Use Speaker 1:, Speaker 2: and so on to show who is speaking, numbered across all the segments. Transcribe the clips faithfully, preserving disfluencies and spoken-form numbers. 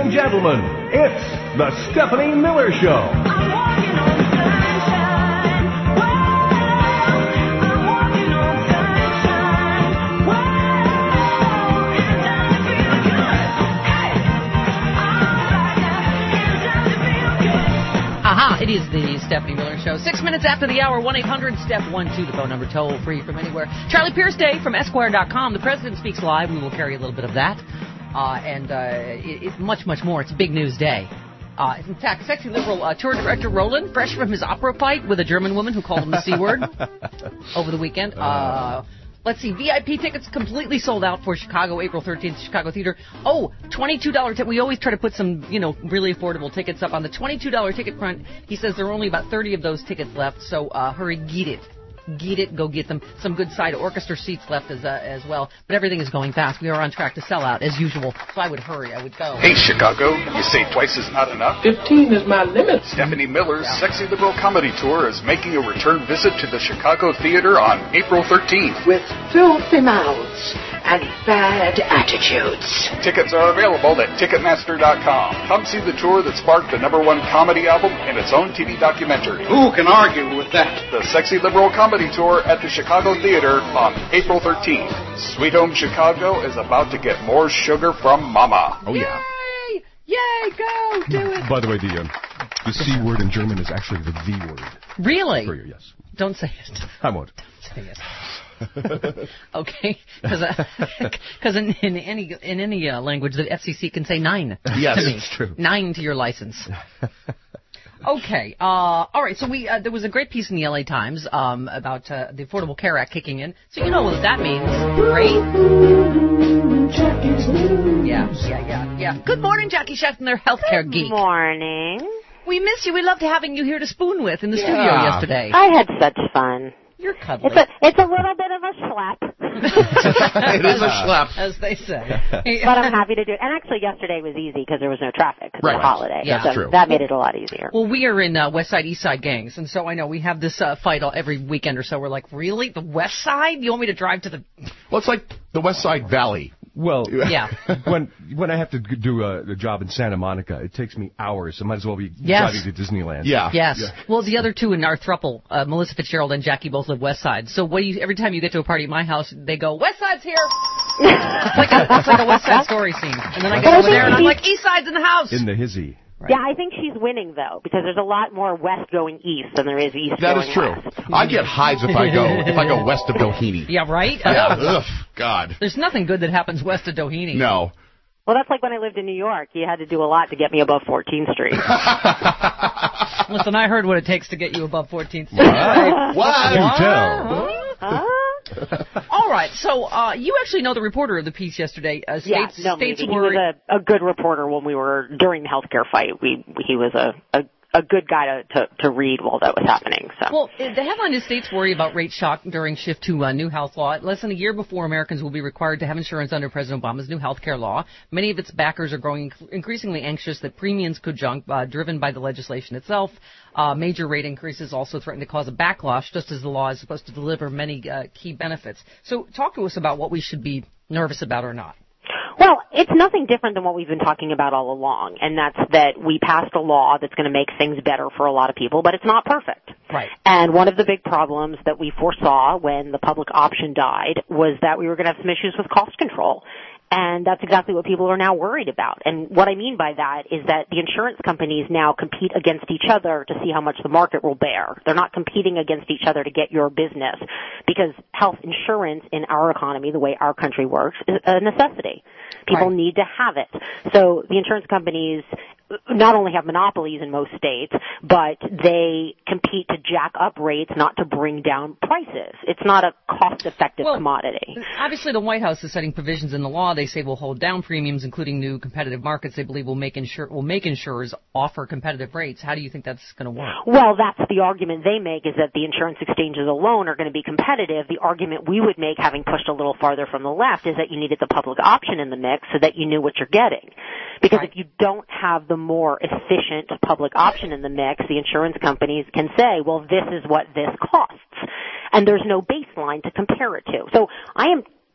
Speaker 1: and gentlemen, it's the Stephanie Miller Show.
Speaker 2: I'm walking on sunshine. Whoa, I'm walking on sunshine. Whoa, it's time to feel good. Hey, alright now, it's time to feel good.
Speaker 3: Aha, it is the Stephanie Miller Show. Six minutes after the hour, one eight hundred step one two, the phone number, toll free from anywhere. Charlie Pierce Day from Esquire dot com. The President Speaks Live. We will carry a little bit of that. Uh, and uh, it, it, much, much more. It's a big news day. Uh, in fact, sexy liberal uh, tour director Roland, fresh from his opera fight with a German woman who called him the C word over the weekend. Uh, let's see, V I P tickets completely sold out for Chicago, April thirteenth, Chicago Theater. Oh, twenty-two dollars. T- we always try to put some, you know, really affordable tickets up on the twenty-two dollars ticket front. He says there are only about thirty of those tickets left, so uh, hurry, get it. Get it, go get them. Some good side orchestra seats left as uh, as well. But everything is going fast. We are on track to sell out as usual. So I would hurry. I would go.
Speaker 4: Hey, Chicago, you say twice is not enough?
Speaker 5: Fifteen is my limit.
Speaker 4: Stephanie Miller's Sexy Liberal Comedy Tour is making a return visit to the Chicago Theater on April thirteenth.
Speaker 5: With filthy mouths and bad attitudes.
Speaker 4: Tickets are available at Ticketmaster dot com. Come see the tour that sparked the number one comedy album and its own T V documentary.
Speaker 5: Who can argue with that?
Speaker 4: The Sexy Liberal Comedy Tour at the Chicago Theater on April thirteenth. Sweet Home Chicago is about to get more sugar from Mama.
Speaker 6: Oh, yeah.
Speaker 3: Yay! Yay, go! Do it!
Speaker 6: By the way, the, um, the C word in German is actually the V word.
Speaker 3: Really?
Speaker 6: For you, yes.
Speaker 3: Don't say it.
Speaker 6: I won't.
Speaker 3: Don't say it. Okay, because uh, in, in any in any uh, language, the F C C can say nine
Speaker 6: yes,
Speaker 3: to me.
Speaker 6: It's true.
Speaker 3: Nine to your license. Okay, uh, all right. So we uh, there was a great piece in the L A Times um, about uh, the Affordable Care Act kicking in. So you know what that means, right? Yeah, yeah, yeah, yeah. Good morning, Jackie Schaffner, healthcare
Speaker 7: Good
Speaker 3: geek.
Speaker 7: morning.
Speaker 3: We miss you. We loved having you here to spoon with in the
Speaker 6: Yeah.
Speaker 3: studio yesterday.
Speaker 7: I had such fun.
Speaker 3: You're cuddly.
Speaker 7: It's a it's a little bit of a schlep,
Speaker 6: It is a schlep.
Speaker 3: as they say.
Speaker 7: but I'm happy to do it. And actually, yesterday was easy because there was no traffic. It was
Speaker 6: Right.
Speaker 7: a holiday,
Speaker 3: Yeah.
Speaker 7: so
Speaker 6: That's true.
Speaker 7: that made it a lot easier.
Speaker 3: Well, we are in uh, West Side, East Side gangs, and so I know we have this uh, fight all, every weekend or so. We're like, really? The West Side? You want me to drive to the...
Speaker 6: Well, it's like the West Side Valley.
Speaker 8: Well,
Speaker 3: Yeah.
Speaker 8: when when I have to do a, a job in Santa Monica, it takes me hours. So I might as well be
Speaker 3: Yes.
Speaker 8: driving to Disneyland.
Speaker 6: Yeah.
Speaker 3: Yes.
Speaker 6: Yeah.
Speaker 3: Well, the other two in our throuple, uh, Melissa Fitzgerald and Jackie, both live West Side. So what do you, every time you get to a party at my house, they go, West Side's here! It's like a, it's like a West Side Story scene. And then I get over there and I'm like, East Side's in the house!
Speaker 8: In the hizzy.
Speaker 3: Right.
Speaker 7: Yeah, I think she's winning though because there's a lot more west going east than there is east
Speaker 6: That
Speaker 7: going
Speaker 6: is true.
Speaker 7: west.
Speaker 6: I get hives if I go if I go west of Doheny.
Speaker 3: Yeah, right?
Speaker 6: Yeah. Ugh, God.
Speaker 3: There's nothing good that happens west of Doheny.
Speaker 6: No.
Speaker 7: Well, that's like when I lived in New York. You had to do a lot to get me above fourteenth Street.
Speaker 3: Listen, I heard what it takes to get you above fourteenth Street.
Speaker 6: What? What?
Speaker 8: Do tell.
Speaker 7: Huh?
Speaker 3: All right, so uh, you actually know the reporter of the piece yesterday. Uh,
Speaker 7: Yeah,
Speaker 3: states,
Speaker 7: no,
Speaker 3: states
Speaker 7: maybe.
Speaker 3: were
Speaker 7: He was a, a good reporter when we were during the healthcare fight. We he was a, a a good guy to, to to read while that was happening. So
Speaker 3: Well, uh, the headline is states worry about rate shock during shift to uh, new health law. Less than a year before Americans will be required to have insurance under President Obama's new health care law. Many of its backers are growing increasingly anxious that premiums could jump, uh, driven by the legislation itself. Uh, major rate increases also threaten to cause a backlash, just as the law is supposed to deliver many uh, key benefits. So talk to us about what we should be nervous about or not.
Speaker 7: Well, it's nothing different than what we've been talking about all along, and that's that we passed a law that's going to make things better for a lot of people, but it's not perfect.
Speaker 3: Right.
Speaker 7: And one of the big problems that we foresaw when the public option died was that we were going to have some issues with cost control. And that's exactly what people are now worried about. And what I mean by that is that the insurance companies now compete against each other to see how much the market will bear. They're not competing against each other to get your business because health insurance in our economy, the way our country works, is a necessity. People
Speaker 3: Right.
Speaker 7: need to have it. So the insurance companies not only have monopolies in most states, but they compete to jack up rates, not to bring down prices. It's not a cost-effective
Speaker 3: Well,
Speaker 7: commodity.
Speaker 3: Obviously, the White House is setting provisions in the law. They say will hold down premiums, including new competitive markets. They believe will make insur- will make insurers offer competitive rates. How do you think that's going to work?
Speaker 7: Well, that's the argument they make, is that the insurance exchanges alone are going to be competitive. The argument we would make, having pushed a little farther from the left, is that you needed the public option in the mix so that you knew what you're getting. Because
Speaker 3: Right.
Speaker 7: if you don't have the more efficient public option in the mix, the insurance companies can say, well, this is what this costs. And there's no baseline to compare it to. So I am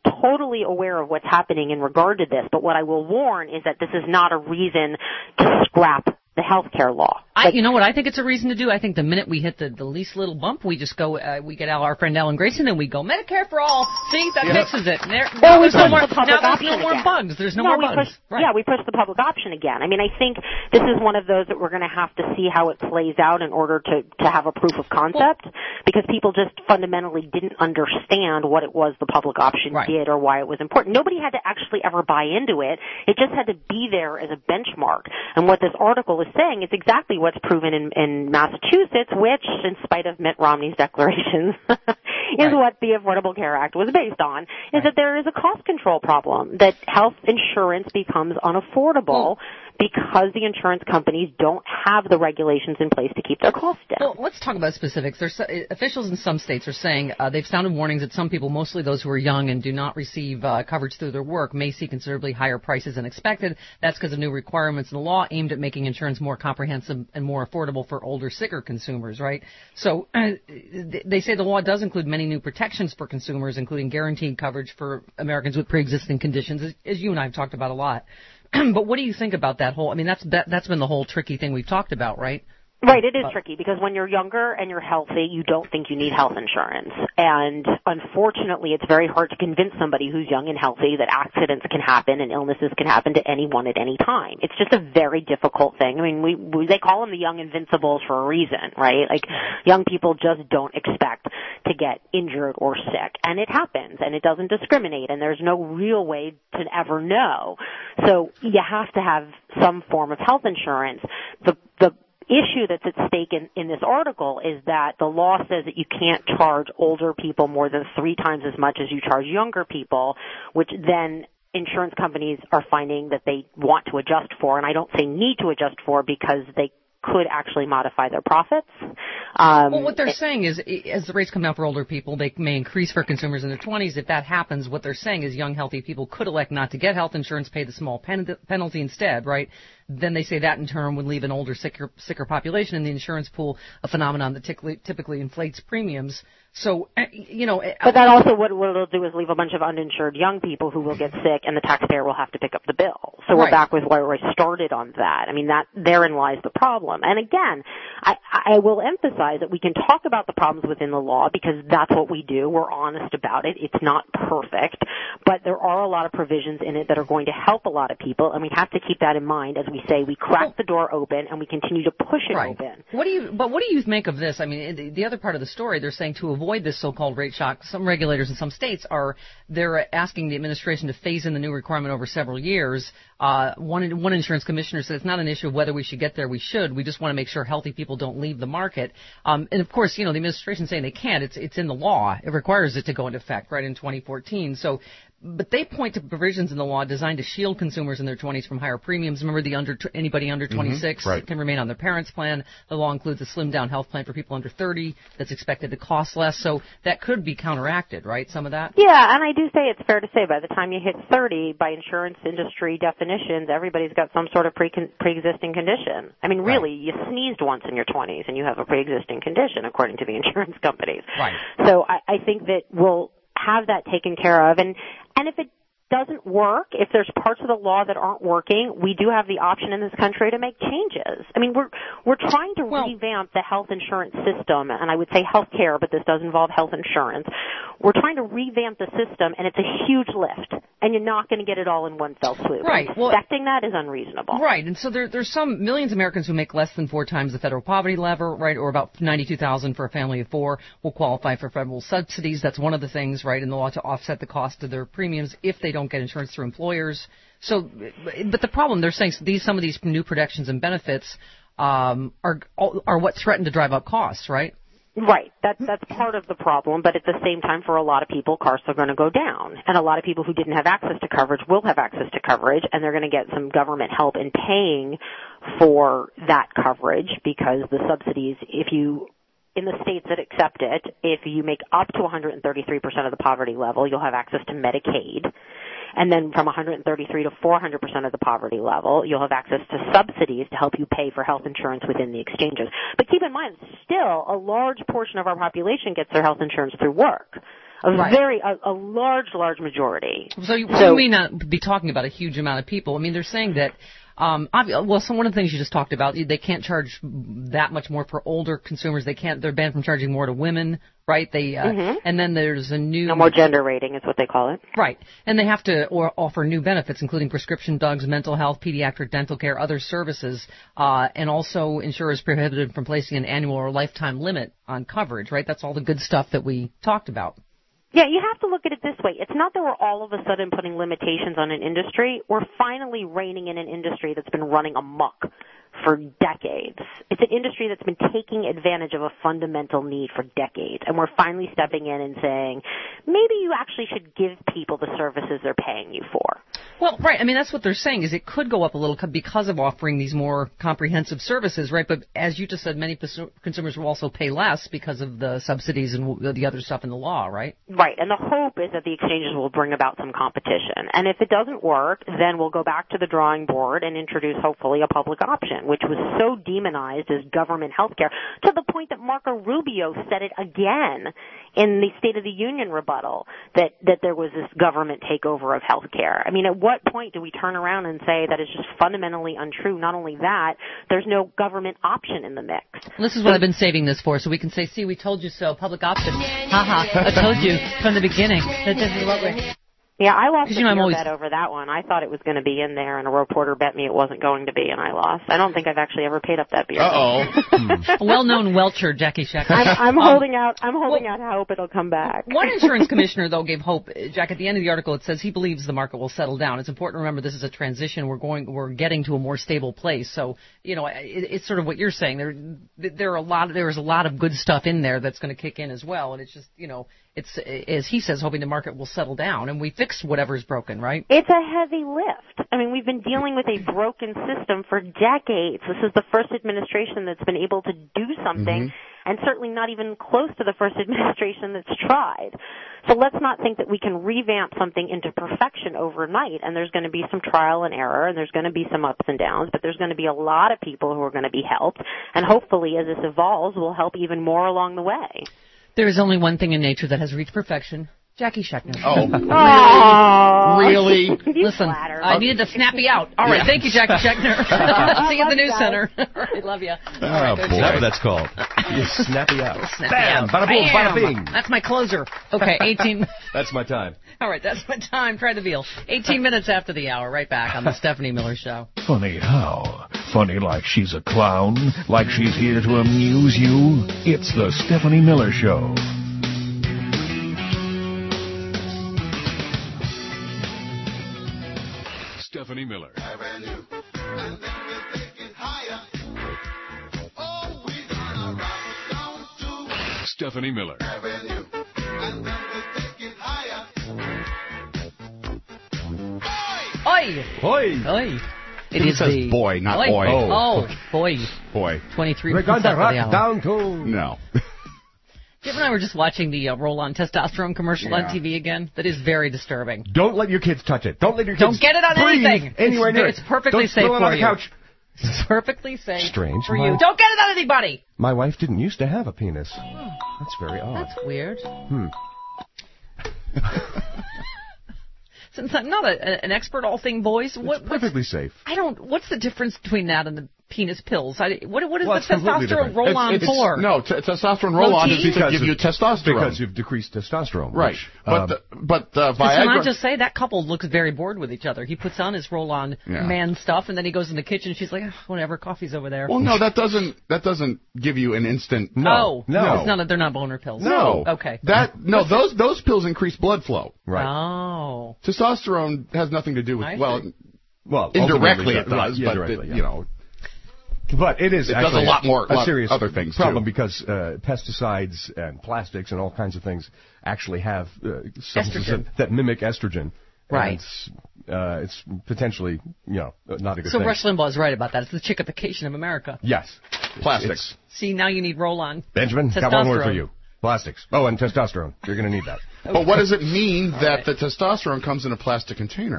Speaker 7: totally aware of what's happening in regard to this, but what I will warn is that this is not a reason to scrap the healthcare law.
Speaker 3: I, you know what I think it's a reason to do? I think the minute we hit the, the least little bump, we just go, uh, we get out our friend Ellen Grayson and we go, Medicare for all. See, that
Speaker 7: Yeah.
Speaker 3: fixes it. There,
Speaker 7: Or
Speaker 3: now
Speaker 7: we
Speaker 3: there's no
Speaker 7: push
Speaker 3: more,
Speaker 7: the public
Speaker 3: now there's
Speaker 7: option
Speaker 3: no more
Speaker 7: again.
Speaker 3: bugs. There's no,
Speaker 7: No,
Speaker 3: more
Speaker 7: we
Speaker 3: bugs.
Speaker 7: push-
Speaker 3: Right.
Speaker 7: Yeah, we push the public option again. I mean, I think this is one of those that we're going to have to see how it plays out in order to, to have a proof of concept, because people just fundamentally didn't understand what it was the public option
Speaker 3: Right.
Speaker 7: did or why it was important. Nobody had to actually ever buy into it. It just had to be there as a benchmark. And what this article is saying is exactly what's proven in, in Massachusetts, which, in spite of Mitt Romney's declarations, is
Speaker 3: Right.
Speaker 7: what the Affordable Care Act was based on, is that there is a cost control problem, that health insurance becomes unaffordable because the insurance companies don't have the regulations in place to keep their costs down.
Speaker 3: Well, let's talk about specifics. There's uh, officials in some states are saying uh, they've sounded warnings that some people, mostly those who are young and do not receive uh, coverage through their work, may see considerably higher prices than expected. That's because of new requirements in the law aimed at making insurance more comprehensive and more affordable for older, sicker consumers, right? So uh, they say the law does include many new protections for consumers, including guaranteed coverage for Americans with pre-existing conditions, as, as you and I have talked about a lot. But what do you think about that whole, I mean, that's that, that's been the whole tricky thing we've talked about, right?
Speaker 7: Right, it is
Speaker 3: But-
Speaker 7: tricky because when you're younger and you're healthy, you don't think you need health insurance. And unfortunately, it's very hard to convince somebody who's young and healthy that accidents can happen and illnesses can happen to anyone at any time. It's just a very difficult thing. I mean, we, we they call them the young invincibles for a reason, right? Like, young people just don't expect to get injured or sick. And it happens, and it doesn't discriminate, and there's no real way to ever know. So you have to have some form of health insurance. The the issue that's at stake in, in this article is that the law says that you can't charge older people more than three times as much as you charge younger people, which then insurance companies are finding that they want to adjust for, and I don't say need to adjust for because they could actually modify their profits. Um,
Speaker 3: Well, what they're saying is, i- as the rates come down for older people, they may increase for consumers in their twenties. If that happens, what they're saying is young, healthy people could elect not to get health insurance, pay the small pen- penalty instead, right? Then they say that in turn would leave an older, sicker, sicker population in the insurance pool, a phenomenon that typically, typically inflates premiums. So, uh, you know...
Speaker 7: But that also, what, what it'll do is leave a bunch of uninsured young people who will get sick, and the taxpayer will have to pick up the bill. So we're
Speaker 3: Right.
Speaker 7: back with where I started on that. I mean, that therein lies the problem. And again, I, I will emphasize that we can talk about the problems within the law because that's what we do. We're honest about it. It's not perfect, but there are a lot of provisions in it that are going to help a lot of people, and we have to keep that in mind as we say we crack the door open and we continue to push it
Speaker 3: Right.
Speaker 7: open.
Speaker 3: What do you? But what do you make of this? I mean, the, the other part of the story, they're saying to avoid this so-called rate shock, some regulators in some states are they're asking the administration to phase in the new requirement over several years. Uh, one one insurance commissioner said it's not an issue of whether we should get there. We should. We just want to make sure healthy people don't leave the market. Um, and of course, you know, the administration's saying they can't. It's it's in the law. It requires it to go into effect right in twenty fourteen. So. But they point to provisions in the law designed to shield consumers in their twenties from higher premiums. Remember, the under anybody under twenty-six
Speaker 6: right.
Speaker 3: can remain on their parents' plan. The law includes a slimmed-down health plan for people under thirty that's expected to cost less. So that could be counteracted, right? Some of that.
Speaker 7: Yeah, and I do say it's fair to say by the time you hit thirty, by insurance industry definitions, everybody's got some sort of pre pre-existing condition. I mean, really, you sneezed once in your twenties and you have a pre-existing condition, according to the insurance companies.
Speaker 3: Right.
Speaker 7: So I, I think that we'll have that taken care of, and and if it doesn't work, if there's parts of the law that aren't working, we do have the option in this country to make changes. I mean, we're we're trying to
Speaker 3: Well-
Speaker 7: revamp the health insurance system, and I would say health care, but this does involve health insurance. We're trying to revamp the system, and it's a huge lift, and you're not going to get it all in one fell swoop.
Speaker 3: Right.
Speaker 7: And
Speaker 3: Well-
Speaker 7: expecting that is unreasonable.
Speaker 3: Right, and so there, there's some millions of Americans who make less than four times the federal poverty level, right, or about ninety-two thousand for a family of four will qualify for federal subsidies. That's one of the things, right, in the law to offset the cost of their premiums if they don't get insurance through employers. So, but the problem, they're saying these some of these new protections and benefits um, are are what threaten to drive up costs, right?
Speaker 7: Right. That, that's part of the problem, but at the same time, for a lot of people, costs are going to go down. And a lot of people who didn't have access to coverage will have access to coverage, and they're going to get some government help in paying for that coverage because the subsidies, if you, in the states that accept it, if you make up to one hundred thirty-three percent of the poverty level, you'll have access to Medicaid. And then from one hundred thirty-three to four hundred percent of the poverty level, you'll have access to subsidies to help you pay for health insurance within the exchanges. But keep in mind, still, a large portion of our population gets their health insurance through work. A
Speaker 3: Right.
Speaker 7: very, a, a large, large majority.
Speaker 3: So you,
Speaker 7: So-
Speaker 3: you may not be talking about a huge amount of people. I mean, they're saying that, um, obvi- well, so one of the things you just talked about, they can't charge that much more for older consumers. They can't, they're banned from charging more to women, right? They, uh,
Speaker 7: Mhm.
Speaker 3: and then there's a new.
Speaker 7: No more gender rating is what they call it.
Speaker 3: Right. And they have to or offer new benefits, including prescription drugs, mental health, pediatric dental care, other services, uh, and also insurers prohibited from placing an annual or lifetime limit on coverage, right? That's all the good stuff that we talked about.
Speaker 7: Yeah, you have to look at it this way. It's not that we're all of a sudden putting limitations on an industry. We're finally reining in an industry that's been running amok for decades. It's an industry that's been taking advantage of a fundamental need for decades, and we're finally stepping in and saying, maybe you actually should give people the services they're paying you for.
Speaker 3: Well, right. I mean, that's what they're saying is it could go up a little co- because of offering these more comprehensive services, right? But as you just said, many pers- consumers will also pay less because of the subsidies and w- the other stuff in the law, right?
Speaker 7: Right, and the hope is that the exchanges will bring about some competition. And if it doesn't work, then we'll go back to the drawing board and introduce, hopefully, a public option, which was so demonized as government health care, to the point that Marco Rubio said it again in the State of the Union rebuttal, that, that there was this government takeover of health care. I mean, at what point do we turn around and say that is just fundamentally untrue? Not only that, there's no government option in the mix.
Speaker 3: This is what I've been saving this for, so we can say, see, we told you so, public option. Haha, I told you from the beginning that this is what we're...
Speaker 7: Yeah, I lost
Speaker 3: 'Cause,
Speaker 7: a
Speaker 3: you know, I'm
Speaker 7: beer
Speaker 3: always-
Speaker 7: bet over that one. I thought it was going to be in there, and a reporter bet me it wasn't going to be, and I lost. I don't think I've actually ever paid up that beer.
Speaker 9: Uh-oh.
Speaker 3: A well-known welcher, Jackie Schechter.
Speaker 7: I'm, I'm
Speaker 3: Um,
Speaker 7: holding out. I'm holding out hope it'll come back.
Speaker 3: One insurance commissioner, though, gave hope. Jack, at the end of the article, it says he believes the market will settle down. It's important to remember this is a transition. We're going, we're getting to a more stable place. So, you know, it, it's sort of what you're saying. There, there are a lot. There is a lot of good stuff in there that's going to kick in as well. And it's just, you know, it's as he says, hoping the market will settle down and we fix whatever's broken, right?
Speaker 7: It's a heavy lift. I mean, we've been dealing with a broken system for decades. This is the first administration that's been able to do something,
Speaker 9: Mm-hmm.
Speaker 7: and certainly not even close to the first administration that's tried. So let's not think that we can revamp something into perfection overnight, and there's going to be some trial and error, and there's going to be some ups and downs, but there's going to be a lot of people who are going to be helped, and hopefully as this evolves, we'll help even more along the way.
Speaker 3: There is only one thing in nature that has reached perfection. Jackie Schechter.
Speaker 9: Oh,
Speaker 7: Aww.
Speaker 9: really?
Speaker 7: You
Speaker 3: Listen,
Speaker 7: flatter.
Speaker 3: I needed to snap you out. All right,
Speaker 9: Yeah.
Speaker 3: thank you, Jackie Schechter. See you at the
Speaker 7: Love you
Speaker 3: news
Speaker 7: guys.
Speaker 3: center. All right, love you.
Speaker 6: Oh, boy.
Speaker 8: That's what that's called. You snappy out.
Speaker 3: Snap
Speaker 8: Bam!
Speaker 3: me out.
Speaker 8: Bada boom, bada
Speaker 3: Bam.
Speaker 8: bing.
Speaker 3: That's my closer. Okay, eighteen.
Speaker 8: That's my time.
Speaker 3: All right, that's my time. Try the veal. eighteen minutes after the hour. Right back on the Stephanie Miller Show.
Speaker 10: Funny how? Funny like she's a clown? Like she's here to amuse you? It's the Stephanie Miller Show.
Speaker 6: Stephanie Miller. Stephanie Miller.
Speaker 3: Oi!
Speaker 8: Oi!
Speaker 3: Oi! It
Speaker 9: It
Speaker 3: is
Speaker 9: says
Speaker 3: the
Speaker 9: boy, not
Speaker 3: oi.
Speaker 9: oi.
Speaker 3: Oh, boy.
Speaker 9: Boy.
Speaker 3: twenty-three
Speaker 8: We're
Speaker 3: minutes
Speaker 8: going to
Speaker 3: after the
Speaker 8: rock
Speaker 3: hour.
Speaker 8: down to...
Speaker 9: No.
Speaker 3: Jim and I were just watching the uh, roll-on testosterone commercial
Speaker 9: Yeah.
Speaker 3: on T V again. That is very disturbing.
Speaker 8: Don't let your kids touch it. Don't let your kids
Speaker 3: Don't get it on
Speaker 8: breathe
Speaker 3: anything.
Speaker 8: anywhere
Speaker 3: It's-
Speaker 8: near
Speaker 3: it's
Speaker 8: it.
Speaker 3: perfectly
Speaker 8: Don't
Speaker 3: safe
Speaker 8: throw it
Speaker 3: for
Speaker 8: on the
Speaker 3: you.
Speaker 8: couch.
Speaker 3: It's perfectly safe
Speaker 8: Strange.
Speaker 3: for
Speaker 8: My-
Speaker 3: you. Don't get it on anybody.
Speaker 8: My wife didn't used to have a penis. That's very odd.
Speaker 3: That's weird.
Speaker 8: Hmm.
Speaker 3: Since I'm not a, an expert all thing boys, what,
Speaker 8: It's
Speaker 3: what's,
Speaker 8: perfectly safe.
Speaker 3: I don't. What's the difference between that and the penis pills? I, what what is
Speaker 8: Well,
Speaker 3: the
Speaker 8: it's completely
Speaker 3: testosterone
Speaker 8: different.
Speaker 3: roll on
Speaker 9: It's- it's-
Speaker 3: for?
Speaker 9: No, t- testosterone roll-on is
Speaker 3: Low-T?
Speaker 9: to give
Speaker 8: of-
Speaker 9: you testosterone.
Speaker 8: Because you've decreased testosterone.
Speaker 9: Right.
Speaker 8: Which,
Speaker 9: But
Speaker 8: um,
Speaker 9: the, but uh,
Speaker 3: Can I
Speaker 9: Viagra...
Speaker 3: just say that couple looks very bored with each other. He puts on his roll-on
Speaker 9: Yeah.
Speaker 3: man stuff, and then he goes in the kitchen. She's like, "Ugh, whatever, coffee's over there.
Speaker 9: Well, no, that doesn't that doesn't give you an instant...
Speaker 3: no,
Speaker 8: No, no.
Speaker 3: it's not. They're not boner pills.
Speaker 9: No.
Speaker 3: Okay.
Speaker 9: That no, those those pills increase blood flow.
Speaker 8: right.
Speaker 3: Oh.
Speaker 9: Testosterone has nothing to do with
Speaker 3: I
Speaker 9: well,
Speaker 3: see.
Speaker 8: Well,
Speaker 9: indirectly
Speaker 8: ultimately,
Speaker 9: it does,
Speaker 8: yeah,
Speaker 9: but
Speaker 8: indirectly,
Speaker 9: it,
Speaker 8: yeah.
Speaker 9: you know,
Speaker 8: But it is
Speaker 9: It does
Speaker 8: actually
Speaker 9: a lot more-
Speaker 8: a
Speaker 9: lot
Speaker 8: serious
Speaker 9: other things,
Speaker 8: problem
Speaker 9: too.
Speaker 8: because uh, pesticides and plastics and all kinds of things actually have uh, substances
Speaker 3: Estrogen.
Speaker 8: that, that mimic estrogen.
Speaker 3: Right.
Speaker 8: And it's, uh, it's potentially, you know, not a good
Speaker 3: So
Speaker 8: thing.
Speaker 3: Rush Limbaugh is right about that. It's the chickification of America.
Speaker 8: Yes.
Speaker 9: plastics.
Speaker 3: See, now you need roll-on.
Speaker 8: Benjamin, got one word for
Speaker 3: Testosterone.
Speaker 8: you. Plastics. Oh, and testosterone. You're going to need that.
Speaker 9: But what does it mean that the testosterone comes in a plastic container?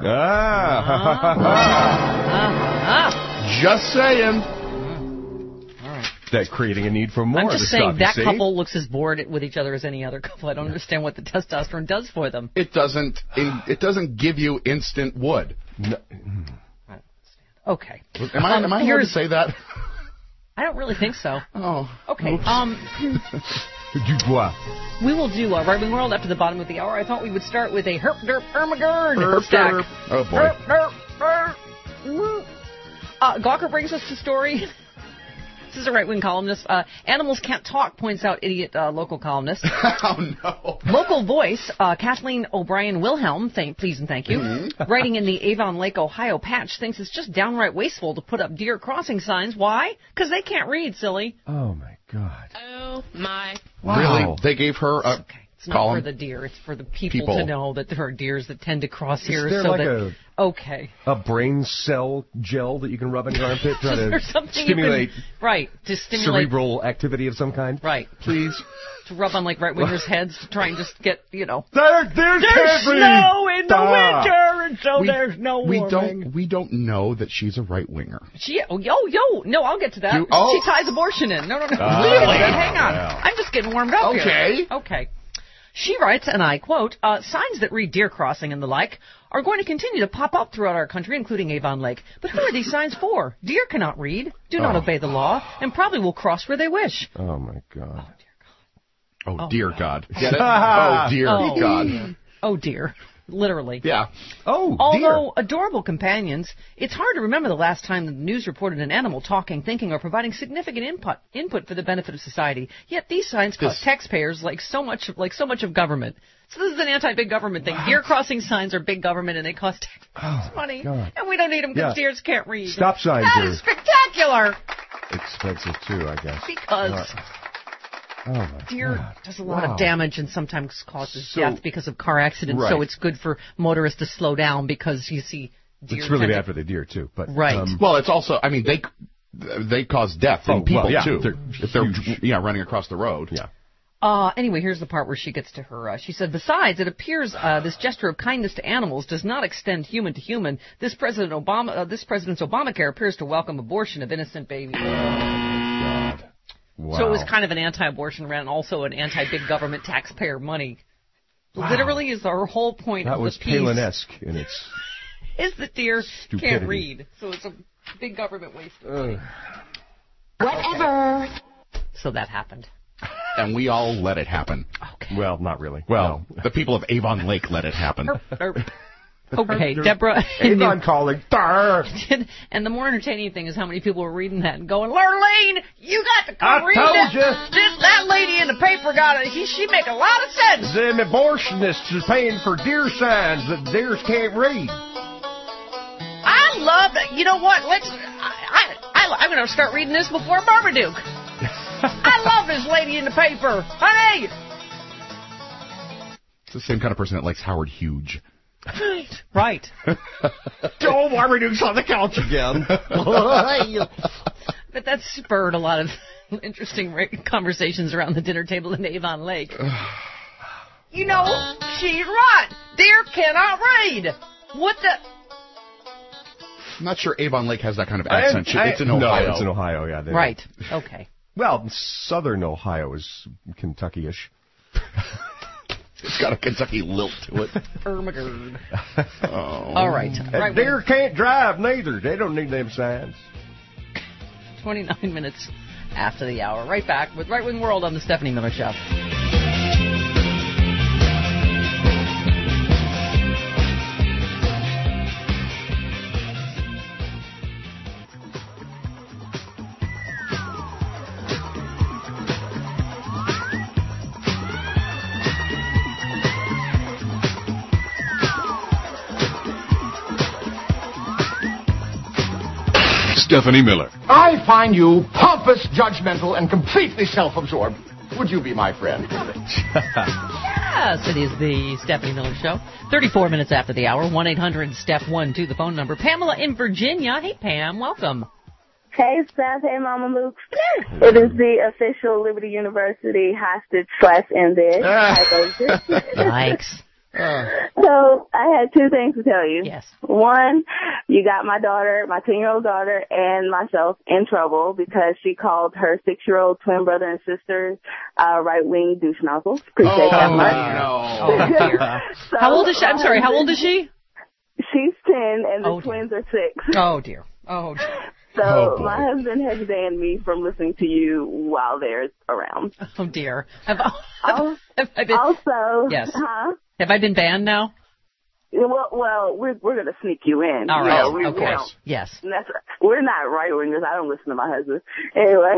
Speaker 8: Ah.
Speaker 3: Ah.
Speaker 9: Just saying.
Speaker 3: All right.
Speaker 8: that creating a need for more
Speaker 3: I'm
Speaker 8: of
Speaker 3: just
Speaker 8: the
Speaker 3: saying
Speaker 8: stuff,
Speaker 3: that
Speaker 8: you see?
Speaker 3: couple looks as bored with each other as any other couple. I don't understand what the testosterone does for them.
Speaker 9: It doesn't. It doesn't give you instant wood.
Speaker 8: No.
Speaker 3: Okay.
Speaker 9: Am I?
Speaker 3: Um,
Speaker 9: am I allowed to
Speaker 3: here's-
Speaker 9: say that?
Speaker 3: I don't really think so.
Speaker 9: Oh.
Speaker 3: Okay.
Speaker 9: Oops.
Speaker 3: Um,
Speaker 8: Dubois.
Speaker 3: we will do uh, Right Wing World after the bottom of the hour. I thought we would start with a herp derp ermagerd
Speaker 9: Herp
Speaker 3: stack.
Speaker 9: derp. Oh, boy.
Speaker 3: Herp derp derp. Woo. Uh, Gawker brings us the story. This is a right-wing columnist. Uh, Animals Can't Talk, points out idiot uh, local columnist.
Speaker 9: Oh, no.
Speaker 3: Local voice, uh, Kathleen O'Brien Wilhelm, thank, please and thank you,
Speaker 9: Mm-hmm.
Speaker 3: writing in the Avon Lake, Ohio patch, thinks it's just downright wasteful to put up deer crossing signs. Why? Because they can't read, silly.
Speaker 8: Oh, my God.
Speaker 2: Oh my.
Speaker 8: Wow.
Speaker 9: Really? They gave her a
Speaker 3: Okay. It's not
Speaker 9: column?
Speaker 3: for the deer. It's for the people,
Speaker 9: People.
Speaker 3: to know that there are deers that tend to cross here.
Speaker 8: there
Speaker 3: so
Speaker 8: like
Speaker 3: that, okay.
Speaker 8: A brain cell gel that you can rub in your armpit, try
Speaker 3: Is there
Speaker 8: to
Speaker 3: something
Speaker 8: stimulate
Speaker 3: you can, right, to stimulate,
Speaker 8: cerebral activity of some kind?
Speaker 3: right,
Speaker 8: Please.
Speaker 3: to rub on like right-wingers' heads to try and just get, you know.
Speaker 8: There, there's
Speaker 3: There's snow in the winter, and so
Speaker 9: We-
Speaker 3: there's no
Speaker 9: we
Speaker 3: warming.
Speaker 9: don't. We don't know that she's a right winger.
Speaker 3: She, oh, yo, yo, no, I'll get to that.
Speaker 9: Do- oh.
Speaker 3: She ties abortion in. No, no, no.
Speaker 8: Ah,
Speaker 3: Really? Hang on.
Speaker 8: well.
Speaker 3: I'm just getting warmed up
Speaker 9: Okay.
Speaker 3: here. Okay. She writes, and I quote, uh, signs that read deer crossing and the like are going to continue to pop up throughout our country, including Avon Lake. But who are these signs for? Deer cannot read, do not
Speaker 8: Oh.
Speaker 3: obey the law, and probably will cross where they wish.
Speaker 8: Oh, my God.
Speaker 9: Oh,
Speaker 3: Oh,
Speaker 9: dear
Speaker 3: no.
Speaker 9: God. Get it? Oh, dear
Speaker 3: Oh.
Speaker 9: God.
Speaker 3: Oh, dear. Literally.
Speaker 9: Yeah.
Speaker 8: Oh,
Speaker 3: Although adorable companions, it's hard to remember the last time the news reported an animal talking, thinking, or providing significant input input for the benefit of society. Yet these signs cost
Speaker 9: This-
Speaker 3: taxpayers like so much like so much of government. So this is an anti-big government thing. Deer crossing signs are big government, and they cost taxpayers
Speaker 8: Oh,
Speaker 3: money,
Speaker 8: God.
Speaker 3: and we don't need them because
Speaker 8: Yeah.
Speaker 3: deers can't read.
Speaker 8: Stop signs
Speaker 3: That
Speaker 8: are
Speaker 3: is spectacular
Speaker 8: expensive, too, I guess.
Speaker 3: because
Speaker 8: Uh, oh, my
Speaker 3: deer
Speaker 8: God.
Speaker 3: does a lot
Speaker 8: Wow.
Speaker 3: of damage and sometimes causes
Speaker 9: So-
Speaker 3: death because of car accidents.
Speaker 9: Right.
Speaker 3: So it's good for motorists to slow down because you see deer.
Speaker 8: It's really
Speaker 3: tend to-
Speaker 8: bad for the deer, too. But
Speaker 3: Right.
Speaker 8: Um,
Speaker 9: Well, it's also. I mean, they they cause death in
Speaker 8: Oh,
Speaker 9: people
Speaker 8: well, yeah,
Speaker 9: too.
Speaker 8: they're
Speaker 9: if they're
Speaker 8: huge.
Speaker 9: yeah running across the road.
Speaker 8: yeah.
Speaker 3: Uh, anyway, here's the part where she gets to her. Uh, she said, besides, it appears uh, this gesture of kindness to animals does not extend human to human. This President Obama, uh, this President's Obamacare appears to welcome abortion of innocent babies.
Speaker 8: God. Wow.
Speaker 3: So it was kind of an anti-abortion rant, and also an anti-big government taxpayer money.
Speaker 8: Wow.
Speaker 3: Literally, is our whole point
Speaker 8: That
Speaker 3: of
Speaker 8: was
Speaker 3: the piece
Speaker 8: Palin-esque in its...
Speaker 3: is that deer
Speaker 8: Stupidity.
Speaker 3: can't read, so it's a big government waste. of money.
Speaker 2: Whatever.
Speaker 3: So that happened.
Speaker 9: And we all let it happen.
Speaker 3: Okay.
Speaker 8: Well, not really.
Speaker 9: Well,
Speaker 8: No.
Speaker 9: the people of Avon Lake let it happen.
Speaker 3: Erp. Okay, Deborah. in
Speaker 8: Avon
Speaker 3: New-
Speaker 8: calling. Darr.
Speaker 3: And the more entertaining thing is how many people were reading that and going, Lurleen, you got to come
Speaker 8: I
Speaker 3: read
Speaker 8: told
Speaker 3: that.
Speaker 8: ya.
Speaker 3: This, that lady in the paper got it. He, she make a lot of sense.
Speaker 8: Them abortionists is paying for deer signs that deers can't read.
Speaker 3: I love that. You know what? Let's. I, I, I, I'm going to start reading this before Marmaduke. I love this lady in the paper. Honey.
Speaker 9: It's the same kind of person that likes Howard Hughes.
Speaker 3: Right. Right.
Speaker 8: Joe Marmaduke's on the couch again.
Speaker 3: But that spurred a lot of interesting ra- conversations around the dinner table in Avon Lake. You know, she's right. Deer cannot read. What the?
Speaker 9: I'm not sure Avon Lake has that kind of accent.
Speaker 8: I-
Speaker 9: it's in
Speaker 8: no,
Speaker 9: Ohio.
Speaker 8: it's in Ohio, yeah. they-
Speaker 3: Right. Okay.
Speaker 8: Well, southern Ohio is Kentucky-ish.
Speaker 9: It's got a Kentucky lilt to it.
Speaker 3: Ermagerd.
Speaker 9: Oh.
Speaker 3: All right.
Speaker 8: And
Speaker 3: Right.
Speaker 8: deer can't drive neither. They don't need them signs.
Speaker 3: twenty-nine minutes after the hour. Right back with Right Wing World on the Stephanie Miller Show.
Speaker 10: Stephanie Miller.
Speaker 5: I find you pompous, judgmental, and completely self-absorbed. Would you be my friend?
Speaker 3: Yes, it is the Stephanie Miller Show. thirty-four minutes after the hour. one eight hundred step one two, the phone number. Pamela in Virginia. Hey, Pam. Welcome.
Speaker 11: Hey, Steph. Hey, Mama Luke. It is the official Liberty University hostage slash embed.
Speaker 3: Yikes.
Speaker 9: Uh.
Speaker 11: So I had two things to tell you.
Speaker 3: Yes.
Speaker 11: One, you got my daughter, my ten-year-old daughter, and myself in trouble because she called her six-year-old twin brother and sister uh, right-wing douche nozzles. Appreciate
Speaker 9: oh,
Speaker 11: that much.
Speaker 9: No.
Speaker 3: Oh, dear.
Speaker 11: So,
Speaker 3: how old is she? I'm sorry, how old is she?
Speaker 11: She's ten, and the
Speaker 3: Oh,
Speaker 11: twins are six.
Speaker 3: Oh, dear. Oh, dear.
Speaker 11: So
Speaker 9: Oh, boy.
Speaker 11: my husband has banned me from listening to you while they're around.
Speaker 3: Oh, dear. Have,
Speaker 11: Al-
Speaker 3: have I been,
Speaker 11: Also,
Speaker 3: Yes.
Speaker 11: huh?
Speaker 3: have I been banned now?
Speaker 11: Well, well, we're we're gonna sneak you in.
Speaker 3: All
Speaker 11: You
Speaker 3: right.
Speaker 11: know, we,
Speaker 3: okay.
Speaker 11: we don't-
Speaker 3: Yes.
Speaker 11: That's we're not right wingers. I don't listen to my husband. Anyway,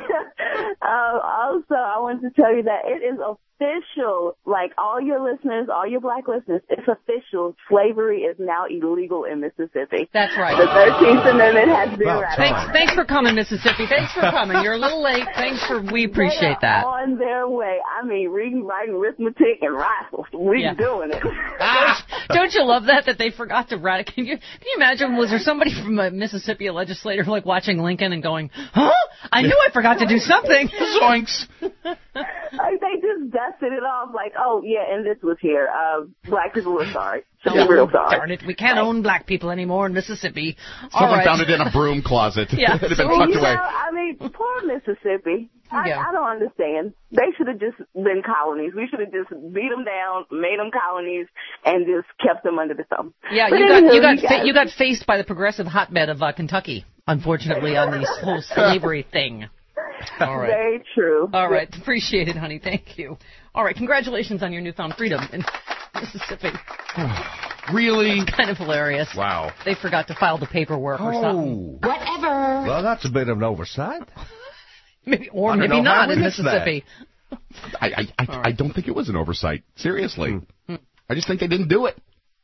Speaker 11: um, also I wanted to tell you that it is official. Like all your listeners, all your black listeners, it's official. Slavery is now illegal in Mississippi.
Speaker 3: That's right.
Speaker 11: The thirteenth Amendment has been
Speaker 8: Well,
Speaker 11: ratified.
Speaker 3: Thanks, thanks for coming, Mississippi. Thanks for coming. You're a little late. Thanks for. We appreciate
Speaker 11: They are
Speaker 3: that.
Speaker 11: on their way. I mean, reading, writing, arithmetic, and rifles. We
Speaker 3: Yeah.
Speaker 11: doing it.
Speaker 3: Ah, don't you love that that they forgot to rat? Can you can you imagine? Was there somebody from uh, Mississippi, a legislator, like watching Lincoln and going, "Huh? I knew I forgot to do something."
Speaker 9: Zoinks.
Speaker 11: Like, they just dusted it off like, oh, yeah, and this was here. Uh, black people are sorry.
Speaker 3: Oh,
Speaker 11: We're real sorry.
Speaker 3: darn it! We can't own black people anymore in Mississippi. All
Speaker 9: Someone
Speaker 3: right.
Speaker 9: found it in a broom closet.
Speaker 3: Yeah.
Speaker 9: It had been
Speaker 11: Well,
Speaker 9: tucked
Speaker 11: you
Speaker 9: away.
Speaker 11: know, I mean, poor Mississippi. I,
Speaker 3: Yeah.
Speaker 11: I don't understand. They should have just been colonies. We should have just beat them down, made them colonies, and just kept them under the thumb.
Speaker 3: Yeah,
Speaker 11: But
Speaker 3: you got
Speaker 11: anywho,
Speaker 3: you got
Speaker 11: guys-
Speaker 3: fa- you got faced by the progressive hotbed of uh, Kentucky, unfortunately, on this whole slavery thing. All right.
Speaker 11: Very true.
Speaker 3: All right. Appreciate it, honey. Thank you. All right. Congratulations on your newfound freedom in Mississippi.
Speaker 9: Really?
Speaker 3: Kind of hilarious.
Speaker 8: Wow.
Speaker 3: They forgot to file the paperwork or something.
Speaker 8: Oh. Whatever. Well, that's a bit of an oversight.
Speaker 3: Maybe or
Speaker 8: I don't
Speaker 3: maybe
Speaker 8: know how
Speaker 3: not
Speaker 8: we
Speaker 3: in
Speaker 8: missed
Speaker 3: Mississippi.
Speaker 9: I I, I,
Speaker 3: right.
Speaker 9: I don't think it was an oversight. Seriously. I just think they didn't do it.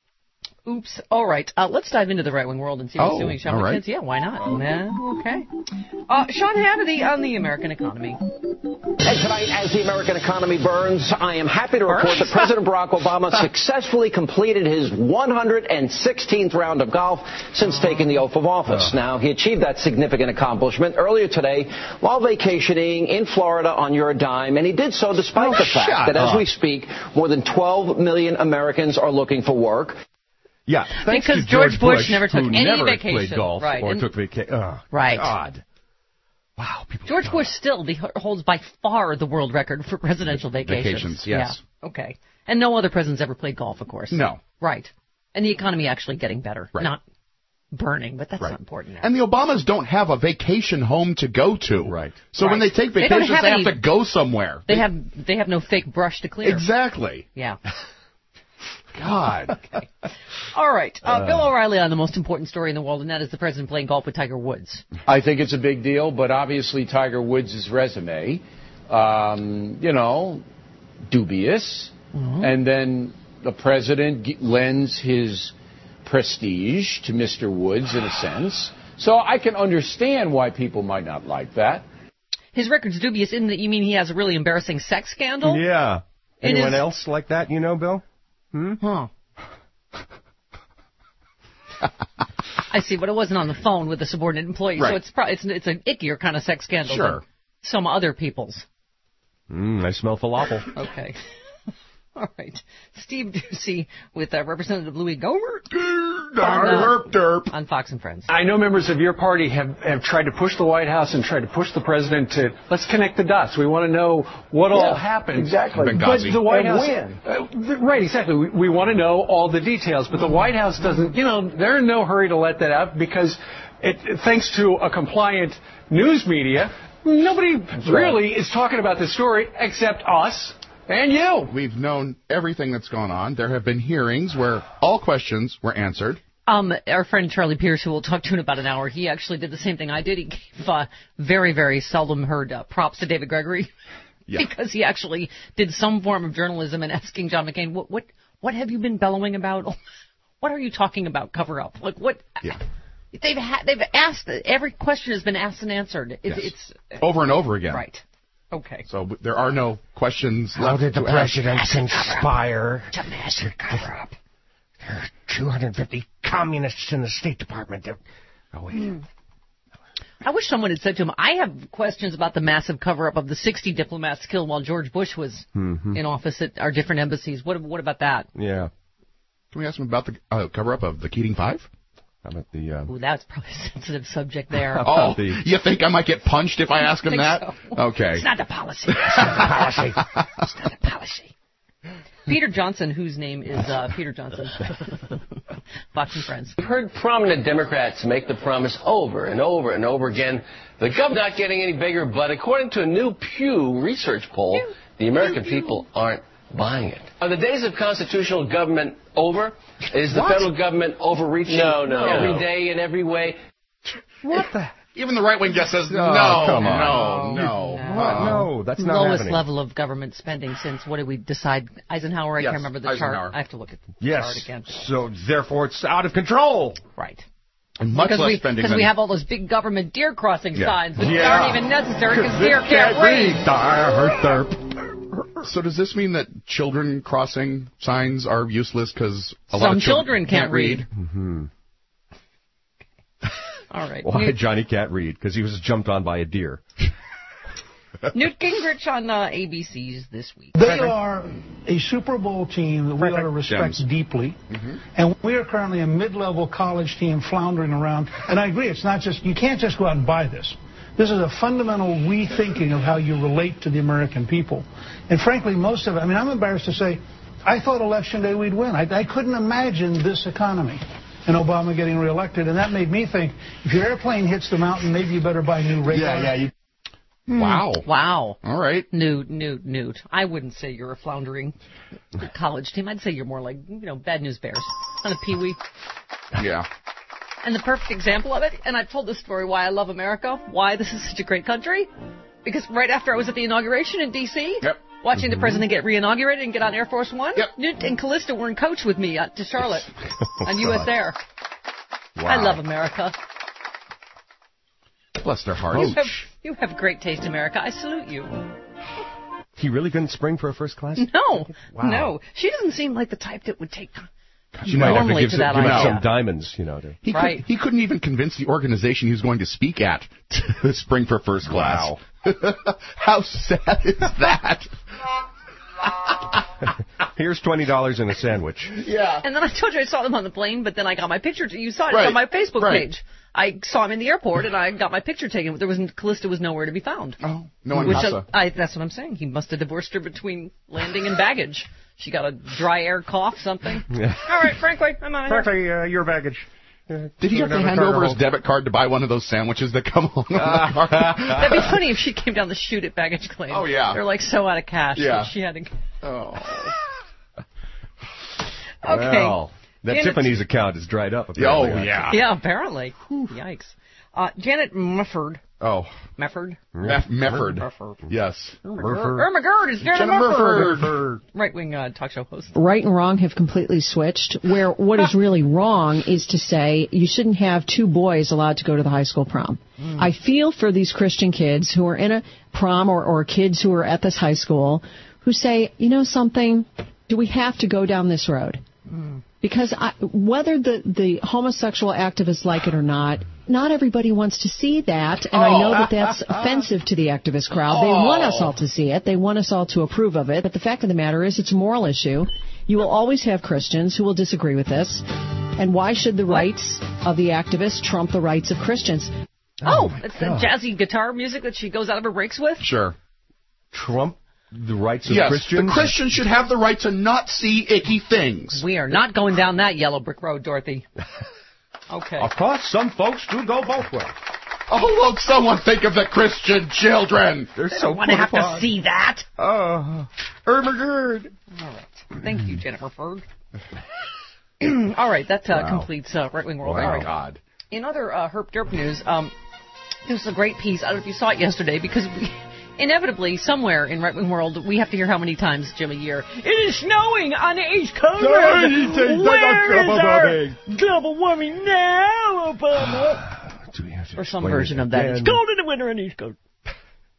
Speaker 3: Oops. All right. Uh, let's dive into the right-wing world and see what's
Speaker 9: Oh,
Speaker 3: doing. Shall
Speaker 9: all
Speaker 3: we,
Speaker 9: right.
Speaker 3: kids? Yeah, why not? Yeah, okay. Uh, Sean Hannity on the American economy.
Speaker 12: And tonight, as the American economy burns, I am happy to report that President Barack Obama successfully completed his one hundred sixteenth round of golf since taking the oath of office. Now, he achieved that significant accomplishment earlier today while vacationing in Florida on your dime, and he did so despite the fact
Speaker 9: shut
Speaker 12: that as
Speaker 9: up.
Speaker 12: we speak, more than twelve million Americans are looking for work.
Speaker 8: Yeah, thanks
Speaker 3: Because
Speaker 8: to
Speaker 3: George
Speaker 8: George
Speaker 3: Bush never took
Speaker 8: who
Speaker 3: any
Speaker 8: never
Speaker 3: vacation.
Speaker 8: played golf
Speaker 3: Right,
Speaker 8: or
Speaker 3: and-
Speaker 8: took vacation. Oh,
Speaker 3: Right.
Speaker 8: God. Wow. People
Speaker 3: George
Speaker 8: God.
Speaker 3: Bush still the, holds by far the world record for presidential vacations.
Speaker 9: Vacations, yes.
Speaker 3: Yeah. Okay. And no other president's ever played golf, of course.
Speaker 9: No.
Speaker 3: Right. And the economy actually getting better.
Speaker 9: Right.
Speaker 3: Not burning, but that's
Speaker 9: Right.
Speaker 3: not important now.
Speaker 9: And the Obamas don't have a vacation home to go to.
Speaker 8: Right.
Speaker 9: So when
Speaker 3: Right.
Speaker 9: they take
Speaker 3: They don't
Speaker 9: vacations, they
Speaker 3: have
Speaker 9: have,
Speaker 3: any-
Speaker 9: to go somewhere.
Speaker 3: they have they have no fake brush to clear.
Speaker 9: Exactly.
Speaker 3: Yeah.
Speaker 9: God.
Speaker 3: All right. Uh, Bill O'Reilly on the most important story in the world, and that is the president playing golf with Tiger Woods.
Speaker 13: I think it's a big deal, but obviously Tiger Woods' resume, um, you know, dubious.
Speaker 3: Mm-hmm.
Speaker 13: And then the president g- lends his prestige to Mister Woods in a sense. So I can understand why people might not like that.
Speaker 3: His record's dubious in that you mean he has a really embarrassing sex scandal?
Speaker 8: Yeah.
Speaker 3: It
Speaker 8: Anyone
Speaker 3: is-
Speaker 8: else like that, you know, Bill? Hmm?
Speaker 3: Huh. I see, but it wasn't on the phone with a subordinate employee, so
Speaker 9: Right.
Speaker 3: it's pro- it's it's an ickier kind of sex scandal
Speaker 9: Sure.
Speaker 3: than some other people's.
Speaker 8: Mm, I smell falafel.
Speaker 3: Okay. All right. Steve Ducey with uh, Representative Louis Gohmert on, uh,
Speaker 9: Derp, derp.
Speaker 3: on Fox and Friends.
Speaker 14: I know members of your party have, have tried to push the White House and tried to push the president to, let's connect the dots. We want to know what all
Speaker 13: Yeah,
Speaker 14: happened.
Speaker 13: exactly.
Speaker 14: But
Speaker 9: Benghazi.
Speaker 14: the White
Speaker 13: And
Speaker 14: House...
Speaker 13: when.
Speaker 14: Uh, right, exactly. We, we want to know all the details, but the White House doesn't, you know, they're in no hurry to let that out because it, thanks to a compliant news media, nobody really is talking about this story except us and you.
Speaker 9: We've known everything that's gone on. There have been hearings where all questions were answered.
Speaker 3: Um, our friend Charlie Pierce, who we'll talk to in about an hour, he actually did the same thing I did. He gave uh, very, very seldom heard uh, props to David Gregory
Speaker 9: Yeah.
Speaker 3: because he actually did some form of journalism and asking John McCain, what, what, what have you been bellowing about? What are you talking about? Cover up. Like what?
Speaker 9: Yeah.
Speaker 3: They've ha- they've asked. Every question has been asked and answered. It,
Speaker 9: Yes.
Speaker 3: It's
Speaker 9: Over and over again.
Speaker 3: right. Okay.
Speaker 9: So w- there are no questions
Speaker 15: How
Speaker 9: left
Speaker 15: did the
Speaker 9: to ask.
Speaker 15: president conspire
Speaker 3: It's a massive cover up.
Speaker 15: There are two hundred fifty communists in the State Department. That, oh, wait.
Speaker 3: I wish someone had said to him, I have questions about the massive cover-up of the sixty diplomats killed while George Bush was
Speaker 8: Mhm.
Speaker 3: in office at our different embassies. What what about that?
Speaker 8: Yeah.
Speaker 9: Can we ask him about the uh, cover-up of the Keating Five?
Speaker 8: How about the... Uh,
Speaker 3: Ooh, that's probably a sensitive subject there.
Speaker 9: Oh, you think I might get punched if I ask him
Speaker 3: think
Speaker 9: that?
Speaker 3: so.
Speaker 9: Okay.
Speaker 3: It's not the policy. It's not the policy. It's not the policy. Peter Johnson, whose name is uh, Peter Johnson. Fox and Friends.
Speaker 16: We've heard prominent Democrats make the promise over and over and over again. The government's not getting any bigger, but according to a new Pew Research poll, the American people aren't buying it. Are the days of constitutional government over? Is the
Speaker 9: What?
Speaker 16: federal government overreaching
Speaker 9: No, no,
Speaker 16: every
Speaker 9: no.
Speaker 16: day in every way?
Speaker 9: What the? Even the right wing just says, no,
Speaker 8: Oh, come
Speaker 9: no,
Speaker 8: on.
Speaker 9: no.
Speaker 8: What? No, that's not
Speaker 3: Lowest
Speaker 8: happening.
Speaker 3: level of government spending since, what did we decide? Eisenhower? I
Speaker 8: Yes,
Speaker 3: can't remember the
Speaker 8: Eisenhower.
Speaker 3: chart. I have to look at the
Speaker 8: Yes.
Speaker 3: chart again.
Speaker 8: So, therefore, it's out of control.
Speaker 3: Right.
Speaker 9: And much
Speaker 3: because
Speaker 9: less
Speaker 3: we,
Speaker 9: spending
Speaker 3: Because
Speaker 9: than...
Speaker 3: we have all those big government deer crossing
Speaker 8: Yeah.
Speaker 3: signs that
Speaker 8: Yeah.
Speaker 3: aren't even necessary because deer can't read.
Speaker 9: So does this mean that children crossing signs are useless because a lot
Speaker 3: Some
Speaker 9: of chil-
Speaker 3: children can't read.
Speaker 8: Mm-hmm.
Speaker 3: All right.
Speaker 8: Why
Speaker 3: Newt,
Speaker 8: Johnny can't read? Because he was jumped on by a deer.
Speaker 3: Newt Gingrich on uh, A B C's this week.
Speaker 17: They
Speaker 3: Frederick?
Speaker 17: are a Super Bowl team that we ought to respect
Speaker 8: Dems.
Speaker 17: deeply. And we are currently a mid-level college team floundering around. And I agree, it's not just, you can't just go out and buy this. This is a fundamental rethinking of how you relate to the American people. And frankly, most of it, I mean, I'm embarrassed to say, I thought Election Day we'd win. I, I couldn't imagine this economy and Obama getting reelected. And that made me think, if your airplane hits the mountain, maybe you better buy new radar.
Speaker 9: Yeah, yeah. You...
Speaker 3: Hmm.
Speaker 9: Wow.
Speaker 3: Wow.
Speaker 9: All right.
Speaker 3: Newt, Newt, Newt. I wouldn't say you're a floundering college team. I'd say you're more like, you know, Bad News Bears on a peewee.
Speaker 9: Yeah.
Speaker 3: And the perfect example of it, and I've told this story why I love America, why this is such a great country, because right after I was at the inauguration in D C,
Speaker 9: Yep.
Speaker 3: watching
Speaker 8: Mm-hmm.
Speaker 3: the president get reinaugurated and get on Air Force One, yep. Newt and Callista were in coach with me uh, to Charlotte
Speaker 8: Oh,
Speaker 3: on U S
Speaker 8: God.
Speaker 3: Air.
Speaker 8: Wow.
Speaker 3: I love America.
Speaker 9: Bless their hearts.
Speaker 3: You have, you have great taste, America. I salute you.
Speaker 8: He really couldn't spring for a first class?
Speaker 3: No,
Speaker 8: Wow.
Speaker 3: no. She doesn't seem like the type that would take
Speaker 8: You might have to
Speaker 3: normally
Speaker 8: give,
Speaker 3: to
Speaker 8: some,
Speaker 3: that
Speaker 8: give him
Speaker 3: idea.
Speaker 8: some diamonds, you know. To,
Speaker 9: He,
Speaker 3: Right.
Speaker 9: could, he couldn't even convince the organization he was going to speak at to spring for first class. Wow. How sad is that?
Speaker 8: Here's twenty dollars and a sandwich.
Speaker 9: Yeah.
Speaker 3: And then I told you I saw them on the plane, but then I got my picture. You saw it
Speaker 9: Right.
Speaker 3: on my Facebook
Speaker 9: Right.
Speaker 3: page. I saw him in the airport, and I got my picture taken. But there was Callista was nowhere to be found.
Speaker 9: Oh, no one
Speaker 3: Which
Speaker 9: has
Speaker 3: uh, I, that's what I'm saying. He must have divorced her between landing and baggage. She got a dry air cough, something.
Speaker 8: Yeah.
Speaker 3: All right, frankly, I'm out of here.
Speaker 14: Frankly, uh, your baggage.
Speaker 9: Did he have to hand over his debit card to buy one of those sandwiches that come along with the card?
Speaker 3: That'd be funny if she came down the chute at baggage claim.
Speaker 9: Oh, yeah.
Speaker 3: They're like so out of cash.
Speaker 9: Yeah.
Speaker 3: that She had to.
Speaker 9: Oh.
Speaker 3: Okay.
Speaker 8: Well, that
Speaker 3: Janet-
Speaker 8: Tiffany's account is dried up.
Speaker 9: Oh,
Speaker 8: apparently.
Speaker 9: yeah.
Speaker 3: Yeah, apparently. Yikes. Uh, Janet Mefford.
Speaker 9: Oh.
Speaker 3: Mefford?
Speaker 9: Meff- Mefford.
Speaker 3: Mefford.
Speaker 9: Yes.
Speaker 3: Irma Gerd is Janet
Speaker 9: Jenna
Speaker 3: Mefford.
Speaker 9: Mefford.
Speaker 3: Right-wing uh, talk show host.
Speaker 18: Right and wrong have completely switched, where what is really wrong is to say you shouldn't have two boys allowed to go to the high school prom.
Speaker 3: Mm.
Speaker 18: I feel for these Christian kids who are in a prom or, or kids who are at this high school who say, you know something, do we have to go down this road?
Speaker 3: Mm.
Speaker 18: Because I, whether the, the homosexual activists like it or not, not everybody wants to see that, and I know that that's offensive to the activist crowd. They want us all to see it. They want us all to approve of it. But the fact of the matter is it's a moral issue. You will always have Christians who will disagree with this. And why should the rights of the activists trump the rights of Christians?
Speaker 3: Oh, it's the jazzy guitar music that she goes out of her breaks with?
Speaker 9: Sure.
Speaker 8: Trump the rights of
Speaker 9: yes,
Speaker 8: Christians?
Speaker 9: the Christians should have the right to not see icky things.
Speaker 3: We are not going down that yellow brick road, Dorothy. Okay.
Speaker 8: Of course, some folks do go both ways.
Speaker 9: Oh, won't someone think of the Christian children?
Speaker 8: They're
Speaker 3: I
Speaker 8: so
Speaker 3: don't want to have to
Speaker 8: apart.
Speaker 3: see that.
Speaker 8: Oh, Irma Gerd.
Speaker 3: All right. Thank you, Jennifer Ferg. All right, that uh,
Speaker 8: Wow.
Speaker 3: completes uh, Right Wing World.
Speaker 9: Oh,
Speaker 3: All
Speaker 9: my
Speaker 3: right.
Speaker 9: God.
Speaker 3: In other uh, herp derp news, um, there was a great piece. I don't know if you saw it yesterday, because we, inevitably, somewhere in Right Wing World, we have to hear how many times, Jim, a year, it is snowing on the East Coast. Where is our global warming now, Obama?
Speaker 8: Do we have to
Speaker 3: Or some
Speaker 8: explain
Speaker 3: version
Speaker 8: it
Speaker 3: of that. It's
Speaker 8: again?
Speaker 3: cold in the winter on the East Coast.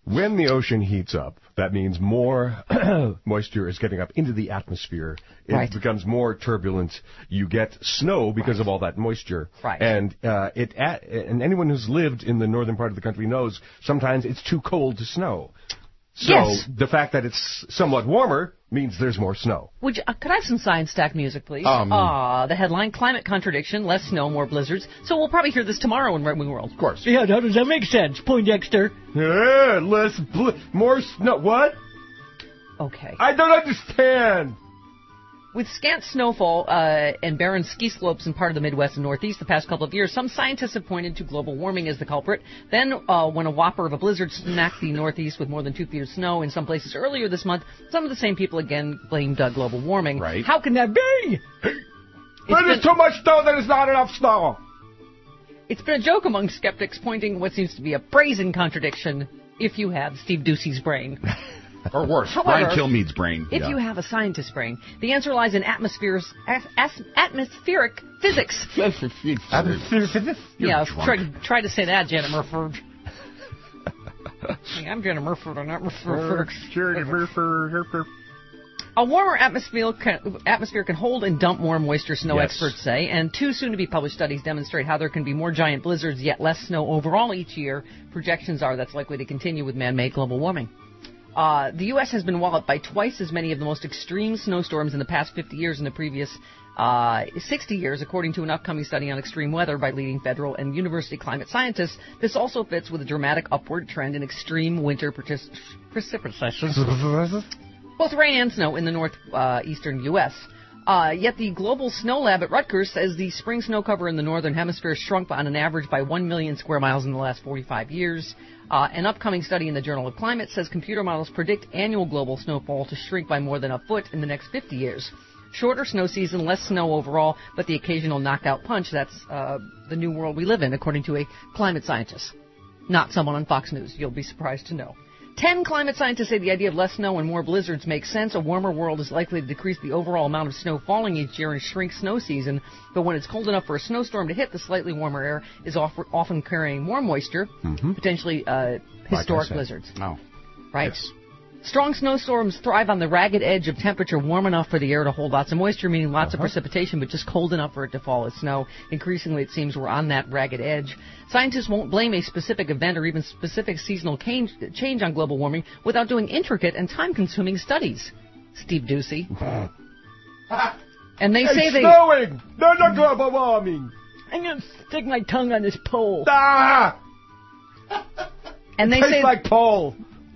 Speaker 8: When the ocean heats up, that means more moisture is getting up into the atmosphere. It
Speaker 3: Right.
Speaker 8: becomes more turbulent. You get snow because
Speaker 3: Right.
Speaker 8: of all that moisture.
Speaker 3: Right.
Speaker 8: And uh, it at, and anyone who's lived in the northern part of the country knows sometimes it's too cold to snow. So
Speaker 3: Yes.
Speaker 8: the fact that it's somewhat warmer means there's more snow.
Speaker 3: Would you, uh, could I have some science stack music, please?
Speaker 8: Um,
Speaker 3: Ah, the headline: Climate contradiction, less snow, more blizzards. So we'll probably hear this tomorrow in Right Wing World. Of
Speaker 8: course.
Speaker 3: Yeah, how does that make sense, Poindexter?
Speaker 8: Yeah, less bl- more snow. What?
Speaker 3: Okay.
Speaker 8: I don't understand.
Speaker 3: With scant snowfall uh, and barren ski slopes in part of the Midwest and Northeast the past couple of years, some scientists have pointed to global warming as the culprit. Then, uh, when a whopper of a blizzard smacked the Northeast with more than two feet of snow in some places earlier this month, some of the same people again blamed uh, global warming.
Speaker 8: Right.
Speaker 3: How can that be?
Speaker 8: But there's too much snow, there's not enough snow.
Speaker 3: It's been a joke among skeptics, pointing what seems to be a brazen contradiction if you have Steve Ducey's brain.
Speaker 9: Or worse,
Speaker 3: However,
Speaker 9: Brian Kilmeade's brain.
Speaker 3: If
Speaker 9: Yeah.
Speaker 3: you have a scientist's brain, the answer lies in atmospheres, as, as, atmospheric physics.
Speaker 9: You're
Speaker 3: yeah,
Speaker 9: drunk.
Speaker 3: try, try to say that, Janet Murford. Hey, I'm Janet Murford on atmospheric physics. A warmer atmosphere can, atmosphere can hold and dump more moisture, snow
Speaker 8: Yes.
Speaker 3: experts say, and two soon-to-be-published studies demonstrate how there can be more giant blizzards, yet less snow overall each year. Projections are that's likely to continue with man-made global warming. Uh, the U S has been walloped by twice as many of the most extreme snowstorms in the past fifty years in the previous uh, sixty years, according to an upcoming study on extreme weather by leading federal and university climate scientists. This also fits with a dramatic upward trend in extreme winter partic- precipitation. Both rain and snow in the northeastern U S Uh, yet the Global Snow Lab at Rutgers says the spring snow cover in the northern hemisphere shrunk on an average by one million square miles in the last forty-five years. Uh, an upcoming study in the Journal of Climate says computer models predict annual global snowfall to shrink by more than a foot in the next fifty years. Shorter snow season, less snow overall, but the occasional knockout punch. That's uh, the new world we live in, according to a climate scientist. Not someone on Fox News, you'll be surprised to know. Ten climate scientists say the idea of less snow and more blizzards makes sense. A warmer world is likely to decrease the overall amount of snow falling each year and shrink snow season. But when it's cold enough for a snowstorm to hit, the slightly warmer air is offer, often carrying more moisture,
Speaker 8: Mm-hmm.
Speaker 3: potentially uh, historic blizzards.
Speaker 9: Oh.
Speaker 3: Right?
Speaker 9: Yes.
Speaker 3: Strong snowstorms thrive on the ragged edge of temperature warm enough for the air to hold lots of moisture, meaning lots
Speaker 8: Uh-huh.
Speaker 3: of precipitation, but just cold enough for it to fall as snow. Increasingly, it seems we're on that ragged edge. Scientists won't blame a specific event or even specific seasonal change, change on global warming without doing intricate and time-consuming studies. Steve Ducey. And they say
Speaker 8: it's
Speaker 3: they...
Speaker 8: snowing! No, no global warming!
Speaker 3: I'm going to stick my tongue on this pole.
Speaker 8: Ah!
Speaker 3: And they
Speaker 8: Tastes
Speaker 3: say...
Speaker 8: like pole.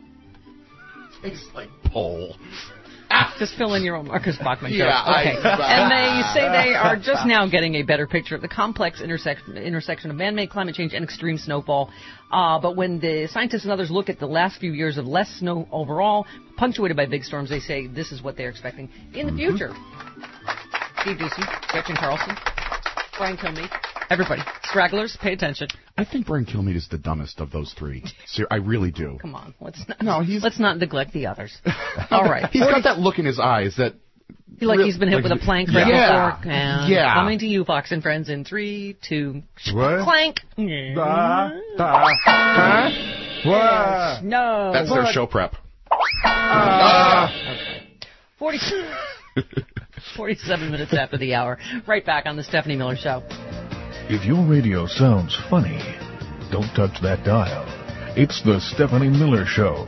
Speaker 9: Tastes like pole.
Speaker 3: Just fill in your own Marcus Bachman joke.
Speaker 9: Yeah, I-
Speaker 3: okay. And they say they are just now getting a better picture of the complex intersection, intersection of man-made climate change and extreme snowfall. Uh, but when the scientists and others look at the last few years of less snow overall, punctuated by big storms, they say this is what they're expecting in the future. Steve Ducey, Gretchen Carlson, Brian Kilmeade, everybody. Stragglers, pay attention.
Speaker 9: I think Brian Kilmeade is the dumbest of those three. Ser- I really do.
Speaker 3: Come on, let's not,
Speaker 9: No, he's-
Speaker 3: let's not neglect the others. All right.
Speaker 9: He's got that look in his eyes that...
Speaker 3: Feel like
Speaker 9: real-
Speaker 3: he's been hit
Speaker 9: like
Speaker 3: with a
Speaker 9: he-
Speaker 3: plank right
Speaker 9: yeah.
Speaker 3: before. And
Speaker 9: Yeah.
Speaker 3: Coming to you, Fox and Friends, in three, two,
Speaker 8: What?
Speaker 3: clank.
Speaker 8: Da, da, huh? What?
Speaker 3: No.
Speaker 9: That's their show prep.
Speaker 3: forty, forty-seven minutes after the hour. Right back on the Stephanie Miller Show.
Speaker 10: If your radio sounds funny, don't touch that dial. It's the Stephanie Miller Show.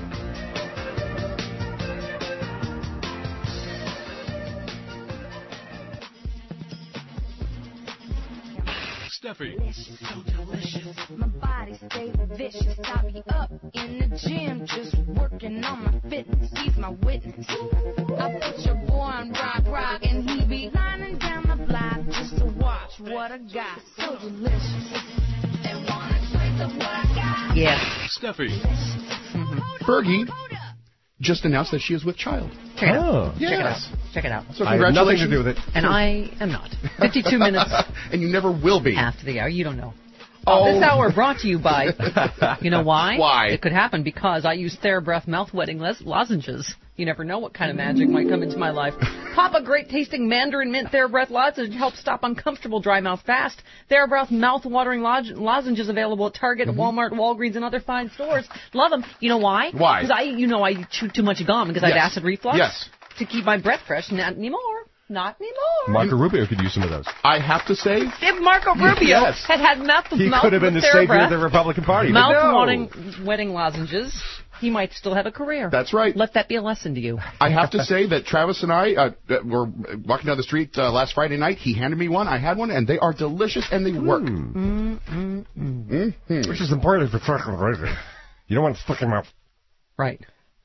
Speaker 1: Steffi.
Speaker 2: My body stays vicious. I be up in the gym, just working on my fitness. He's my witness. I put your boy on rock, rock, and he be lining down the block just to watch what I got. So delicious. They wanna taste of what I got.
Speaker 3: Yeah.
Speaker 1: Steffi.
Speaker 9: Fergie just announced that she is with child.
Speaker 3: Check it
Speaker 8: Oh.
Speaker 3: out. Check it out.
Speaker 9: Yes.
Speaker 3: Check it out.
Speaker 9: So
Speaker 8: I have nothing
Speaker 9: congratulations.
Speaker 8: to do with it.
Speaker 3: And I am not. fifty-two minutes
Speaker 9: And you never will be.
Speaker 3: after the hour. You don't know.
Speaker 9: Oh.
Speaker 3: This hour brought to you by, you know why?
Speaker 9: Why?
Speaker 3: It could happen because I use TheraBreath mouth wetting les- lozenges. You never know what kind of magic might come into my life. Pop a great-tasting Mandarin Mint TheraBreath lozenge to help stop uncomfortable dry mouth fast. TheraBreath mouth-watering loz- lozenges available at Target,
Speaker 9: Mm-hmm.
Speaker 3: Walmart, Walgreens, and other fine stores. Love them. You know why?
Speaker 9: Why?
Speaker 3: Because I, you know, I chew too much gum because I have
Speaker 9: Yes.
Speaker 3: acid reflux.
Speaker 9: Yes.
Speaker 3: To keep my breath fresh. Not anymore. Not anymore.
Speaker 8: Marco Rubio could use some of those.
Speaker 9: I have to say,
Speaker 3: If Marco Rubio
Speaker 8: Yes.
Speaker 3: had had mouth
Speaker 8: He
Speaker 3: mouth
Speaker 8: could have been the
Speaker 3: with
Speaker 8: savior of
Speaker 3: TheraBreath,
Speaker 8: the Republican Party. but no.
Speaker 3: mouth-watering wedding lozenges, he might still have a career.
Speaker 9: That's right.
Speaker 3: Let that be a lesson to you.
Speaker 9: I have to say that Travis and I uh, uh, were walking down the street uh, last Friday night. He handed me one. I had one, and they are delicious, and they work.
Speaker 3: Mm, mm, mm.
Speaker 9: Mm-hmm.
Speaker 8: Which is important for fucking crazy. You don't want to fuck him up.
Speaker 3: Right.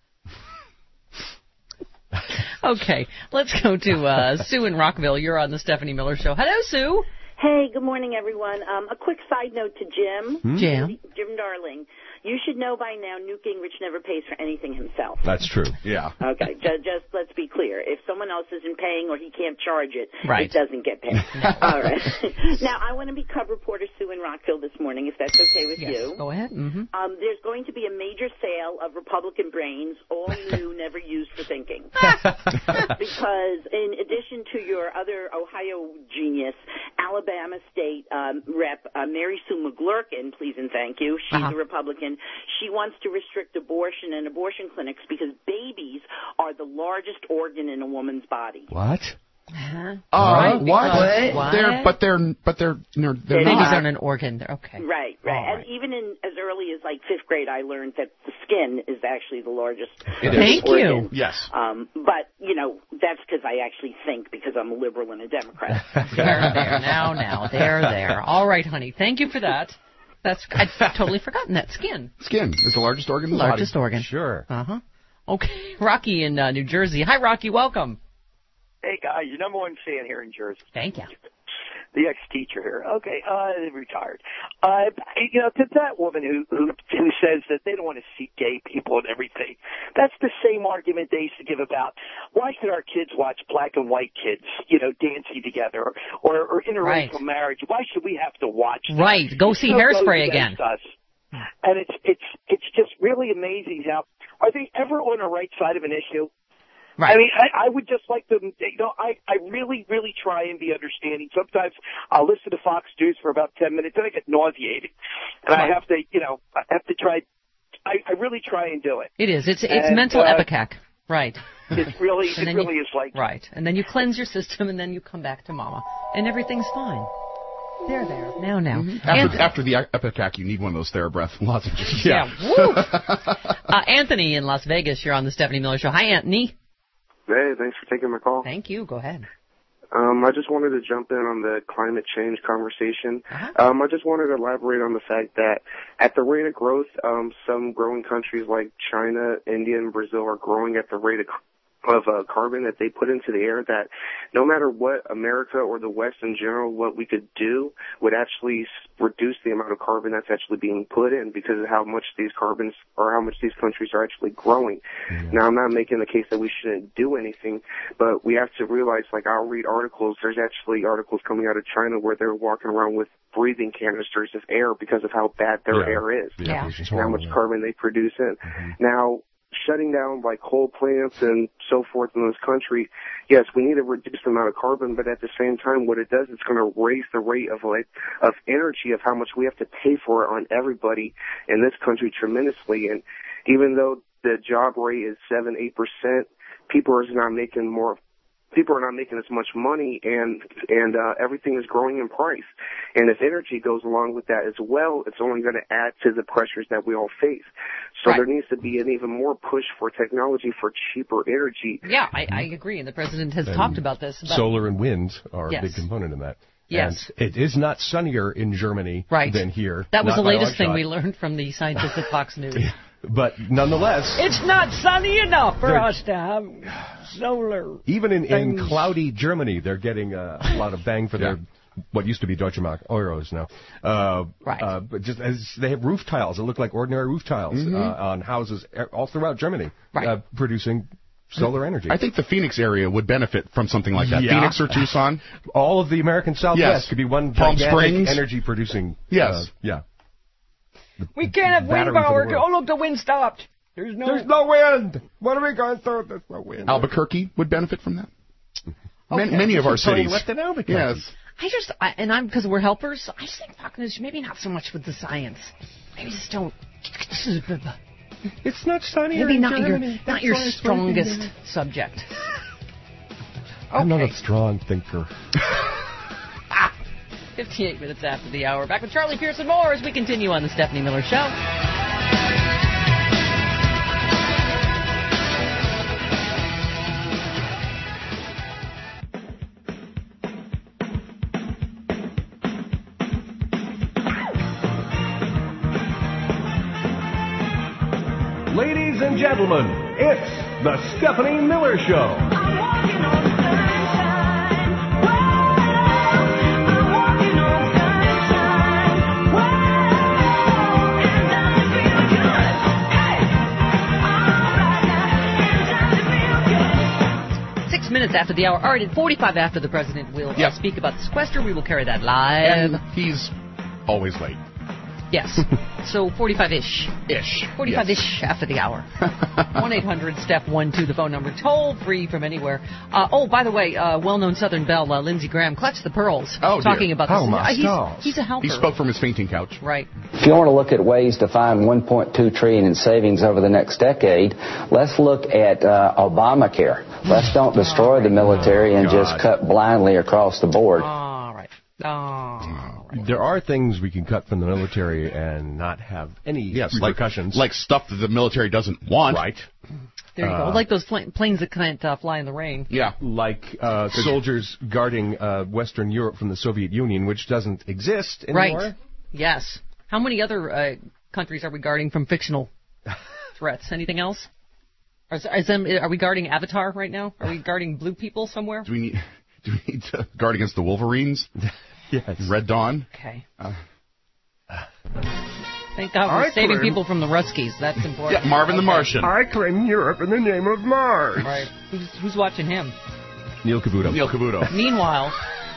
Speaker 3: Okay, let's go to uh, Sue in Rockville. You're on the Stephanie Miller Show. Hello, Sue.
Speaker 19: Hey, good morning, everyone. Um, a quick side note to Jim.
Speaker 8: Hmm?
Speaker 3: Jim.
Speaker 19: Jim Darling. You should know by now Newt Gingrich never pays for anything himself.
Speaker 8: That's true.
Speaker 9: Yeah.
Speaker 19: Okay, just, just let's be clear. If someone else isn't paying or he can't charge it,
Speaker 3: Right.
Speaker 19: it doesn't get paid. All right. Now, I want to be cub reporter Sue in Rockville this morning, if that's okay with
Speaker 3: Yes,
Speaker 19: you.
Speaker 3: go ahead. Mm-hmm.
Speaker 19: Um, there's going to be a major sale of Republican brains, all new, never used for thinking. Because in addition to your other Ohio genius, Alabama State um, Rep uh, Mary Sue McGlurkin, please and thank you, she's
Speaker 3: Uh-huh.
Speaker 19: a Republican, she wants to restrict abortion and abortion clinics because babies are the largest organ in a woman's body.
Speaker 8: What?
Speaker 3: Uh-huh.
Speaker 9: Uh,
Speaker 3: Right,
Speaker 9: what?
Speaker 3: because- What?
Speaker 9: They're, but they're, but they're, they're, they're
Speaker 19: Babies
Speaker 3: Babies
Speaker 9: not.
Speaker 3: aren't an organ. They're okay.
Speaker 19: Right, right.
Speaker 3: All
Speaker 19: And even in as early as like fifth grade, I learned that the skin is actually the largest
Speaker 9: It is.
Speaker 3: Thank you.
Speaker 19: organ.
Speaker 9: Yes.
Speaker 19: Um, but, you know, that's because I actually think because I'm a liberal and a Democrat.
Speaker 3: There, there. Now, now. There, there. All right, honey. Thank you for that. That's I'd totally forgotten that. Skin.
Speaker 9: Skin is the largest organ in the
Speaker 3: Largest
Speaker 9: body.
Speaker 3: organ.
Speaker 8: Sure.
Speaker 3: Uh-huh. Okay. Rocky in uh, New Jersey. Hi, Rocky. Welcome.
Speaker 20: Hey, guys, your number one fan here in Jersey.
Speaker 3: Thank you.
Speaker 20: The ex-teacher here. Okay, uh, retired. Uh, you know, to that woman who, who who says that they don't want to see gay people and everything, that's the same argument they used to give about why should our kids watch black and white kids, you know, dancing together or, or, or interracial
Speaker 3: Right.
Speaker 20: marriage? Why should we have to watch that?
Speaker 3: Right. Go
Speaker 20: It
Speaker 3: see
Speaker 20: still
Speaker 3: Hairspray
Speaker 20: goes
Speaker 3: again.
Speaker 20: against Us. And it's it's it's just really amazing how are they ever on the right side of an issue?
Speaker 3: Right.
Speaker 20: I mean, I, I would just like to, you know, I, I really, really try and be understanding. Sometimes I'll listen to Fox News for about ten minutes and I get nauseated. And
Speaker 3: Right.
Speaker 20: I have to, you know, I have to try, I, I really try and do it.
Speaker 3: It is. It's it's
Speaker 20: And,
Speaker 3: mental
Speaker 20: uh,
Speaker 3: ipecac. Right.
Speaker 20: It's really,
Speaker 3: And
Speaker 20: it
Speaker 3: then
Speaker 20: really
Speaker 3: you-
Speaker 20: is like,
Speaker 3: Right. And then you cleanse your system, and then you come back to mama. And everything's fine. There, there. Now, now.
Speaker 9: After,
Speaker 3: Anth-
Speaker 9: after the Epicac, you need one of those TheraBreath lozenges.
Speaker 3: Yeah. Woo. uh, Anthony in Las Vegas, you're on the Stephanie Miller Show. Hi, Anthony.
Speaker 21: Hey, thanks for taking my call.
Speaker 3: Thank you. Go ahead.
Speaker 21: Um, I just wanted to jump in on the climate change conversation.
Speaker 3: Uh-huh.
Speaker 21: Um, I just wanted to elaborate on the fact that at the rate of growth, um, some growing countries like China, India, and Brazil are growing at the rate of of uh, carbon that they put into the air, that no matter what America or the West in general, what we could do would actually s- reduce the amount of carbon that's actually being put in because of how much these carbons or how much these countries are actually growing. Mm-hmm. Now, I'm not making the case that we shouldn't do anything, but we have to realize, like, I'll read articles. There's actually articles coming out of China where they're walking around with breathing canisters of air because of how bad their
Speaker 8: Yeah.
Speaker 21: air is
Speaker 8: Yeah.
Speaker 21: and how much carbon they produce in. Mm-hmm. Now, shutting down like coal plants and so forth in this country, yes, we need to reduce the amount of carbon, but at the same time, what it does, it's going to raise the rate of like of energy of how much we have to pay for it on everybody in this country tremendously. And even though the job rate is seven, eight percent, people are not making more. People are not making as much money, and and uh, everything is growing in price. And if energy goes along with that as well, it's only going to add to the pressures that we all face. So
Speaker 3: Right.
Speaker 21: there needs to be an even more push for technology for cheaper energy.
Speaker 3: Yeah, I, I agree. And the president has
Speaker 8: And
Speaker 3: talked about this. About
Speaker 8: Solar and wind are
Speaker 3: Yes.
Speaker 8: a big component in that.
Speaker 3: Yes.
Speaker 8: And it is not sunnier in Germany
Speaker 3: Right.
Speaker 8: than here.
Speaker 3: That was
Speaker 8: Not
Speaker 3: the
Speaker 8: by a
Speaker 3: latest
Speaker 8: long
Speaker 3: thing
Speaker 8: shot.
Speaker 3: we learned from the scientists at Fox News.
Speaker 8: But nonetheless,
Speaker 22: It's not sunny enough for
Speaker 8: They're-
Speaker 22: us to have solar.
Speaker 8: even in, in
Speaker 22: things.
Speaker 8: cloudy Germany, they're getting uh, a lot of bang for their what used to be Deutsche Mark euros now. Uh,
Speaker 3: right.
Speaker 8: Uh, but just as they have roof tiles that look like ordinary roof tiles
Speaker 9: Mhm.
Speaker 8: uh, on houses all throughout Germany,
Speaker 3: Right.
Speaker 8: uh, producing solar energy.
Speaker 9: I think the Phoenix area would benefit from something like that.
Speaker 8: Yeah.
Speaker 9: Phoenix or Tucson.
Speaker 8: All of the American Southwest
Speaker 9: Yes.
Speaker 8: could be one
Speaker 9: Palm
Speaker 8: gigantic
Speaker 9: Springs.
Speaker 8: energy producing.
Speaker 9: Yes.
Speaker 8: Uh, yeah.
Speaker 22: We can't have wind
Speaker 8: Battery for the
Speaker 22: power.
Speaker 8: world.
Speaker 22: Oh, look, the wind stopped. There's no.
Speaker 8: There's no wind. What are we going to do? There's no wind.
Speaker 9: Albuquerque would benefit from that.
Speaker 3: Okay.
Speaker 9: Many, many of our
Speaker 8: Tony
Speaker 9: cities.
Speaker 8: left in Albuquerque.
Speaker 9: Yes.
Speaker 3: I just, I, and I'm, because we're helpers, I just think talking is maybe not so much with the science. Maybe just don't,
Speaker 8: It's not sunny
Speaker 3: maybe
Speaker 8: in
Speaker 3: not your,
Speaker 8: Germany.
Speaker 3: not
Speaker 8: That's
Speaker 3: your
Speaker 8: why it's
Speaker 3: strongest
Speaker 8: raining.
Speaker 3: subject.
Speaker 8: I'm not a strong thinker.
Speaker 3: fifty-eight minutes after the hour. Back with Charlie Pierce and more as we continue on the Stephanie Miller Show.
Speaker 1: Ladies and gentlemen, it's the Stephanie Miller Show.
Speaker 3: Six minutes after the hour. All right, at forty-five after the president will uh,
Speaker 9: Yep.
Speaker 3: speak about the sequester. We will carry that live.
Speaker 9: And he's always late.
Speaker 3: Yes. So forty-five-ish.
Speaker 9: Ish.
Speaker 3: forty-five-ish
Speaker 9: Yes.
Speaker 3: after the hour. one eight hundred step one two, the phone number. Toll free from anywhere. Uh, oh, by the way, uh, well-known Southern belle, uh, Lindsey Graham, clutched the pearls.
Speaker 9: Oh,
Speaker 3: talking
Speaker 9: dear.
Speaker 3: about
Speaker 9: Oh,
Speaker 3: this.
Speaker 9: my
Speaker 3: Uh, he's,
Speaker 9: stars.
Speaker 3: he's a helper.
Speaker 9: He spoke from his fainting couch.
Speaker 3: Right.
Speaker 4: If you want to look at ways to find one point two trillion dollars in savings over the next decade, let's look at uh, Obamacare. Let's don't destroy the military and just cut blindly across the board.
Speaker 3: All right. Oh.
Speaker 8: There are things we can cut from the military and not have any
Speaker 9: Yes, like,
Speaker 8: repercussions.
Speaker 9: like stuff that the military doesn't want.
Speaker 8: Right.
Speaker 3: There you
Speaker 8: Uh,
Speaker 3: go. Like those pl- planes that can't uh, fly in the rain.
Speaker 9: Yeah.
Speaker 8: Like uh, soldiers guarding uh, Western Europe from the Soviet Union, which doesn't exist anymore.
Speaker 3: Right. Yes. How many other uh, countries are we guarding from fictional threats? Anything else? Are, is them, are we guarding Avatar right now? Are we guarding blue people somewhere?
Speaker 9: Do we need, do we need to guard against the Wolverines?
Speaker 8: Yes.
Speaker 9: Red Dawn?
Speaker 3: Okay.
Speaker 9: Uh,
Speaker 3: Thank God we're
Speaker 8: I
Speaker 3: saving
Speaker 8: claim-
Speaker 3: people from the Ruskies. That's important.
Speaker 9: yeah, Marvin the
Speaker 3: Okay.
Speaker 9: Martian.
Speaker 8: I claim Europe in the name of Mars.
Speaker 3: Right. Who's, who's watching him?
Speaker 8: Neil Cavuto.
Speaker 9: Neil Cavuto.
Speaker 3: Meanwhile,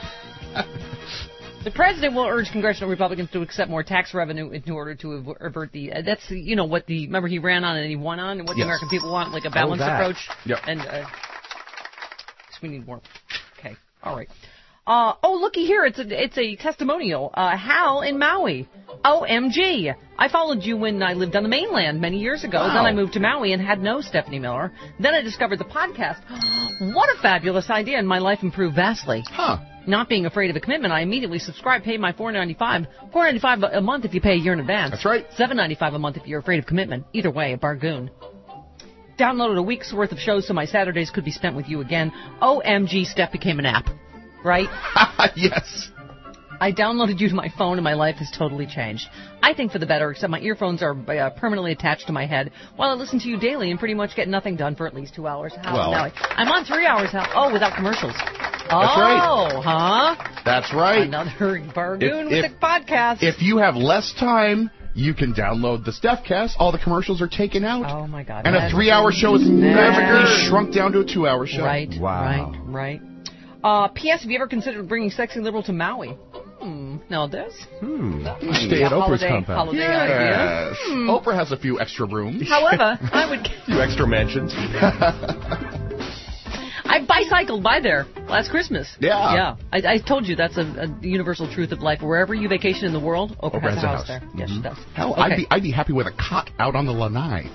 Speaker 3: the president will urge congressional Republicans to accept more tax revenue in order to av- avert the. Uh, that's the, you know what the remember he ran on and he won on and what the
Speaker 9: Yes.
Speaker 3: American people want, like a balanced
Speaker 8: that.
Speaker 3: approach.
Speaker 9: Yep.
Speaker 3: And uh, so we need more. Okay. All right. Uh, oh, looky here. It's a it's a testimonial. Uh, Hal in Maui. O M G. I followed you when I lived on the mainland many years ago.
Speaker 9: Wow.
Speaker 3: Then I moved to Maui and had no Stephanie Miller. Then I discovered the podcast. What a fabulous idea, and my life improved vastly.
Speaker 9: Huh.
Speaker 3: Not being afraid of a commitment, I immediately subscribed, paid my four ninety-five. four ninety-five a month if you pay a year in advance.
Speaker 9: That's right.
Speaker 3: seven ninety-five a month if you're afraid of commitment. Either way, a bargain. Downloaded a week's worth of shows so my Saturdays could be spent with you again. O M G, Steph became an app. Right?
Speaker 9: Yes.
Speaker 3: I downloaded you to my phone and my life has totally changed. I think for the better, except my earphones are uh, permanently attached to my head while I listen to you daily and pretty much get nothing done for at least two hours. How
Speaker 9: Well-
Speaker 3: now? I'm on three hours now. Oh, without commercials.
Speaker 9: That's
Speaker 3: oh,
Speaker 9: right.
Speaker 3: huh?
Speaker 9: That's right.
Speaker 3: Another bargain
Speaker 9: If-
Speaker 3: with
Speaker 9: if-
Speaker 3: the podcast.
Speaker 9: If you have less time, you can download the StephCast. All the commercials are taken out.
Speaker 3: Oh, my God.
Speaker 9: And a
Speaker 3: That's
Speaker 9: three-hour show is
Speaker 3: never-
Speaker 9: magically shrunk down to a two-hour show.
Speaker 3: Right,
Speaker 8: Wow.
Speaker 3: right, right. Uh, P S. Have you ever considered bringing Sexy Liberal to Maui? Hmm. Now this?
Speaker 8: Hmm.
Speaker 3: Hmm.
Speaker 8: Stay at
Speaker 3: Yeah,
Speaker 8: Oprah's
Speaker 3: holiday-
Speaker 8: compound.
Speaker 3: holiday
Speaker 9: Yes.
Speaker 3: idea. Hmm.
Speaker 9: Oprah has a few extra rooms.
Speaker 3: However, I would.
Speaker 8: few extra mansions.
Speaker 3: I bicycled by there last Christmas.
Speaker 9: Yeah.
Speaker 3: Yeah. I, I told you that's a, a universal truth of life. Wherever you vacation in the world, Oprah, has, a house, there. Yes, she does.
Speaker 9: Hell,
Speaker 3: Okay.
Speaker 9: I'd be I'd be happy with a cot out on the lanai.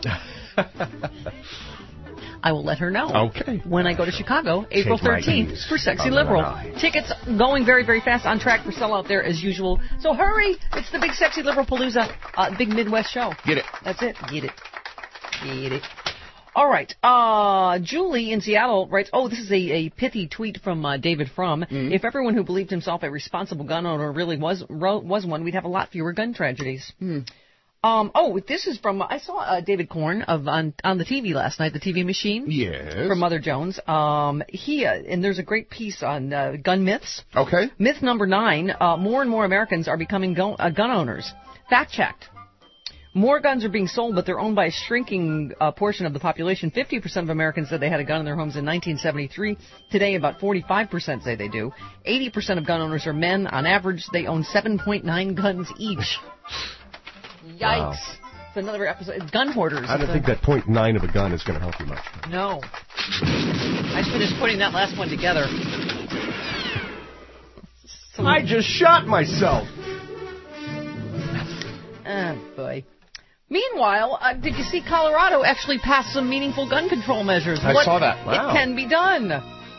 Speaker 3: I will let her know.
Speaker 9: Okay.
Speaker 3: When I go to Chicago, April
Speaker 8: Take my
Speaker 3: thirteenth
Speaker 8: keys
Speaker 3: for Sexy
Speaker 8: on the
Speaker 3: Liberal.
Speaker 8: lanai.
Speaker 3: Tickets going very, very fast, on track for sellout there as usual. So hurry! It's the big Sexy Liberal Palooza, uh, big Midwest show.
Speaker 9: Get it.
Speaker 3: That's it. Get it. Get it. All right. Uh, Julie in Seattle writes, oh, this is a, a pithy tweet from uh, David Frum.
Speaker 9: Mm-hmm.
Speaker 3: If everyone who believed himself a responsible gun owner really was ro- was one, we'd have a lot fewer gun tragedies.
Speaker 9: Hmm.
Speaker 3: Um, oh, this is from, I saw uh, David Korn of on, on the T V last night, the T V Machine.
Speaker 9: Yes.
Speaker 3: From Mother Jones. Um, he, uh, and there's a great piece on uh, gun myths.
Speaker 9: Okay.
Speaker 3: Myth number nine, uh, more and more Americans are becoming gun, uh, gun owners. Fact checked. More guns are being sold, but they're owned by a shrinking uh, portion of the population. fifty percent of Americans said they had a gun in their homes in nineteen seventy-three. Today, about forty-five percent say they do. eighty percent of gun owners are men. On average, they own seven point nine guns each. Yikes.
Speaker 8: Wow.
Speaker 3: It's another episode. It's gun hoarders.
Speaker 8: I don't
Speaker 3: It's
Speaker 8: think
Speaker 3: a-
Speaker 8: that point nine of a gun is going to help you much.
Speaker 3: No. I just finished putting that last one together. So
Speaker 8: I just shot myself.
Speaker 3: Oh, boy. Meanwhile, uh, did you see Colorado actually passed some meaningful gun control measures?
Speaker 9: I
Speaker 3: what
Speaker 9: saw that. Wow.
Speaker 3: It can be done.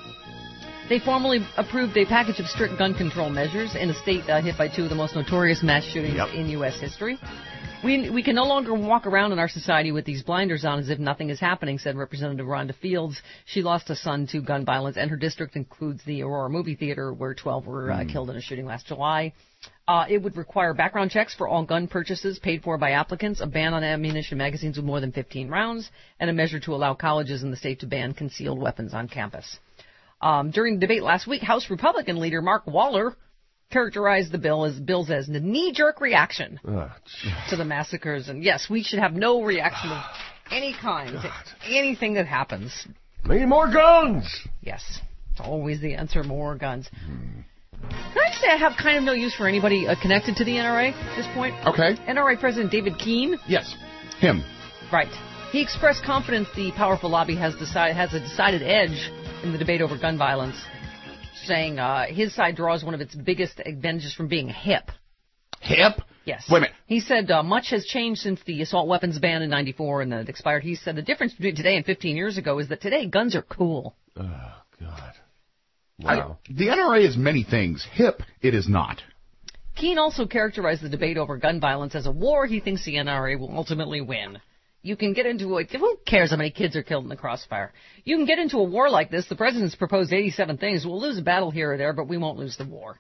Speaker 3: They formally approved a package of strict gun control measures in a state uh, hit by two of the most notorious mass shootings
Speaker 9: Yep.
Speaker 3: in U S history. We we can no longer walk around in our society with these blinders on as if nothing is happening, said Representative Rhonda Fields. She lost a son to gun violence, and her district includes the Aurora movie theater, where twelve were uh, killed in a shooting last July. Uh, it would require background checks for all gun purchases paid for by applicants, a ban on ammunition magazines with more than fifteen rounds, and a measure to allow colleges in the state to ban concealed weapons on campus. Um, during the debate last week, House Republican leader Mark Waller characterized the bill as bills as a knee-jerk reaction
Speaker 8: Oh,
Speaker 3: to the massacres. And yes, we should have no reaction of any kind to anything that happens.
Speaker 8: we need more guns.
Speaker 3: Yes, it's always the answer, more guns. Can I just say I have kind of no use for anybody uh, connected to the N R A at this point?
Speaker 9: Okay.
Speaker 3: N R A President David Keene.
Speaker 9: Yes. Him.
Speaker 3: Right. He expressed confidence the powerful lobby has decided has a decided edge in the debate over gun violence, saying uh, his side draws one of its biggest advantages from being hip.
Speaker 9: Hip?
Speaker 3: Yes.
Speaker 9: Wait a minute.
Speaker 3: He said uh, much has changed since the assault weapons ban in ninety-four and then it expired. He said the difference between today and fifteen years ago is that today guns are cool.
Speaker 8: Oh, God.
Speaker 9: Wow. I, the N R A is many things. Hip, it is not.
Speaker 3: Keene also characterized the debate over gun violence as a war he thinks the N R A will ultimately win. You can get into a... Who cares how many kids are killed in the crossfire? You can get into a war like this. The president's proposed eighty-seven things. We'll lose a battle here or there, but we won't lose the war.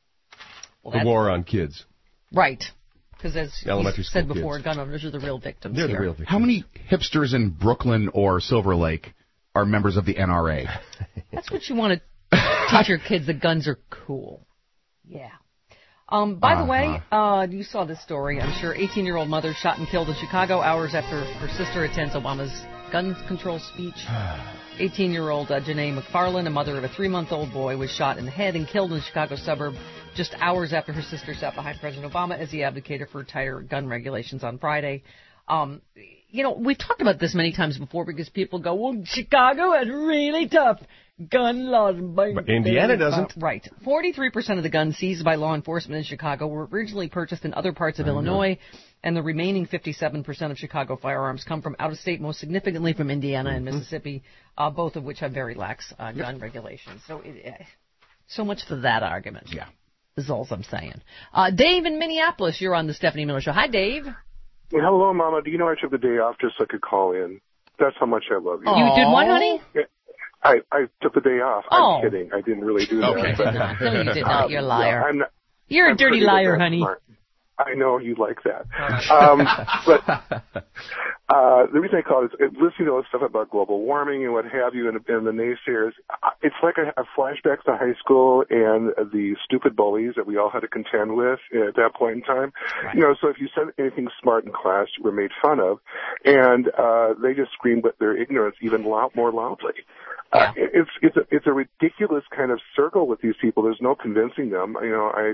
Speaker 3: Well,
Speaker 8: the
Speaker 3: that's-
Speaker 8: war on kids.
Speaker 3: Right. Because as
Speaker 8: Elementary
Speaker 3: you said
Speaker 8: school
Speaker 3: before,
Speaker 8: kids.
Speaker 3: gun owners are the real victims
Speaker 8: They're
Speaker 3: here.
Speaker 8: the real victims.
Speaker 9: How many hipsters in Brooklyn or Silver Lake are members of the N R A?
Speaker 3: That's what you want to teach your kids, that guns are cool. Yeah. Um, by the way, uh, you saw this story, I'm sure. eighteen-year-old mother shot and killed in Chicago hours after her sister attends Obama's gun control speech. eighteen-year-old uh, Janae McFarland, a mother of a three-month-old boy, was shot in the head and killed in a Chicago suburb just hours after her sister sat behind President Obama as he advocated for tighter gun regulations on Friday. Um, you know, we've talked about this many times before because people go, well, Chicago has really tough gun laws.
Speaker 8: But Indiana doesn't.
Speaker 3: Uh, right. forty-three percent of the guns seized by law enforcement in Chicago were originally purchased in other parts of
Speaker 8: I
Speaker 3: Illinois,
Speaker 8: know.
Speaker 3: and the remaining fifty-seven percent of Chicago firearms come from out of state, most significantly from Indiana and Mississippi, uh, both of which have very lax uh, gun regulations. So, it, uh, so much for that argument.
Speaker 9: Yeah.
Speaker 3: Is all I'm saying. Uh, Dave in Minneapolis, you're on the Stephanie Miller Show. Hi, Dave.
Speaker 6: Hello, Mama. Do you know I took the day off just so I could call in? That's how much I love you.
Speaker 3: You did what, honey?
Speaker 6: I, I took the day off.
Speaker 3: Oh.
Speaker 6: I'm kidding. I didn't really do
Speaker 3: Okay.
Speaker 6: that.
Speaker 3: You did not. No, you did not. You're a liar.
Speaker 6: No, I'm not,
Speaker 3: You're a
Speaker 6: I'm
Speaker 3: dirty
Speaker 6: pretty good
Speaker 3: liar,
Speaker 6: at
Speaker 3: honey.
Speaker 6: smart. I know you like that. Um, but uh, the reason I call it is listening to all this stuff about global warming and what have you, and, and the naysayers. It's like I have flashbacks to high school and the stupid bullies that we all had to contend with at that point in time. Right. You know, so if you said anything smart in class, you were made fun of, and uh, they just screamed with their ignorance even loud, more loudly. Yeah. Uh, it's it's a, it's a ridiculous kind of circle with these people. There's no convincing them. You know, I.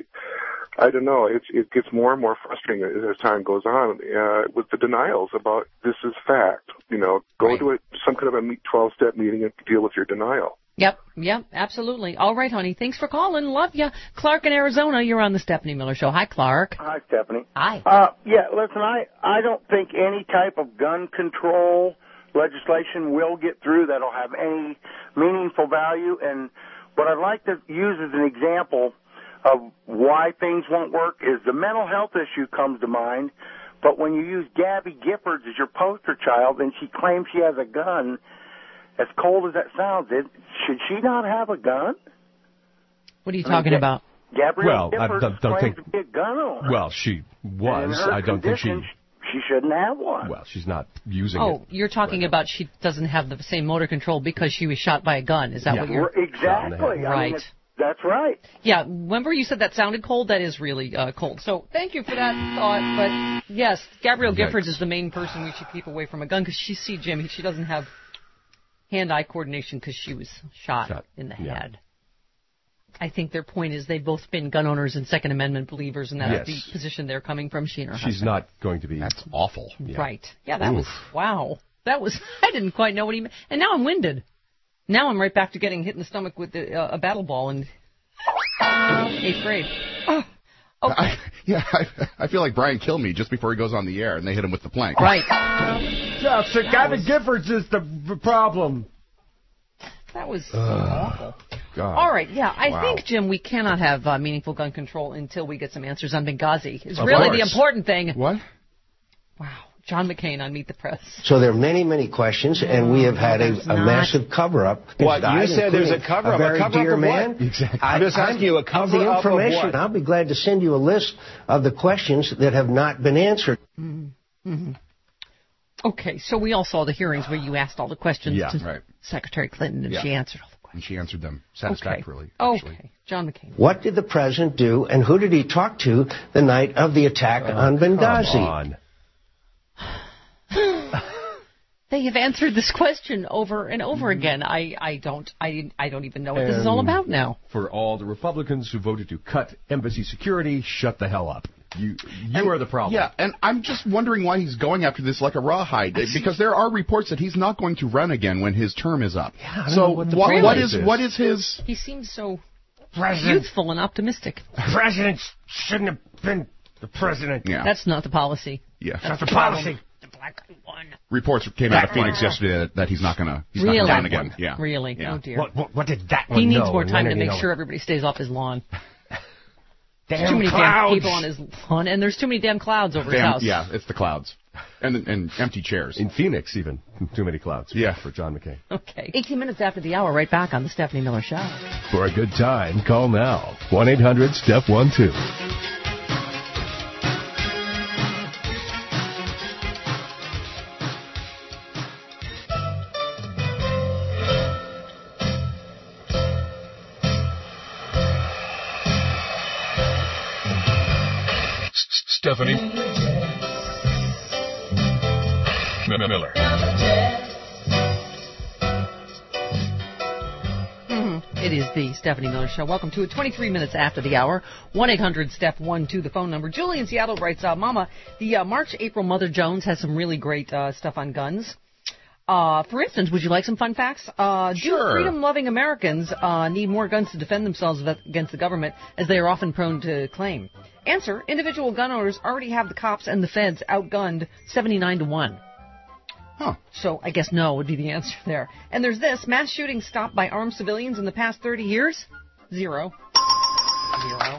Speaker 6: I don't know. It's, it gets more and more frustrating as time goes on uh, with the denials about this is fact. You know, go right. to a, some kind of a twelve-step meeting and deal with your denial.
Speaker 3: Yep, yep, absolutely. All right, honey. Thanks for calling. Love ya. Clark in Arizona, you're on the Stephanie Miller Show. Hi, Clark.
Speaker 7: Hi, Stephanie.
Speaker 3: Hi.
Speaker 7: Uh, yeah, listen, I, I don't think any type of gun control legislation will get through that'll have any meaningful value. And what I'd like to use as an example of why things won't work is the mental health issue comes to mind, but when you use Gabby Giffords as your poster child and she claims she has a gun, as cold as that sounds, it, should she not have a gun?
Speaker 3: What are you
Speaker 7: I
Speaker 3: talking
Speaker 7: mean,
Speaker 3: about?
Speaker 7: Gabrielle
Speaker 8: Well, I
Speaker 7: Giffords
Speaker 8: don't- don't
Speaker 7: claims
Speaker 8: think-
Speaker 7: to be a gun owner.
Speaker 8: Well, she was.
Speaker 7: And in her
Speaker 8: I don't think she.
Speaker 7: condition, she shouldn't have one.
Speaker 8: Well, she's not using
Speaker 3: Oh,
Speaker 8: it.
Speaker 3: you're talking right. about she doesn't have the same motor control because she was shot by a gun. Is that
Speaker 8: Yeah.
Speaker 3: what you're...
Speaker 7: Exactly. I mean,
Speaker 3: Right.
Speaker 7: it's- that's right.
Speaker 3: Yeah, remember you said that sounded cold? That is really uh, cold. So thank you for that thought. But yes, Gabrielle
Speaker 8: Yikes.
Speaker 3: Giffords is the main person we should keep away from a gun because she, see, Jim, she doesn't have hand-eye coordination because she was shot,
Speaker 8: Shot.
Speaker 3: in the
Speaker 8: Yeah.
Speaker 3: head. I think their point is they've both been gun owners and Second Amendment believers, and that's
Speaker 8: Yes.
Speaker 3: the position they're coming from. She and her
Speaker 8: She's
Speaker 3: husband.
Speaker 8: not going to be.
Speaker 9: That's awful.
Speaker 8: Yeah.
Speaker 3: Right. Yeah, that
Speaker 8: Oof.
Speaker 3: was, wow. That was, I didn't quite know what he meant. And now I'm winded. Now I'm right back to getting hit in the stomach with the, uh, a battle ball in eighth grade. Oh, okay.
Speaker 9: I, yeah, I, I feel like Brian killed me just before he goes on the air, and they hit him with the plank.
Speaker 3: Right.
Speaker 8: Just the kind of Giffords is the the problem.
Speaker 3: That was
Speaker 8: Ugh.
Speaker 3: awful.
Speaker 8: God.
Speaker 3: All right, yeah, I
Speaker 8: Wow.
Speaker 3: think, Jim, we cannot have uh, meaningful gun control until we get some answers on Benghazi. It's
Speaker 8: Of
Speaker 3: really
Speaker 8: course.
Speaker 3: the important thing.
Speaker 9: What?
Speaker 3: Wow. John McCain on Meet the Press.
Speaker 5: So there are many, many questions, and we have had a,
Speaker 3: there's
Speaker 5: a
Speaker 3: not.
Speaker 5: massive cover-up.
Speaker 22: What,
Speaker 5: Died,
Speaker 22: you said there's a
Speaker 5: including
Speaker 22: cover-up. A
Speaker 5: very
Speaker 22: cover-up
Speaker 5: dear
Speaker 22: of
Speaker 5: man.
Speaker 22: what?
Speaker 8: Exactly.
Speaker 22: I'm just asking you, a
Speaker 5: of the
Speaker 22: cover-up of
Speaker 5: information.
Speaker 22: what?
Speaker 5: I'll be glad to send you a list of the questions that have not been answered.
Speaker 3: Mm-hmm. Mm-hmm. Okay, so we all saw the hearings where you asked all the questions
Speaker 9: Yeah,
Speaker 3: to
Speaker 9: right.
Speaker 3: Secretary Clinton, and
Speaker 9: Yeah.
Speaker 3: she answered all the
Speaker 9: And she answered them
Speaker 3: questions.
Speaker 9: satisfactorily.
Speaker 3: Okay.
Speaker 9: actually.
Speaker 3: Okay, John McCain.
Speaker 5: What did the president do, and who did he talk to the night of the attack
Speaker 8: Oh,
Speaker 5: on Benghazi?
Speaker 8: Come on.
Speaker 3: They have answered this question over and over again. I, I don't I I don't even know what this is all
Speaker 8: And
Speaker 3: about now.
Speaker 8: For all the Republicans who voted to cut embassy security, shut the hell up. You you
Speaker 9: And-
Speaker 8: are the problem.
Speaker 9: Yeah, and I'm just wondering why he's going after this like a rawhide, because there are reports that he's not going to run again when his term is up.
Speaker 8: Yeah, I don't
Speaker 9: so
Speaker 8: know what the
Speaker 9: what,
Speaker 8: problem
Speaker 9: what
Speaker 8: is.
Speaker 9: is what is his?
Speaker 3: He seems so
Speaker 8: President.
Speaker 3: youthful and optimistic.
Speaker 8: President shouldn't have been the president.
Speaker 9: Yeah,
Speaker 3: That's not the policy.
Speaker 9: yeah.
Speaker 8: That's the policy.
Speaker 3: The black one.
Speaker 9: Reports came out of Phoenix yesterday that, that he's not gonna he's
Speaker 3: Really?
Speaker 9: not gonna run again. Yeah,
Speaker 3: Really?
Speaker 9: Yeah.
Speaker 3: Oh dear.
Speaker 8: What, what, what did that one
Speaker 3: He needs
Speaker 8: know,
Speaker 3: more
Speaker 8: and
Speaker 3: time
Speaker 8: when
Speaker 3: to
Speaker 8: did he
Speaker 3: make
Speaker 8: know
Speaker 3: sure
Speaker 8: it?
Speaker 3: everybody stays off his lawn.
Speaker 8: Damn
Speaker 3: too many
Speaker 8: clouds.
Speaker 3: damn people on his lawn, and there's too many damn clouds over his
Speaker 9: Damn,
Speaker 3: house.
Speaker 9: yeah, it's the clouds and and empty chairs.
Speaker 8: In Phoenix, even. Too many clouds.
Speaker 9: Yeah.
Speaker 8: For John McCain.
Speaker 3: Okay. eighteen minutes after the hour, right back on the Stephanie Miller Show.
Speaker 10: For a good time, call now. one eight hundred step one two. Stephanie Miller.
Speaker 3: Mhm. It is the Stephanie Miller Show. Welcome to it. twenty-three minutes after the hour. one eight hundred step one two, the phone number. Julie in Seattle writes, uh, Mama, the uh, March April Mother Jones has some really great uh, stuff on guns. Uh, for instance, would you like some fun facts? Uh,
Speaker 9: Sure.
Speaker 3: Do freedom-loving Americans uh, need more guns to defend themselves against the government, as they are often prone to claim? Answer, individual gun owners already have the cops and the feds outgunned seventy-nine to one.
Speaker 9: Huh.
Speaker 3: So I guess no would be the answer there. And there's this, mass shootings stopped by armed civilians in the past thirty years? Zero. Zero.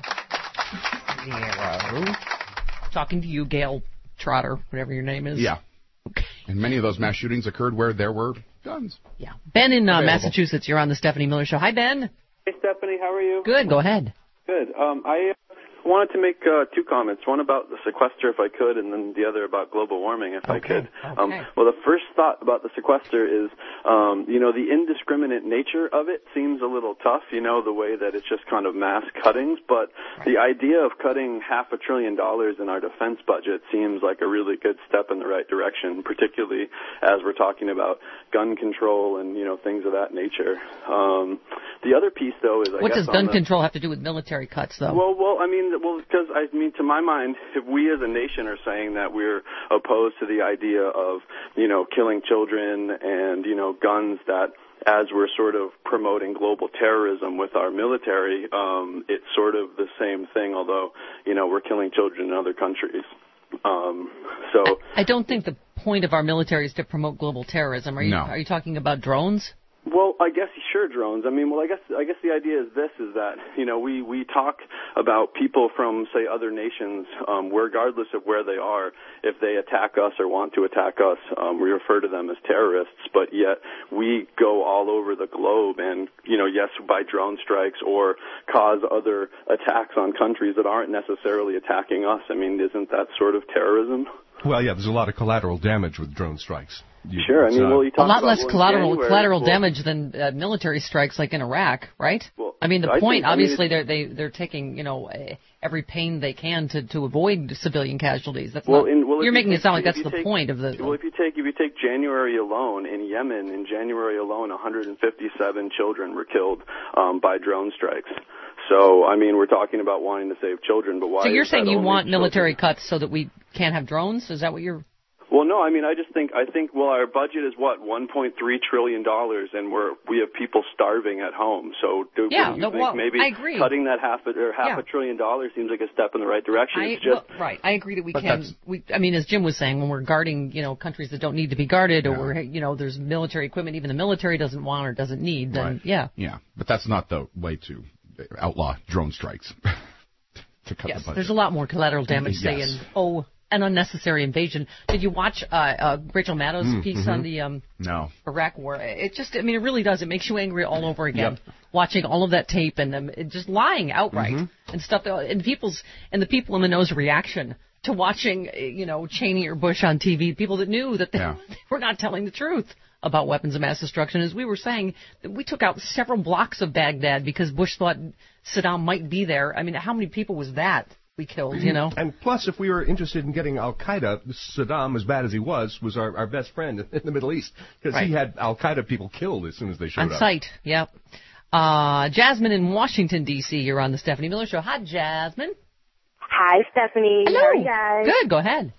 Speaker 3: Zero. Talking to you, Gail Trotter, whatever your name is.
Speaker 9: Yeah. And many of those mass shootings occurred where there were guns.
Speaker 3: Yeah. Ben in uh,
Speaker 9: Available.
Speaker 3: Massachusetts, you're on the Stephanie Miller Show. Hi, Ben.
Speaker 11: Hey, Stephanie, how are you?
Speaker 3: Good, go ahead.
Speaker 11: Good. Um, I wanted to make uh, two comments. One about the sequester, if I could, and then the other about global warming, if I could. Um,
Speaker 3: Okay.
Speaker 11: well, the first thought about the sequester is, um, you know, the indiscriminate nature of it seems a little tough, you know, the way that it's just kind of mass cuttings. But the idea of cutting half a trillion dollars in our defense budget seems like a really good step in the right direction, particularly as we're talking about gun control and, you know, things of that nature. Um, the other piece, though, is I
Speaker 3: What
Speaker 11: guess
Speaker 3: does
Speaker 11: on
Speaker 3: gun
Speaker 11: the,
Speaker 3: control have to do with military cuts, though?
Speaker 11: Well, well, I mean, well, because I mean, to my mind, if we as a nation are saying that we're opposed to the idea of, you know, killing children and, you know, guns, that as we're sort of promoting global terrorism with our military, um, it's sort of the same thing, although, you know, we're killing children in other countries. Um, so
Speaker 3: I don't think the point of our military is to promote global terrorism. Are you,
Speaker 11: No.
Speaker 3: are you talking about drones?
Speaker 11: Well, I guess sure, drones. I mean, well, I guess I guess the idea is this: is that you know we we talk about people from say other nations, um, regardless of where they are. If they attack us or want to attack us, um, we refer to them as terrorists. But yet we go all over the globe, and you know, yes, by drone strikes or cause other attacks on countries that aren't necessarily attacking us. I mean, isn't that sort of terrorism?
Speaker 8: Well, yeah, there's a lot of collateral damage with drone strikes. You,
Speaker 11: Sure, I
Speaker 8: it's,
Speaker 11: mean,
Speaker 8: uh,
Speaker 11: well, you
Speaker 3: A
Speaker 11: talk
Speaker 3: lot
Speaker 11: about
Speaker 3: less
Speaker 11: well, in
Speaker 3: collateral
Speaker 11: January,
Speaker 3: collateral
Speaker 11: well,
Speaker 3: damage than uh, military strikes like in Iraq, right?
Speaker 11: Well,
Speaker 3: I mean, the
Speaker 11: I
Speaker 3: point,
Speaker 11: think, I mean,
Speaker 3: obviously, they're they, they're taking, you know, eh, every pain they can to, to avoid civilian casualties. That's
Speaker 11: Well,
Speaker 3: not,
Speaker 11: in, well, if
Speaker 3: you're
Speaker 11: you
Speaker 3: making
Speaker 11: take-
Speaker 3: it sound like
Speaker 11: if
Speaker 3: that's
Speaker 11: you
Speaker 3: the
Speaker 11: take-
Speaker 3: point of the.
Speaker 11: Well, if you take if you take January alone in Yemen, in January alone, one hundred fifty-seven children were killed um, by drone strikes. So, I mean, we're talking about wanting to save children, but why?
Speaker 3: So you're
Speaker 11: is
Speaker 3: saying
Speaker 11: that
Speaker 3: you
Speaker 11: only
Speaker 3: want
Speaker 11: children?
Speaker 3: military cuts so that we can't have drones? Is that what you're?
Speaker 11: Well, no, I mean, I just think, I think, well, our budget is what, one point three trillion dollars, and we're, we have people starving at home. So do
Speaker 3: Yeah,
Speaker 11: you
Speaker 3: no,
Speaker 11: think
Speaker 3: well,
Speaker 11: maybe
Speaker 3: I agree.
Speaker 11: cutting that half a, or half
Speaker 3: Yeah.
Speaker 11: a trillion dollars seems like a step in the right direction?
Speaker 3: I,
Speaker 11: It's just,
Speaker 3: well, right. I agree that we
Speaker 11: But
Speaker 3: can.
Speaker 11: that's-
Speaker 3: We, I mean, as Jim was saying, when we're guarding, you know, countries that don't need to be guarded, or we're, you know, there's military equipment even the military doesn't want or doesn't need, then
Speaker 9: Right.
Speaker 3: yeah.
Speaker 9: Yeah, but that's not the way to outlaw drone strikes. to cut
Speaker 3: Yes,
Speaker 9: the budget.
Speaker 3: there's a lot more collateral damage, say,
Speaker 9: Yes.
Speaker 3: and oh, an unnecessary invasion. Did you watch uh, uh, Rachel Maddow's
Speaker 9: Mm,
Speaker 3: piece
Speaker 9: mhm.
Speaker 3: on the um,
Speaker 9: No.
Speaker 3: Iraq War? It just, I mean, it really does. It makes you angry all over again.
Speaker 9: Yep.
Speaker 3: Watching all of that tape and um, it just lying outright
Speaker 9: Mhm.
Speaker 3: and stuff. That, and people's and the people in the nose reaction to watching, uh, you know, Cheney or Bush on T V. People that knew that they,
Speaker 9: Yeah.
Speaker 3: they were not telling the truth about weapons of mass destruction. As we were saying, we took out several blocks of Baghdad because Bush thought Saddam might be there. I mean, how many people was that we killed, you know?
Speaker 8: And plus, if we were interested in getting Al-Qaeda, Saddam, as bad as he was, was our, our best friend in the Middle East. Because
Speaker 3: Right.
Speaker 8: he had Al-Qaeda people killed as soon as they showed
Speaker 3: On
Speaker 8: up.
Speaker 3: site, yep. Uh, Jasmine in Washington, D C, you're on the Stephanie Miller Show. Hi, Jasmine.
Speaker 12: Hi, Stephanie.
Speaker 3: Hello.
Speaker 12: How are you guys?
Speaker 3: Good, go ahead.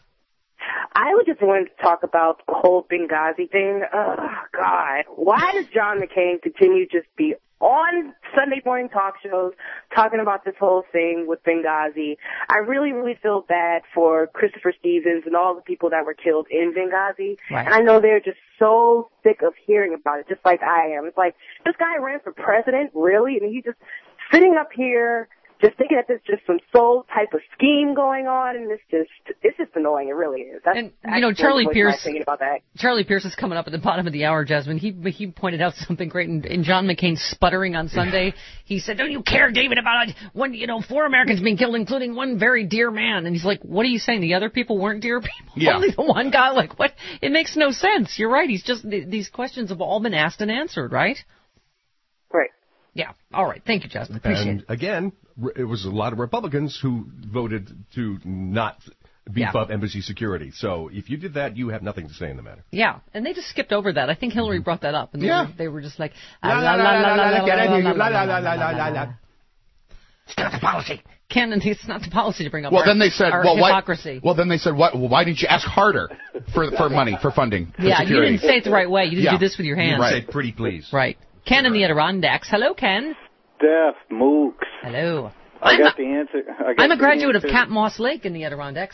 Speaker 12: I would just want to talk about the whole Benghazi thing. Oh, God. Why does John McCain continue to just be on Sunday morning talk shows talking about this whole thing with Benghazi? I really, really feel bad for Christopher Stevens and all the people that were killed in Benghazi.
Speaker 13: Right.
Speaker 12: And I know they're just so sick of hearing about it, just like I am. It's like, this guy ran for president, really? And he's just sitting up here just thinking that there's just some soul type of scheme going on, and it's just, it's just annoying. It really is. That's,
Speaker 3: And, you know,
Speaker 12: that's
Speaker 3: Charlie
Speaker 12: what
Speaker 3: Pierce-
Speaker 12: my opinion about that.
Speaker 3: Charlie Pierce is coming up at the bottom of the hour, Jasmine. He he pointed out something great in, in John McCain's sputtering on Sunday. He said, "Don't you care, David, about it? When you know four Americans being killed, including one very dear man?" And he's like, "What are you saying? The other people weren't dear people?
Speaker 9: Yeah.
Speaker 3: Only the one guy? Like what? It makes no sense. You're right. He's just th- these questions have all been asked and answered, right?
Speaker 12: Right.
Speaker 3: Yeah. All right. Thank you, Jasmine. Appreciate
Speaker 8: And
Speaker 3: it.
Speaker 8: again, r- it was a lot of Republicans who voted to not beef
Speaker 3: Yeah.
Speaker 8: up embassy security. So if you did that, you have nothing to say in the matter.
Speaker 3: Yeah, and they just skipped over that. I think Hillary brought that up, and they,
Speaker 8: Yeah.
Speaker 3: were, they were just like,
Speaker 8: La,
Speaker 3: ah,
Speaker 8: la, la, la, la, la, get in here, you la, la, la, la, la, la, la.
Speaker 3: It's not the policy. Ken, and it's not the policy to bring up
Speaker 9: Well,
Speaker 3: our,
Speaker 9: then they said,
Speaker 3: our
Speaker 9: well, why?
Speaker 3: hypocrisy.
Speaker 9: Well, then they said, what? Well, why didn't you ask harder for for money for funding? For
Speaker 3: Yeah, you
Speaker 9: security?
Speaker 3: didn't say it the right way. You didn't
Speaker 9: Yeah.
Speaker 3: do this with your hands.
Speaker 9: Right.
Speaker 8: Say pretty please.
Speaker 3: Right. Ken in the Adirondacks. Hello, Ken.
Speaker 23: Steph Mooks.
Speaker 3: Hello.
Speaker 23: I
Speaker 3: I'm
Speaker 23: got
Speaker 3: a,
Speaker 23: the answer. I got
Speaker 3: I'm a
Speaker 23: the
Speaker 3: graduate of
Speaker 23: answer.
Speaker 3: Camp Moss Lake in the Adirondacks.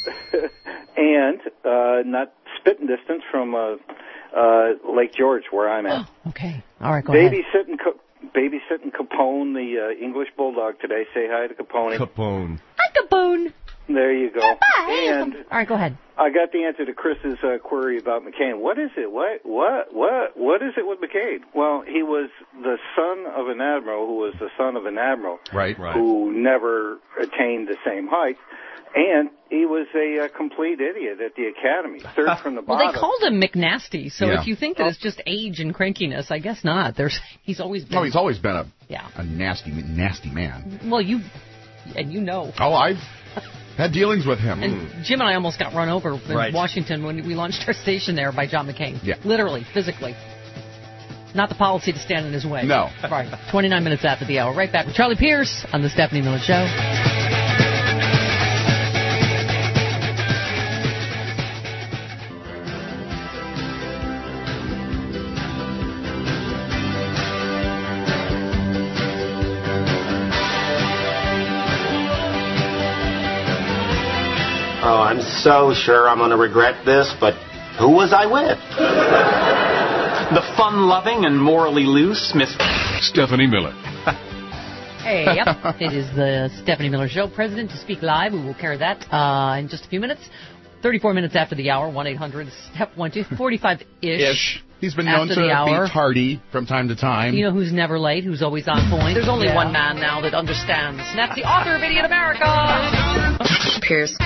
Speaker 23: and uh, not spitting distance from uh, uh, Lake George, where I'm at.
Speaker 3: Okay. All right, go ahead.
Speaker 23: Babysitting, Co- babysitting Capone, the uh, English bulldog today. Say hi to Capone.
Speaker 8: Capone.
Speaker 3: Hi, Capone.
Speaker 23: There you go. And
Speaker 3: All right, go ahead.
Speaker 23: I got the answer to Chris's uh, query about McCain. What is it? What? What? What? What is it with McCain? Well, he was the son of an admiral who was the son of an admiral
Speaker 8: Right, right.
Speaker 23: who never attained the same height. And he was a, uh complete idiot at the academy, third from the
Speaker 3: Well,
Speaker 23: bottom.
Speaker 3: they called him McNasty, so
Speaker 9: Yeah.
Speaker 3: if you think that it's just age and crankiness, I guess not. There's he's always been.
Speaker 9: No, he's always been a
Speaker 3: Yeah.
Speaker 9: a nasty, nasty man.
Speaker 3: Well, you and you know.
Speaker 9: Oh, I've had dealings with him.
Speaker 3: And Jim and I almost got run over in
Speaker 9: Right.
Speaker 3: Washington when we launched our station there by John McCain.
Speaker 9: Yeah.
Speaker 3: Literally, physically. Not the policy to stand in his way.
Speaker 9: No.
Speaker 3: Right. twenty-nine minutes after the hour. Right back with Charlie Pierce on the Stephanie Miller Show.
Speaker 24: Oh, I'm so sure I'm going to regret this, but who was I with?
Speaker 25: The fun-loving and morally loose Miss
Speaker 10: Stephanie Miller.
Speaker 3: Hey, yep. It is the Stephanie Miller Show. President to Speak Live. We will carry that uh, in just a few minutes. thirty-four minutes after the hour. one eight hundred step one two forty-five-ish.
Speaker 9: Ish. He's been known
Speaker 3: after
Speaker 9: to
Speaker 3: the hour.
Speaker 9: be tardy from time to time.
Speaker 3: You know who's never late, who's always on point? There's only
Speaker 9: Yeah.
Speaker 3: one man now that understands, and that's the author of Idiot America. Pierce.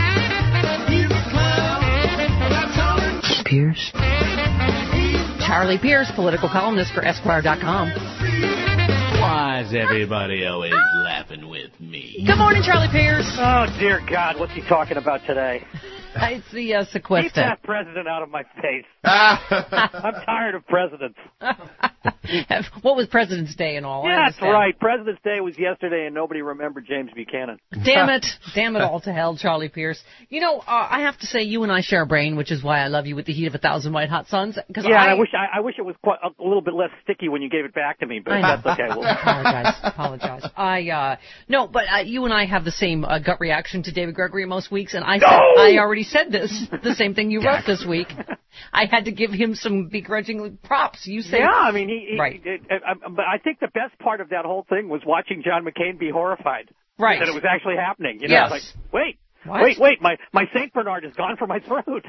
Speaker 3: Pierce. Charlie Pierce, political columnist for Esquire dot com.
Speaker 13: Why's everybody always laughing with me?
Speaker 3: Good morning, Charlie Pierce.
Speaker 20: Oh, dear God, what's he talking about today?
Speaker 3: It's the uh,
Speaker 20: Keep
Speaker 3: sequester.
Speaker 20: that president out of my face. I'm tired of presidents.
Speaker 3: What was President's Day and all? I
Speaker 20: Yeah, that's
Speaker 3: understand.
Speaker 20: right. President's Day was yesterday, and nobody remembered James Buchanan.
Speaker 3: Damn it. Damn it all to hell, Charlie Pierce. You know, uh, I have to say, you and I share a brain, which is why I love you with the heat of a thousand white hot suns. Cause
Speaker 20: Yeah,
Speaker 3: I,
Speaker 20: I wish I, I wish it was quite, a little bit less sticky when you gave it back to me, but
Speaker 3: I know.
Speaker 20: that's okay. We'll,
Speaker 3: apologize. Apologize. I uh no, but uh, you and I have the same uh, gut reaction to David Gregory most weeks, and I said,
Speaker 20: No!
Speaker 3: I already said this, the same thing you wrote this week. I had to give him some begrudging props. You say,
Speaker 20: yeah, I mean, he, he,
Speaker 3: right.
Speaker 20: It, it, I, but I think the best part of that whole thing was watching John McCain be horrified.
Speaker 3: Right.
Speaker 20: That it was actually happening. You know,
Speaker 3: Yes.
Speaker 20: it's like, wait,
Speaker 3: What?
Speaker 20: wait, wait, my, my Saint Bernard is gone from my throat.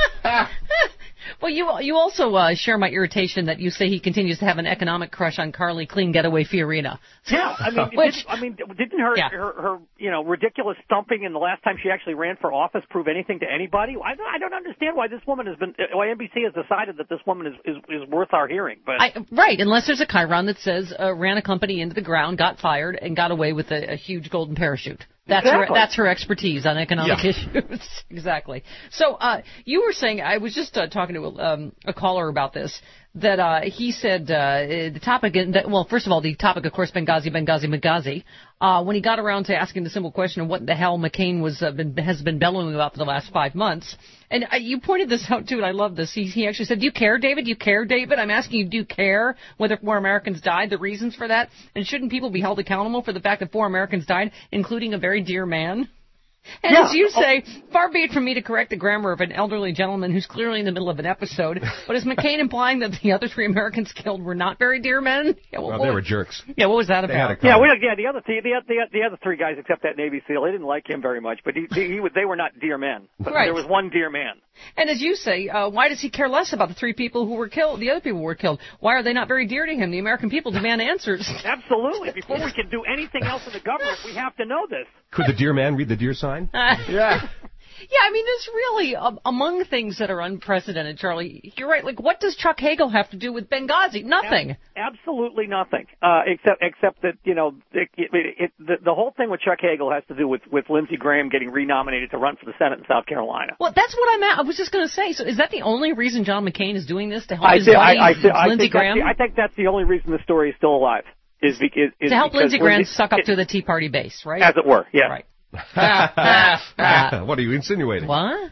Speaker 3: Well, you you also uh, share my irritation that you say he continues to have an economic crush on Carly Clean Getaway Fiorina.
Speaker 20: Yeah, I mean,
Speaker 3: Which,
Speaker 20: didn't, I mean, didn't her,
Speaker 3: Yeah.
Speaker 20: her her you know ridiculous stumping in the last time she actually ran for office prove anything to anybody? I don't, I don't understand why this woman has been why N B C has decided that this woman is is, is worth our hearing. But
Speaker 3: I, right, unless there's a Chiron that says uh, ran a company into the ground, got fired, and got away with a, a huge golden parachute. That's her,
Speaker 20: Exactly.
Speaker 3: that's her expertise on economic
Speaker 20: Yeah.
Speaker 3: issues. Exactly. So uh, you were saying, I was just uh, talking to a, um, a caller about this, that uh, he said uh, the topic, that, well, first of all, the topic, of course, Benghazi, Benghazi, Benghazi. Uh, when he got around to asking the simple question of what the hell McCain was uh, been, has been bellowing about for the last five months. And uh, you pointed this out, too, and I love this. He, he actually said, do you care, David? Do you care, David? I'm asking you, do you care whether four Americans died, the reasons for that? And shouldn't people be held accountable for the fact that four Americans died, including a very dear man? And
Speaker 20: Yeah.
Speaker 3: as you say, far be it from me to correct the grammar of an elderly gentleman who's clearly in the middle of an episode, but is McCain implying that the other three Americans killed were not very dear men? Yeah, well,
Speaker 8: Well,
Speaker 3: what-
Speaker 8: they were jerks.
Speaker 3: Yeah, what was that
Speaker 8: They had
Speaker 3: about?
Speaker 8: a
Speaker 20: yeah, we, yeah, the other the, the the the other three guys except that Navy SEAL, they didn't like him very much, but he, he, he was, they were not dear men. But
Speaker 3: Right.
Speaker 20: there was one dear man.
Speaker 3: And as you say, uh, why does he care less about the three people who were killed, the other people who were killed? Why are they not very dear to him? The American people demand answers.
Speaker 20: Absolutely. Before we can do anything else in the government, we have to know this.
Speaker 8: Could the deer man read the deer sign?
Speaker 3: Yeah. Yeah, I mean, it's really um, among things that are unprecedented, Charlie. You're right. Like, what does Chuck Hagel have to do with Benghazi? Nothing.
Speaker 20: Ab- absolutely nothing. Uh, except except that you know it, it, it, the, the whole thing with Chuck Hagel has to do with with Lindsey Graham getting renominated to run for the Senate in South Carolina.
Speaker 3: Well, that's what I'm at. I was just going to say. So, is that the only reason John McCain is doing this to help
Speaker 20: I
Speaker 3: his
Speaker 20: thi-
Speaker 3: buddy
Speaker 20: I, I, thi- I
Speaker 3: Lindsey
Speaker 20: think that's
Speaker 3: Graham?
Speaker 20: the, I think that's the only reason the story is still alive. Is, be, is, is
Speaker 3: to help
Speaker 20: because
Speaker 3: Lindsey Graham
Speaker 20: Lindsey-
Speaker 3: suck up to the Tea Party base, right?
Speaker 20: as it were. Yeah.
Speaker 3: Right.
Speaker 8: What are you insinuating?
Speaker 3: What?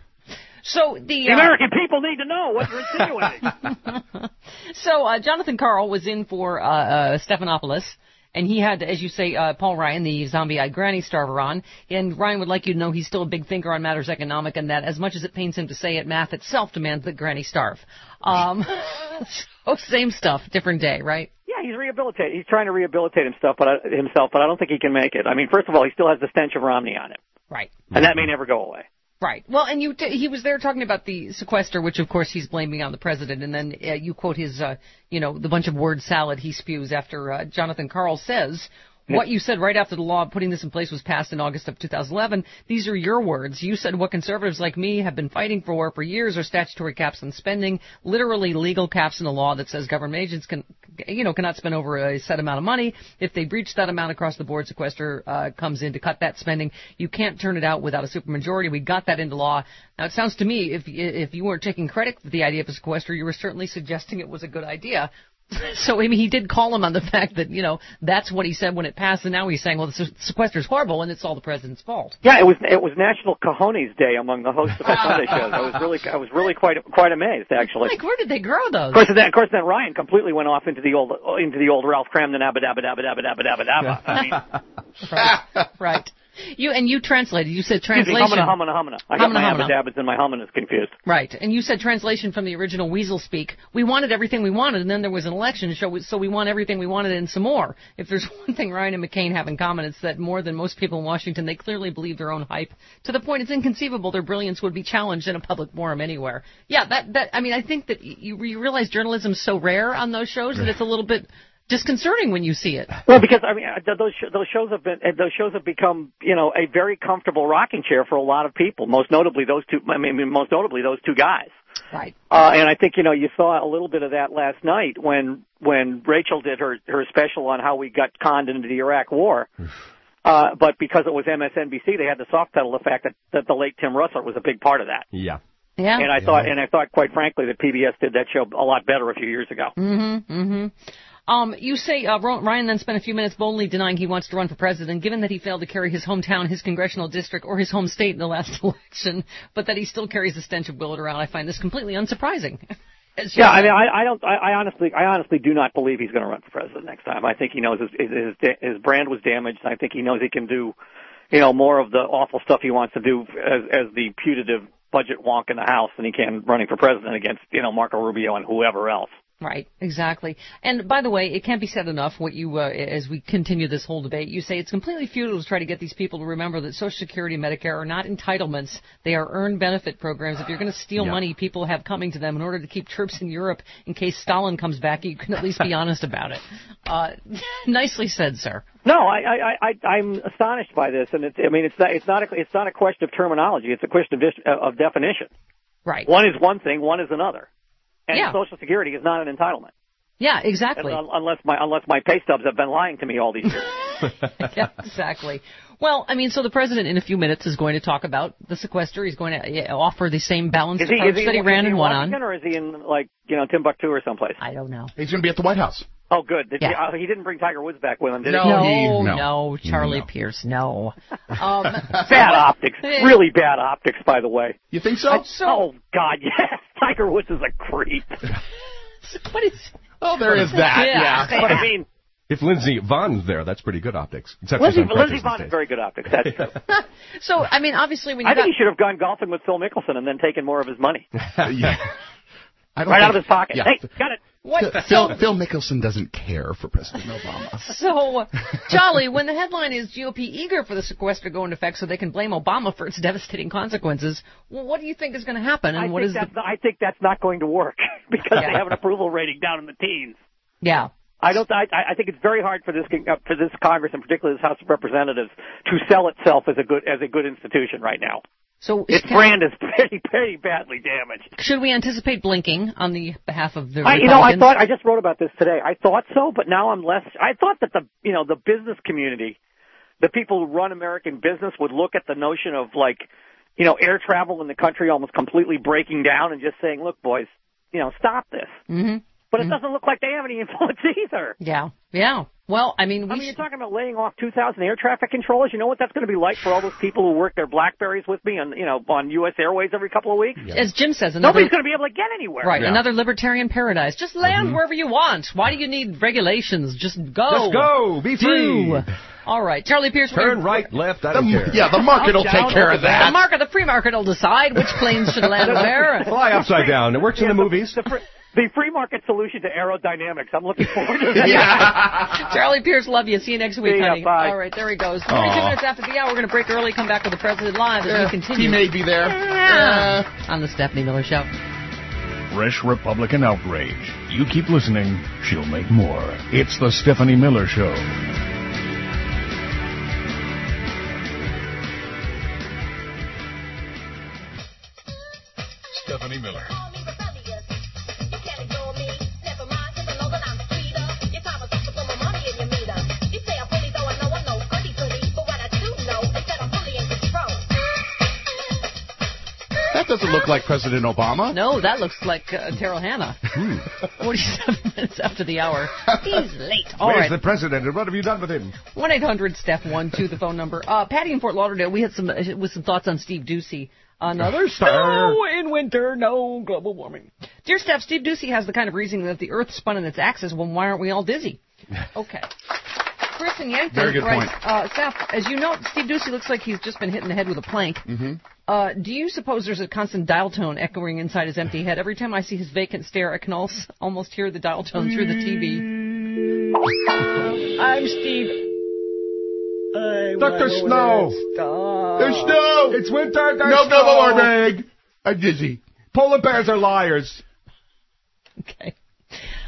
Speaker 3: So the,
Speaker 20: The
Speaker 3: uh,
Speaker 20: American people need to know what you're insinuating.
Speaker 3: So uh, Jonathan Karl was in for uh, uh, Stephanopoulos, and he had, as you say, uh, Paul Ryan, the zombie-eyed granny starver, on. And Ryan would like you to know he's still a big thinker on matters economic, and that as much as it pains him to say it, math itself demands that granny starve. Um, so same stuff, different day, right?
Speaker 20: Yeah, he's rehabilitated. He's trying to rehabilitate himself, but I, himself, but I don't think he can make it. I mean, first of all, he still has the stench of Romney on him,
Speaker 3: Right.
Speaker 20: and that may never go away.
Speaker 3: Right. Well, and you t- he was there talking about the sequester, which of course he's blaming on the president, and then uh, you quote his, uh, you know, the bunch of word salad he spews after uh, Jonathan Karl says. What you said right after the law putting this in place was passed in August of two thousand eleven, these are your words. You said what conservatives like me have been fighting for for years are statutory caps on spending, literally legal caps in the law that says government agents can, you know, cannot spend over a set amount of money. If they breach that amount across the board, sequester uh, comes in to cut that spending. You can't turn it out without a supermajority. We got that into law. Now, it sounds to me, if if you weren't taking credit for the idea of a sequester, you were certainly suggesting it was a good idea. So, I mean, he did call him on the fact that, you know, that's what he said when it passed, and now he's saying, well, the sequester is horrible, and it's all the president's fault.
Speaker 20: Yeah, it was it was National Cojones Day among the hosts of the Sunday shows. I was really I was really quite quite amazed, actually.
Speaker 3: Like, where did they grow those?
Speaker 20: Of course, then, of course, then Ryan completely went off into the old into the old Ralph Cramden abba dabba dabba dabba dabba dabba dabba. I mean,
Speaker 3: right, right. You and you translated. You said
Speaker 20: excuse me,
Speaker 3: translation.
Speaker 20: humana, humana, humana. I got
Speaker 3: Humana,
Speaker 20: my
Speaker 3: humana.
Speaker 20: abba dabbas and my humanas confused.
Speaker 3: Right, and you said translation from the original Weasel speak. We wanted everything we wanted, and then there was an election, so we, so we want everything we wanted and some more. If there's one thing Ryan and McCain have in common, it's that more than most people in Washington, they clearly believe their own hype. To the point, it's inconceivable their brilliance would be challenged in a public forum anywhere. Yeah, that that I mean, I think that you, you realize journalism's so rare on those shows that it's a little bit disconcerting when you see it.
Speaker 14: Well, because I mean, uh, those sh- those shows have been uh, those shows have become, you know, a very comfortable rocking chair for a lot of people. Most notably those two. I mean, most notably those two guys.
Speaker 3: Right.
Speaker 14: Uh, and I think, you know, you saw a little bit of that last night when when Rachel did her her special on how we got conned into the Iraq War. Uh, but because it was M S N B C, they had to soft pedal the fact that, that the late Tim Russell was a big part of that.
Speaker 8: Yeah.
Speaker 3: Yeah.
Speaker 14: And I
Speaker 8: yeah.
Speaker 14: thought, and I thought, quite frankly, that P B S did that show a lot better a few years ago.
Speaker 3: Mm-hmm. Mm-hmm. Um, you say uh, Ryan then spent a few minutes boldly denying he wants to run for president, given that he failed to carry his hometown, his congressional district, or his home state in the last election, but that he still carries the stench of Willett around. I find this completely unsurprising.
Speaker 14: Yeah, I mean, I, I don't, I, I honestly, I honestly do not believe he's going to run for president next time. I think he knows his, his, his brand was damaged. I think he knows he can do, you know, more of the awful stuff he wants to do as, as the putative budget wonk in the House than he can running for president against, you know, Marco Rubio and whoever else.
Speaker 3: Right, exactly. And by the way, it can't be said enough what you, uh, as we continue this whole debate, you say it's completely futile to try to get these people to remember that Social Security and Medicare are not entitlements. They are earned benefit programs. If you're going to steal
Speaker 8: Yeah.
Speaker 3: money people have coming to them in order to keep troops in Europe in case Stalin comes back, you can at least be honest about it. Uh, nicely said, sir.
Speaker 14: No, I, I, I, I'm astonished by this, and it's, I mean, it's not, it's not, a, it's not a question of terminology. It's a question of, dis- of definition.
Speaker 3: Right.
Speaker 14: One is one thing, one is another. And
Speaker 3: Yeah.
Speaker 14: Social Security is not an entitlement.
Speaker 3: Yeah, exactly.
Speaker 14: Un- Unless my unless my pay stubs have been lying to me all these years.
Speaker 3: Yeah, exactly. Well, I mean, so the president in a few minutes is going to talk about the sequester. He's going to yeah, offer the same balanced
Speaker 14: Is he,
Speaker 3: approach
Speaker 14: is he,
Speaker 3: that he
Speaker 14: is
Speaker 3: ran
Speaker 14: he
Speaker 3: and
Speaker 14: in
Speaker 3: won
Speaker 14: Washington,
Speaker 3: on.
Speaker 14: or is he in, like, you know, Timbuktu or someplace?
Speaker 3: I don't know.
Speaker 9: He's going to be at the White House.
Speaker 14: Oh, good. Did
Speaker 3: Yeah.
Speaker 14: he, uh, he didn't bring Tiger Woods back with him, did
Speaker 9: No,
Speaker 14: he?
Speaker 3: No,
Speaker 9: he-
Speaker 3: no,
Speaker 9: no.
Speaker 3: Charlie
Speaker 9: No.
Speaker 3: Pierce, no. Um,
Speaker 14: Bad optics. Really bad optics, by the way.
Speaker 9: You think so?
Speaker 3: so,
Speaker 14: Oh, God, yes. Tiger Woods is a creep.
Speaker 3: what is...
Speaker 9: Oh, there is that.
Speaker 3: Yeah.
Speaker 9: Yeah.
Speaker 14: But, I mean,
Speaker 8: If Lindsey Vohn's there, that's pretty good optics. Except for
Speaker 14: Lindsey,
Speaker 8: some
Speaker 14: Lindsey
Speaker 8: crutches
Speaker 14: Vonn
Speaker 8: these
Speaker 14: is
Speaker 8: days.
Speaker 14: very good optics. That's true.
Speaker 3: So, I mean, obviously when you
Speaker 14: I
Speaker 3: got...
Speaker 14: think he should have gone golfing with Phil Mickelson and then taken more of his money.
Speaker 9: yeah. I don't
Speaker 14: Right
Speaker 9: think-
Speaker 14: out of his pocket.
Speaker 9: Yeah.
Speaker 14: Hey, got it.
Speaker 3: What?
Speaker 9: Phil,
Speaker 3: So,
Speaker 9: Phil Mickelson doesn't care for President Obama.
Speaker 3: so, Charlie, when the headline is G O P eager for the sequester to go into effect so they can blame Obama for its devastating consequences, well, what do you think is going to happen? And
Speaker 14: I
Speaker 3: what
Speaker 14: think
Speaker 3: is
Speaker 14: that's
Speaker 3: the...
Speaker 14: not, I think that's not going to work because
Speaker 3: Yeah.
Speaker 14: they have an approval rating down in the teens.
Speaker 3: Yeah.
Speaker 14: I don't. I, I think it's very hard for this uh, for this Congress and particularly this House of Representatives to sell itself as a good as a good institution right now.
Speaker 3: So
Speaker 14: Its
Speaker 3: can-
Speaker 14: brand is pretty pretty badly damaged.
Speaker 3: should we anticipate blinking on the behalf of the
Speaker 14: I,
Speaker 3: Republicans?
Speaker 14: you know, I thought I just wrote about this today. I thought so, but now I'm less. I thought that the you know the business community, the people who run American business, would look at the notion of like, you know, air travel in the country almost completely breaking down and just saying, "Look, boys, you know, stop this."
Speaker 3: Mm-hmm.
Speaker 14: But it doesn't look like they have any influence either.
Speaker 3: Yeah. Yeah. Well, I mean, we
Speaker 14: I mean,
Speaker 3: sh-
Speaker 14: you're talking about laying off two thousand air traffic controllers. You know what that's going to be like for all those people who work their BlackBerries with me on, you know, on U S Airways every couple of weeks?
Speaker 3: as Jim says, another...
Speaker 14: Nobody's going to be able to get anywhere.
Speaker 3: Right,
Speaker 8: Yeah.
Speaker 3: another libertarian paradise. Just land
Speaker 14: Mm-hmm.
Speaker 3: wherever you want. Why do you need regulations? Just go.
Speaker 8: Just go. Be free.
Speaker 3: Do. All right, Charlie Pierce. we're
Speaker 8: Turn
Speaker 3: gonna-
Speaker 8: right, left, I
Speaker 9: The,
Speaker 8: don't care.
Speaker 9: yeah, the market will
Speaker 14: Down,
Speaker 9: take care
Speaker 14: over
Speaker 9: of
Speaker 3: The
Speaker 9: that.
Speaker 3: market, the free market will decide which planes should land where.
Speaker 8: Fly upside down. It works in the movies.
Speaker 14: The, fr- the free market solution to aerodynamics. I'm looking forward to that.
Speaker 9: Yeah.
Speaker 3: Charlie Pierce, love you. See you next week,
Speaker 14: See ya,
Speaker 3: honey.
Speaker 14: bye.
Speaker 3: All right, there he goes. twenty-two
Speaker 9: Aw.
Speaker 3: minutes after the hour, we're going to break early, come back with the President Live as
Speaker 9: Uh,
Speaker 3: we continue.
Speaker 9: he may be there.
Speaker 3: Yeah. On the Stephanie Miller Show.
Speaker 10: Fresh Republican outrage. You keep listening, she'll make more. It's the Stephanie Miller Show. Stephanie Miller.
Speaker 9: That doesn't look like President Obama.
Speaker 3: No, that looks like uh, Terrell Hanna.
Speaker 8: Hmm.
Speaker 3: forty-seven minutes after the hour. He's late. All
Speaker 8: Where's
Speaker 3: right.
Speaker 8: the president and what have you done with him?
Speaker 3: one eight hundred Steph one two, the phone number. Uh, Patty in Fort Lauderdale, we had some uh, with some thoughts on Steve Ducey. Another snow in winter, no global warming. Dear Steph, Steve Ducey has the kind of reasoning that if the Earth spun in its axis, well, why aren't we all dizzy? Okay. Chris in Yankton
Speaker 9: Very good
Speaker 3: writes,
Speaker 9: point.
Speaker 3: uh, Steph, as you know, Steve Ducey looks like he's just been hit in the head with a plank.
Speaker 9: Mm-hmm.
Speaker 3: Uh, do you suppose there's a constant dial tone echoing inside his empty head? Every time I see his vacant stare, I can al- almost hear the dial tone through the T V. I'm Steve. I
Speaker 8: Doctor
Speaker 3: wanna
Speaker 8: Snow.
Speaker 3: stop.
Speaker 9: There's snow.
Speaker 8: It's winter. There's
Speaker 9: No
Speaker 8: snow.
Speaker 9: global warming. I'm dizzy.
Speaker 8: Polar bears are liars.
Speaker 3: Okay.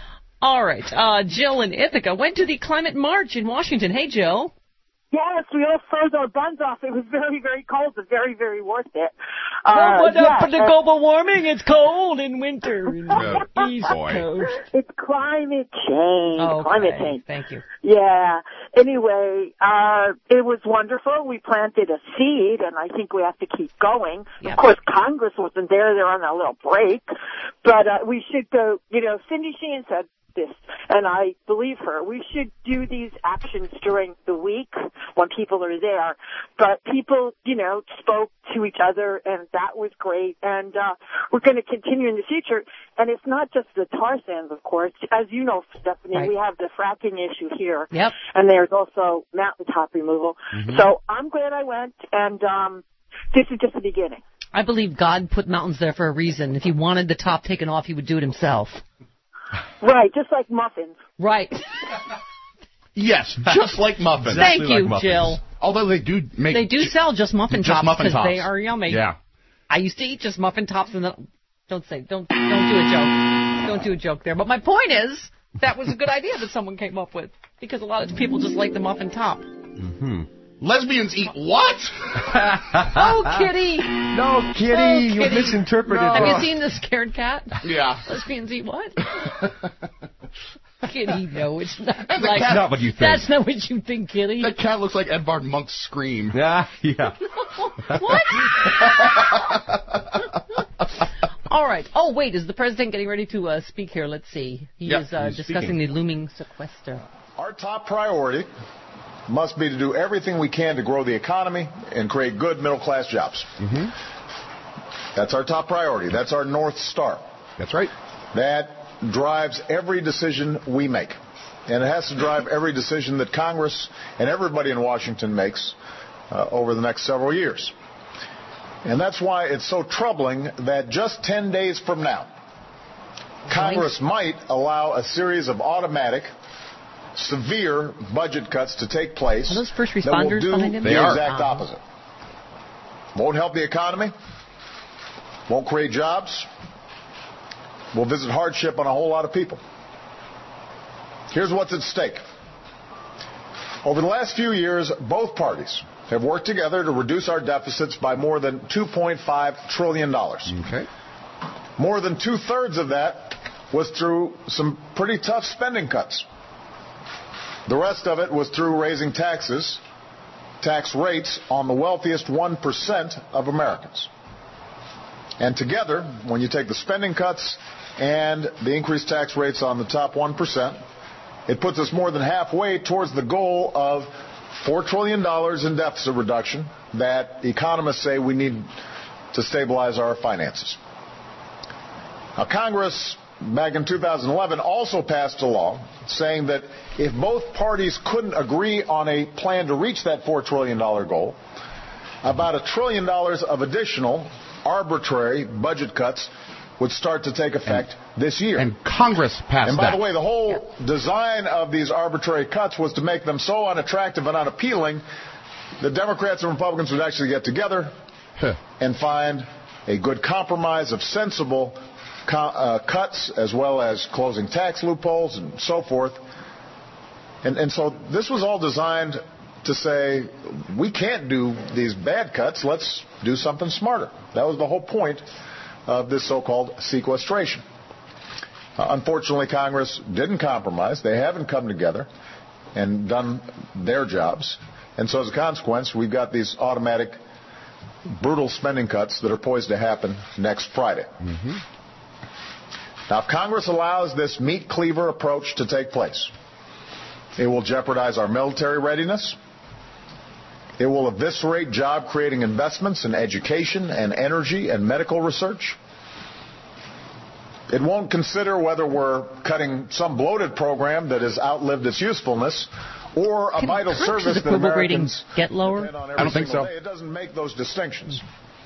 Speaker 3: All right. Uh, Jill in Ithaca went to the climate march in Washington. Hey, Jill.
Speaker 2: Yes, we all froze our buns off. It was very, very cold, but very, very worth it. Uh,
Speaker 22: oh, what
Speaker 2: yeah,
Speaker 22: up for the
Speaker 2: uh,
Speaker 22: global warming? It's cold in winter in the
Speaker 9: Oh,
Speaker 22: East
Speaker 9: boy.
Speaker 22: Coast.
Speaker 2: It's climate change.
Speaker 3: Oh,
Speaker 2: Climate
Speaker 3: okay.
Speaker 2: change.
Speaker 3: Thank you.
Speaker 2: Yeah. Anyway, uh, it was wonderful. We planted a seed, and I think we have to keep going.
Speaker 3: Yep.
Speaker 2: Of course, Congress wasn't there. They're on a little break. But uh, we should go, you know, Cindy Sheehan said this, and I believe her. We should do these actions during the week when people are there. But people, you know, spoke to each other, and that was great. And uh, we're going to continue in the future. And it's not just the tar sands, of course. As you know, Stephanie,
Speaker 3: Right.
Speaker 2: we have the fracking issue here.
Speaker 3: Yep.
Speaker 2: And there's also mountaintop removal.
Speaker 3: Mhm.
Speaker 2: So I'm glad I went, and um, this is just the beginning.
Speaker 3: I believe God put mountains there for a reason. If he wanted the top taken off, he would do it himself.
Speaker 2: Right, just like muffins.
Speaker 3: Right.
Speaker 9: Yes, just like muffins.
Speaker 3: Thank
Speaker 9: Exactly
Speaker 3: you,
Speaker 9: like muffins.
Speaker 3: Jill.
Speaker 9: Although they do make...
Speaker 3: They do sell just muffin
Speaker 9: just
Speaker 3: tops
Speaker 9: muffin
Speaker 3: because
Speaker 9: tops.
Speaker 3: they are yummy.
Speaker 9: Yeah.
Speaker 3: I used to eat just muffin tops, and then, don't say, don't, don't do a joke. Don't do a joke there. But my point is, that was a good idea that someone came up with, because a lot of people just like the muffin top.
Speaker 9: Mm-hmm. Lesbians eat what?
Speaker 3: Oh, Kitty!
Speaker 8: No, Kitty,
Speaker 3: Oh,
Speaker 8: you
Speaker 3: Kitty.
Speaker 8: misinterpreted.
Speaker 3: Have you
Speaker 8: it.
Speaker 3: seen the scared cat?
Speaker 9: Yeah.
Speaker 3: Lesbians eat what? Kitty, no, it's not.
Speaker 9: The
Speaker 3: Like,
Speaker 9: cat-
Speaker 8: Not what you think.
Speaker 3: That's not what you think, Kitty.
Speaker 9: That cat looks like Edvard Munch's Scream.
Speaker 8: Yeah, yeah.
Speaker 3: What? All right. Oh, wait, is the president getting ready to uh, speak here? Let's see. He
Speaker 8: Yep,
Speaker 3: is uh,
Speaker 8: he's
Speaker 3: discussing
Speaker 8: speaking.
Speaker 3: the looming sequester.
Speaker 15: Our top priority must be to do everything we can to grow the economy and create good middle-class jobs.
Speaker 8: Mm-hmm.
Speaker 15: That's our top priority. That's our North Star.
Speaker 8: That's right.
Speaker 15: That drives every decision we make. And it has to drive every decision that Congress and everybody in Washington makes uh, over the next several years. And that's why it's so troubling that just ten days from now, Congress might allow a series of automatic, severe budget cuts to take place.
Speaker 3: Are those first
Speaker 15: that will
Speaker 3: responders
Speaker 15: do
Speaker 3: behind him?
Speaker 15: the
Speaker 3: They are.
Speaker 15: exact
Speaker 3: Uh-huh.
Speaker 15: opposite. Won't help the economy, won't create jobs, will visit hardship on a whole lot of people. Here's what's at stake. Over the last few years, both parties have worked together to reduce our deficits by more than two point five trillion dollars.
Speaker 8: Okay.
Speaker 15: More than two-thirds of that was through some pretty tough spending cuts. The rest of it was through raising taxes, tax rates on the wealthiest one percent of Americans. And together, when you take the spending cuts and the increased tax rates on the top one percent, it puts us more than halfway towards the goal of four trillion dollars in deficit reduction that economists say we need to stabilize our finances. Now, Congress, back in two thousand eleven, also passed a law saying that if both parties couldn't agree on a plan to reach that four trillion dollars goal, about a trillion dollars of additional arbitrary budget cuts would start to take effect and, this year.
Speaker 9: And Congress passed that.
Speaker 15: And by that. the way, the whole design of these arbitrary cuts was to make them so unattractive and unappealing that Democrats and Republicans would actually get together huh. and find a good compromise of sensible co- uh, cuts, as well as closing tax loopholes and so forth. And, and so this was all designed to say, we can't do these bad cuts, let's do something smarter. That was the whole point of this so-called sequestration. Uh, unfortunately, Congress didn't compromise. They haven't come together and done their jobs. And so as a consequence, we've got these automatic, brutal spending cuts that are poised to happen next Friday.
Speaker 8: Mm-hmm.
Speaker 15: Now, if Congress allows this meat cleaver approach to take place, it will jeopardize our military readiness. It will eviscerate job-creating investments in education and energy and medical research. It won't consider whether we're cutting some bloated program that has outlived its usefulness or a
Speaker 3: Can
Speaker 15: vital service that
Speaker 3: approval
Speaker 15: Americans
Speaker 3: rating get lower?
Speaker 15: depend on every
Speaker 9: I don't think
Speaker 15: single
Speaker 9: so.
Speaker 15: day. It doesn't make those distinctions.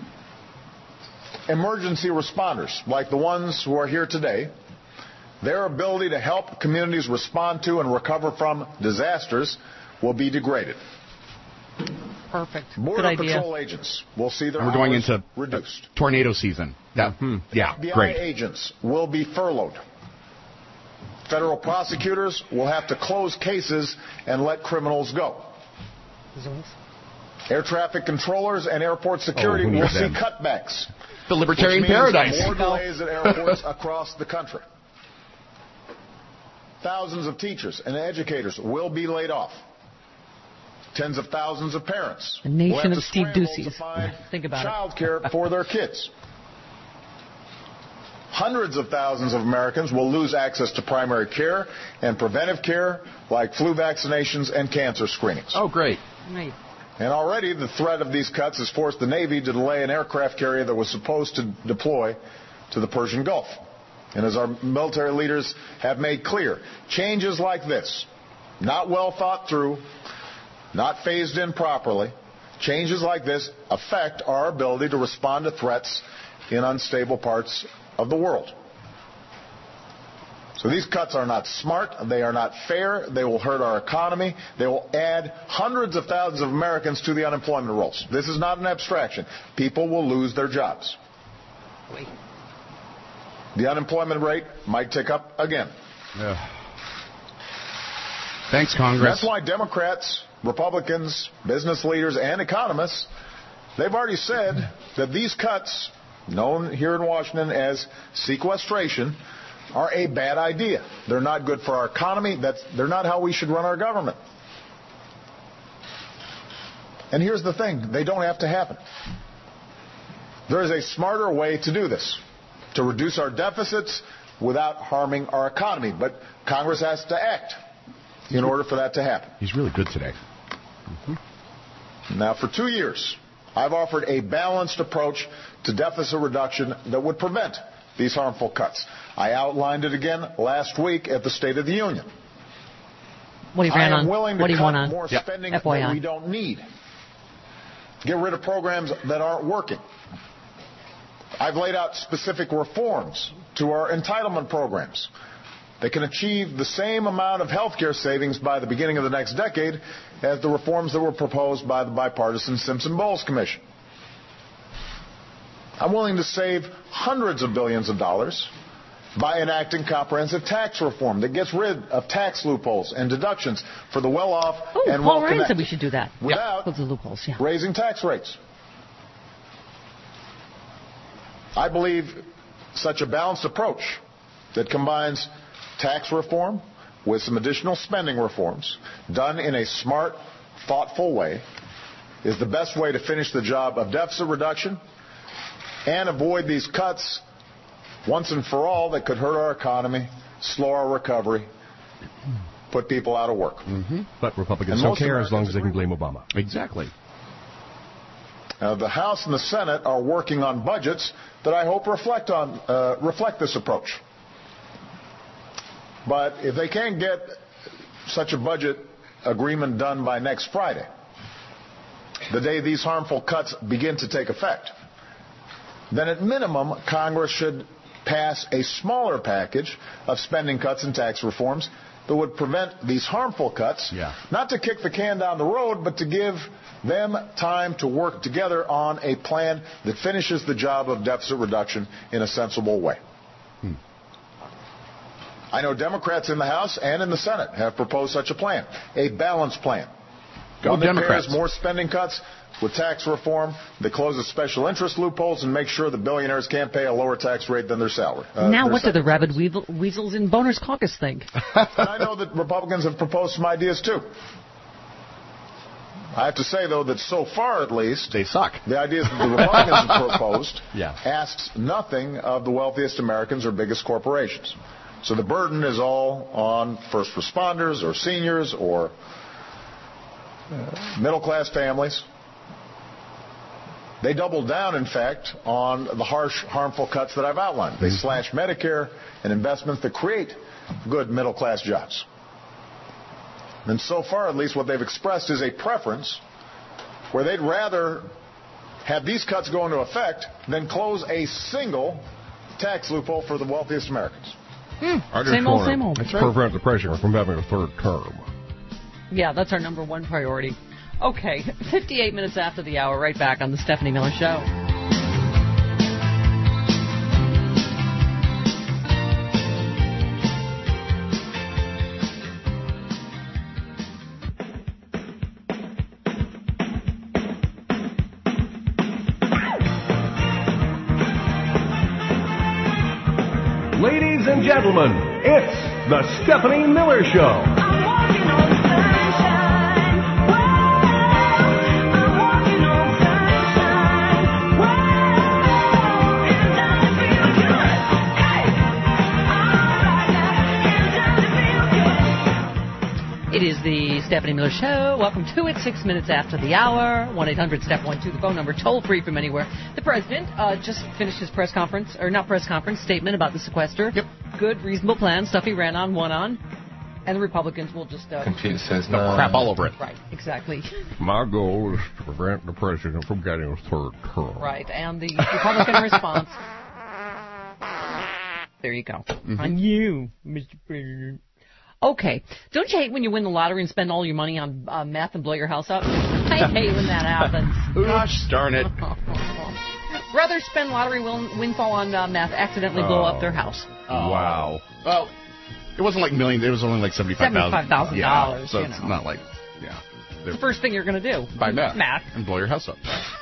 Speaker 15: Emergency responders, like the ones who are here today, their ability to help communities respond to and recover from disasters will be degraded.
Speaker 3: Perfect.
Speaker 15: Border
Speaker 3: Good idea.
Speaker 15: Patrol agents will see their
Speaker 9: And we're going
Speaker 15: hours
Speaker 9: into
Speaker 15: reduced.
Speaker 9: tornado season. Yeah,
Speaker 15: mm-hmm.
Speaker 9: yeah,
Speaker 15: F B I
Speaker 9: great.
Speaker 15: agents will be furloughed. Federal prosecutors will have to close cases and let criminals go. Air traffic controllers and airport security
Speaker 8: Oh, who
Speaker 15: will
Speaker 8: needs
Speaker 15: see
Speaker 8: them?
Speaker 15: cutbacks.
Speaker 9: The libertarian
Speaker 15: which means
Speaker 9: paradise.
Speaker 15: More delays at airports across the country. Thousands of teachers and educators will be laid off. Tens of thousands of parents
Speaker 3: A
Speaker 15: will
Speaker 3: nation
Speaker 15: have
Speaker 3: of
Speaker 15: to
Speaker 3: Steve
Speaker 15: scramble to
Speaker 3: Duceys.
Speaker 15: find
Speaker 3: Think about it.
Speaker 15: child care for their kids. Hundreds of thousands of Americans will lose access to primary care and preventive care like flu vaccinations and cancer screenings.
Speaker 9: Oh, great.
Speaker 3: Right.
Speaker 15: And already the threat of these cuts has forced the Navy to delay an aircraft carrier that was supposed to deploy to the Persian Gulf. And as our military leaders have made clear, changes like this, not well thought through, not phased in properly, changes like this affect our ability to respond to threats in unstable parts of the world. So these cuts are not smart, they are not fair, they will hurt our economy, they will add hundreds of thousands of Americans to the unemployment rolls. This is not an abstraction. People will lose their jobs.
Speaker 3: Wait.
Speaker 15: The unemployment rate might tick up again.
Speaker 9: Yeah. Thanks, Congress.
Speaker 15: That's why Democrats, Republicans, business leaders, and economists, they've already said that these cuts, known here in Washington as sequestration, are a bad idea. They're not good for our economy. That's, they're not how we should run our government. And here's the thing. They don't have to happen. There is a smarter way to do this, to reduce our deficits without harming our economy. But Congress has to act in order for that to happen.
Speaker 8: He's really good today.
Speaker 15: Mm-hmm. Now, for two years, I've offered a balanced approach to deficit reduction that would prevent these harmful cuts. I outlined it again last week at the State of the Union.
Speaker 3: What do you ran
Speaker 15: I am
Speaker 3: on?
Speaker 15: willing to
Speaker 3: What do you
Speaker 15: cut
Speaker 3: want on?
Speaker 15: more
Speaker 3: Yep.
Speaker 15: spending
Speaker 3: F Y I.
Speaker 15: that we don't need. Get rid of programs that aren't working. I've laid out specific reforms to our entitlement programs. They can achieve the same amount of health care savings by the beginning of the next decade as the reforms that were proposed by the bipartisan Simpson-Bowles Commission. I'm willing to save hundreds of billions of dollars by enacting comprehensive tax reform that gets rid of tax loopholes and deductions for the well-off
Speaker 3: Ooh,
Speaker 15: and
Speaker 3: Paul Ryan
Speaker 15: well-connected
Speaker 3: said we should do that.
Speaker 15: without
Speaker 3: Close the loopholes, yeah.
Speaker 15: raising tax rates. I believe such a balanced approach that combines tax reform with some additional spending reforms done in a smart, thoughtful way is the best way to finish the job of deficit reduction and avoid these cuts once and for all that could hurt our economy, slow our recovery, put people out of work.
Speaker 8: Mm-hmm. But Republicans
Speaker 15: And
Speaker 8: don't
Speaker 15: most
Speaker 8: care as long
Speaker 15: Americans
Speaker 8: as they can blame Obama.
Speaker 9: Exactly.
Speaker 15: Now, the House and the Senate are working on budgets that I hope reflect on uh, reflect this approach. But if they can't get such a budget agreement done by next Friday, the day these harmful cuts begin to take effect, then at minimum, Congress should pass a smaller package of spending cuts and tax reforms that would prevent these harmful cuts,
Speaker 9: yeah.
Speaker 15: not to kick the can down the road, but to give them time to work together on a plan that finishes the job of deficit reduction in a sensible way.
Speaker 9: Hmm.
Speaker 15: I know Democrats in the House and in the Senate have proposed such a plan, a balanced plan.
Speaker 9: Go
Speaker 15: One that
Speaker 9: Democrats.
Speaker 15: pairs more spending cuts with tax reform that closes special interest loopholes and makes sure that billionaires can't pay a lower tax rate than their salary. Uh,
Speaker 3: now,
Speaker 15: their
Speaker 3: what do the
Speaker 15: salary.
Speaker 3: rabid weevil, weasels in Boner's caucus think?
Speaker 15: And I know that Republicans have proposed some ideas too. I have to say, though, that so far at least,
Speaker 9: they suck.
Speaker 15: The ideas that the Republicans have proposed
Speaker 9: yeah.
Speaker 15: asks nothing of the wealthiest Americans or biggest corporations. So the burden is all on first responders or seniors or uh, middle-class families. They doubled down, in fact, on the harsh, harmful cuts that I've outlined. They slash Medicare and investments that create good middle-class jobs. And so far, at least, what they've expressed is a preference where they'd rather have these cuts go into effect than close a single tax loophole for the wealthiest Americans.
Speaker 3: Mm, same old, same old.
Speaker 8: That's right. Prevent the president from having a third term.
Speaker 3: Yeah, that's our number one priority. Okay, fifty-eight minutes after the hour, right back on the Stephanie Miller Show.
Speaker 1: and gentlemen, it's the Stephanie Miller Show.
Speaker 3: It is the Stephanie Miller Show. Welcome to it. Six minutes after the hour. one eight hundred step one two, the phone number, toll free from anywhere. The president uh, just finished his press conference, or not press conference, statement about the sequester. Yep. Good, reasonable plan, stuff he ran on, won on. And the Republicans will just... Uh,
Speaker 9: Confused says no crap all over it.
Speaker 3: Right, exactly.
Speaker 8: My goal is to prevent the president from getting a third term.
Speaker 3: Right, and the Republican response... There you go. Mm-hmm. On you, Mister President. Okay. Don't you hate when you win the lottery and spend all your money on uh, meth and blow your house up? I hate when that happens.
Speaker 9: Gosh darn it.
Speaker 3: Rather spend lottery win- windfall on uh, meth, accidentally blow
Speaker 9: Oh.
Speaker 3: up their house.
Speaker 9: Oh. Wow. Well, it wasn't like millions. It was only like seventy-five thousand dollars.
Speaker 3: seventy-five thousand dollars,
Speaker 9: Yeah, so
Speaker 3: you
Speaker 9: it's
Speaker 3: know.
Speaker 9: not like, yeah.
Speaker 3: It's the first thing you're going to do.
Speaker 9: Buy meth.
Speaker 3: Meth.
Speaker 9: And blow your house up.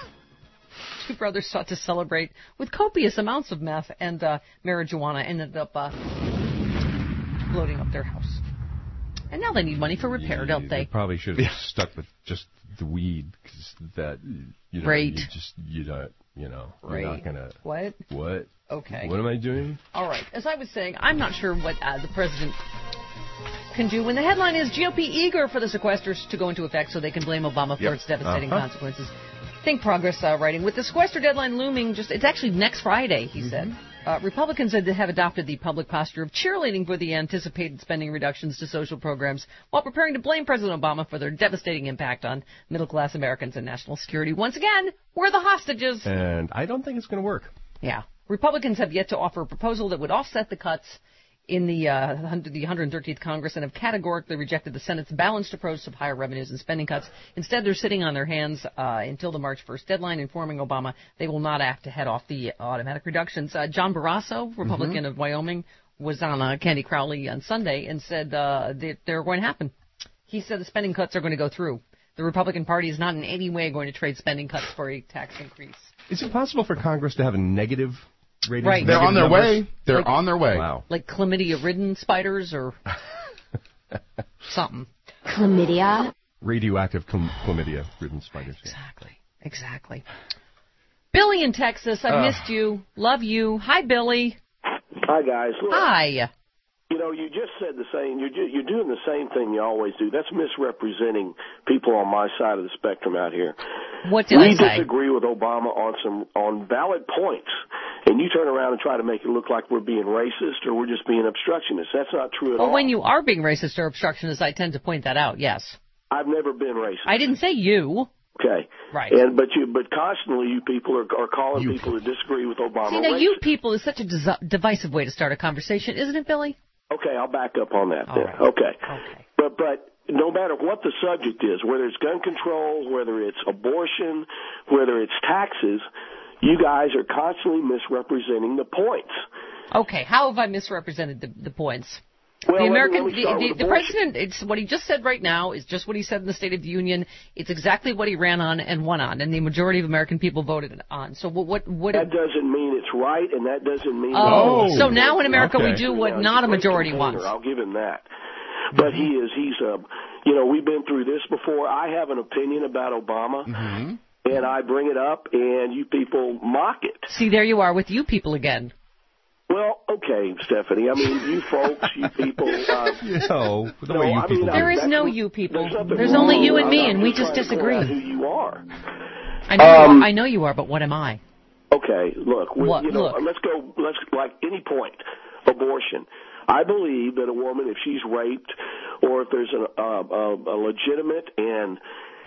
Speaker 3: Two brothers sought to celebrate with copious amounts of meth, and uh, marijuana ended up uh, bloating up their house. And now they need money for repair, don't they?
Speaker 8: They probably should have stuck with just the weed, because that, you know,
Speaker 3: Right.
Speaker 8: you just, you don't, you know,
Speaker 3: Right.
Speaker 8: you're not going to...
Speaker 3: What?
Speaker 8: What?
Speaker 3: Okay.
Speaker 8: What am I doing?
Speaker 3: All right. As I was saying, I'm not sure what uh, the president can do when the headline is G O P eager for the sequesters to go into effect so they can blame Obama for
Speaker 8: Yep.
Speaker 3: its devastating
Speaker 8: Uh-huh.
Speaker 3: consequences. Think Progress uh, writing, with the sequester deadline looming, just it's actually next Friday, he mm-hmm. said. Uh, Republicans had, have adopted the public posture of cheerleading for the anticipated spending reductions to social programs while preparing to blame President Obama for their devastating impact on middle-class Americans and national security. Once again, we're the hostages.
Speaker 8: And I don't think it's going to work.
Speaker 3: Yeah. Republicans have yet to offer a proposal that would offset the cuts in the uh, the one hundred thirteenth Congress and have categorically rejected the Senate's balanced approach of higher revenues and spending cuts. Instead, they're sitting on their hands uh, until the March first deadline, informing Obama they will not act to head off the automatic reductions. Uh, John Barrasso, Republican mm-hmm. of Wyoming, was on uh, Candy Crowley on Sunday and said uh, that they're going to happen. He said the spending cuts are going to go through. The Republican Party is not in any way going to trade spending cuts for a tax increase.
Speaker 8: Is it possible for Congress to have a negative rating?
Speaker 3: Right.
Speaker 9: They're on their
Speaker 8: numbers?
Speaker 9: way. They're
Speaker 3: Like-
Speaker 9: on their way.
Speaker 8: Wow.
Speaker 3: Like chlamydia-ridden spiders or something.
Speaker 16: Chlamydia?
Speaker 8: Radioactive chlam- chlamydia-ridden spiders. Yeah.
Speaker 3: Exactly. Exactly. Billy in Texas, I
Speaker 17: Uh.
Speaker 3: missed you. Love you. Hi, Billy.
Speaker 17: Hi, guys. Look,
Speaker 3: Hi.
Speaker 17: You know, you just said the same. You're, ju- you're doing the same thing you always do. That's misrepresenting people on my side of the spectrum out here.
Speaker 3: What did
Speaker 17: we
Speaker 3: I say?
Speaker 17: disagree with Obama on some on valid points, and you turn around and try to make it look like we're being racist or we're just being obstructionists. That's not true at
Speaker 3: Well,
Speaker 17: all.
Speaker 3: when you are being racist or obstructionist, I tend to point that out, yes.
Speaker 17: I've never been racist.
Speaker 3: I didn't say you.
Speaker 17: Okay.
Speaker 3: Right.
Speaker 17: And but you but constantly you people are, are calling you. people who disagree with Obama
Speaker 3: See, now,
Speaker 17: racist.
Speaker 3: you people is such a dis- divisive way to start a conversation, isn't it, Billy?
Speaker 17: Okay, I'll back up on that
Speaker 3: All
Speaker 17: then.
Speaker 3: right.
Speaker 17: Okay.
Speaker 3: Okay.
Speaker 17: But but no matter what the subject is, whether it's gun control, whether it's abortion, whether it's taxes, you guys are constantly misrepresenting the points.
Speaker 3: Okay, how have I misrepresented the, the points?
Speaker 17: Well,
Speaker 3: the
Speaker 17: let me-
Speaker 3: American,
Speaker 17: let me start
Speaker 3: the,
Speaker 17: with
Speaker 3: the, the
Speaker 17: abortion.
Speaker 3: president, it's what he just said right now is just what he said in the State of the Union. It's exactly what he ran on and won on, and the majority of American people voted on. So what? What? what
Speaker 17: That doesn't mean it's right, and that doesn't mean.
Speaker 3: Oh,
Speaker 17: that
Speaker 3: so now in America
Speaker 17: okay.
Speaker 3: we do what
Speaker 17: Now, he's
Speaker 3: not a
Speaker 17: great
Speaker 3: majority
Speaker 17: campaigner,
Speaker 3: wants.
Speaker 17: I'll give him that. But he is, he's a, you know, we've been through this before. I have an opinion about Obama,
Speaker 9: Mm-hmm.
Speaker 17: and I bring it up, and you people mock it.
Speaker 3: See, there you are with you people again.
Speaker 17: Well, okay, Stephanie. I mean, you folks, you people. Uh,
Speaker 8: You know, the
Speaker 17: no,
Speaker 8: way you
Speaker 17: I
Speaker 8: people
Speaker 17: mean,
Speaker 3: There
Speaker 17: I-
Speaker 3: is
Speaker 17: that's-
Speaker 3: no you people.
Speaker 17: There's, nothing
Speaker 3: There's
Speaker 17: wrong.
Speaker 3: only you and me,
Speaker 17: I'm
Speaker 3: and we
Speaker 17: just
Speaker 3: just
Speaker 17: trying to point out
Speaker 3: disagree.
Speaker 17: Who you are?
Speaker 3: I know,
Speaker 17: Um,
Speaker 3: you are, I know you are, but what am I?
Speaker 17: Okay, look, we,
Speaker 3: What?
Speaker 17: you know,
Speaker 3: Look.
Speaker 17: let's go. Let's like any point. Abortion. I believe that a woman, if she's raped, or if there's a, a, a, a legitimate and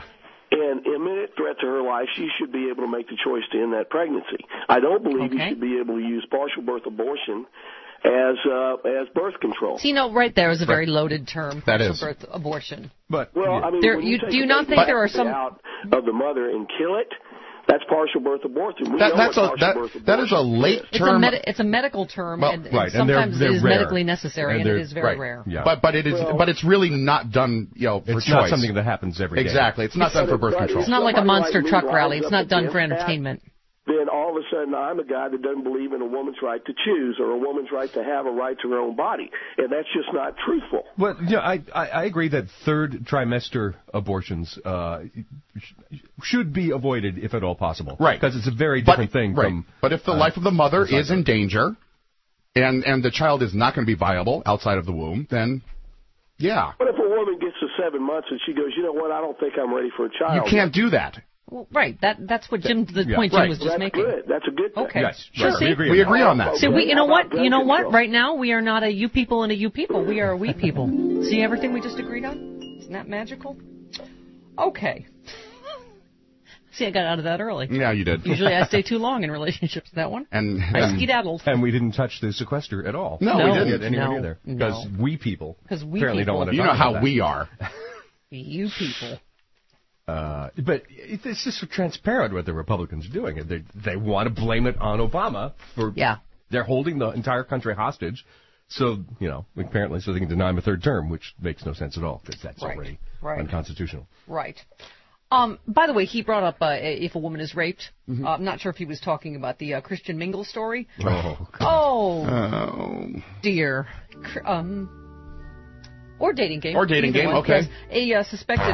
Speaker 17: and imminent threat to her life, she should be able to make the choice to end that pregnancy. I don't believe you
Speaker 3: Okay.
Speaker 17: should be able to use partial birth abortion as uh, as birth control.
Speaker 3: See, no, right there is a very loaded term.
Speaker 17: That
Speaker 3: partial
Speaker 17: is.
Speaker 3: birth abortion.
Speaker 8: But
Speaker 17: Well, I mean,
Speaker 3: There-
Speaker 17: when
Speaker 3: you-
Speaker 17: take
Speaker 3: do you
Speaker 17: a
Speaker 3: not
Speaker 17: baby
Speaker 3: think there are some-
Speaker 17: out of the mother and kill it? That's partial birth abortion. We
Speaker 9: That,
Speaker 17: know
Speaker 9: that's
Speaker 17: what
Speaker 9: a
Speaker 17: partial
Speaker 9: that,
Speaker 17: birth
Speaker 9: that is a
Speaker 17: abortion
Speaker 9: late
Speaker 3: It's
Speaker 9: term.
Speaker 3: a, medi- it's a medical term,
Speaker 9: Well,
Speaker 3: and, and
Speaker 9: right, and they're-
Speaker 3: sometimes
Speaker 9: they're
Speaker 3: it is
Speaker 9: rare.
Speaker 3: medically necessary,
Speaker 8: And
Speaker 3: and, it
Speaker 8: they're-
Speaker 3: is very
Speaker 9: right.
Speaker 3: rare.
Speaker 8: Yeah.
Speaker 9: But but it is
Speaker 17: Well-
Speaker 9: but it's really not done, you know, for
Speaker 8: It's
Speaker 9: choice.
Speaker 8: not something that happens every day.
Speaker 9: Exactly. It's not done for birth control.
Speaker 3: It's not like a
Speaker 17: Somebody
Speaker 3: monster
Speaker 17: like me
Speaker 3: truck
Speaker 17: rises
Speaker 3: rally. It's
Speaker 17: up
Speaker 3: not done for
Speaker 17: against that,
Speaker 3: entertainment.
Speaker 17: then all of a sudden I'm a guy that doesn't believe in a woman's right to choose or a woman's right to have a right to her own body. And that's just not truthful.
Speaker 8: Well, yeah, I, I, I agree that third trimester abortions uh, sh- should be avoided if at all possible.
Speaker 9: Right.
Speaker 8: Because it's a very different
Speaker 9: but,
Speaker 8: thing
Speaker 9: right.
Speaker 8: from...
Speaker 9: But if the
Speaker 8: uh,
Speaker 9: life of the mother is in danger and, and the child is not going to be viable outside of the womb, then, yeah.
Speaker 17: What if a woman gets to seven months and she goes, you know what, I don't think I'm ready for a child?
Speaker 9: You can't do that.
Speaker 3: Well, right. That that's what Jim. The
Speaker 8: yeah,
Speaker 3: point Jim
Speaker 8: right.
Speaker 3: was just
Speaker 17: That's
Speaker 3: making.
Speaker 17: good. That's a good thing.
Speaker 3: Okay.
Speaker 8: Yes,
Speaker 3: Sure.
Speaker 8: right.
Speaker 3: See,
Speaker 8: we agree,
Speaker 9: we
Speaker 8: on,
Speaker 9: agree
Speaker 8: that.
Speaker 9: on that.
Speaker 3: See, we, you know what? You know what?
Speaker 17: Control?
Speaker 3: Right now, we are not a you people and a you people. We are a we people. See everything we just agreed on? Isn't that magical? Okay. See, I got out of that early.
Speaker 9: Yeah, you did.
Speaker 3: Usually I stay too long in relationships. That one.
Speaker 9: And,
Speaker 3: I
Speaker 9: and
Speaker 3: skedaddled.
Speaker 8: And we didn't touch the sequester at all.
Speaker 9: No,
Speaker 3: No,
Speaker 9: we didn't
Speaker 8: get anywhere
Speaker 3: no,
Speaker 8: near there.
Speaker 3: no.
Speaker 8: Because we people
Speaker 3: 'Cause we
Speaker 8: apparently
Speaker 3: people.
Speaker 8: don't want to
Speaker 9: you
Speaker 8: talk
Speaker 9: know how
Speaker 8: about
Speaker 9: we are.
Speaker 3: You people.
Speaker 8: Uh, but it, it's just so transparent what the Republicans are doing. They they want to blame it on Obama for
Speaker 3: Yeah.
Speaker 8: they're holding the entire country hostage. So you know apparently so they can deny him a third term, which makes no sense at all because that's
Speaker 3: Right.
Speaker 8: already
Speaker 3: Right.
Speaker 8: unconstitutional.
Speaker 3: Right. Um, by the way, he brought up uh, if a woman is raped.
Speaker 8: Mm-hmm.
Speaker 3: Uh, I'm not sure if he was talking about the uh, Christian Mingle story.
Speaker 8: Oh,
Speaker 3: Oh,
Speaker 9: Oh.
Speaker 3: dear. Cr- Um, or dating game.
Speaker 9: Or dating
Speaker 3: Either
Speaker 9: game,
Speaker 3: one.
Speaker 9: okay.
Speaker 3: Yes, a uh, suspected.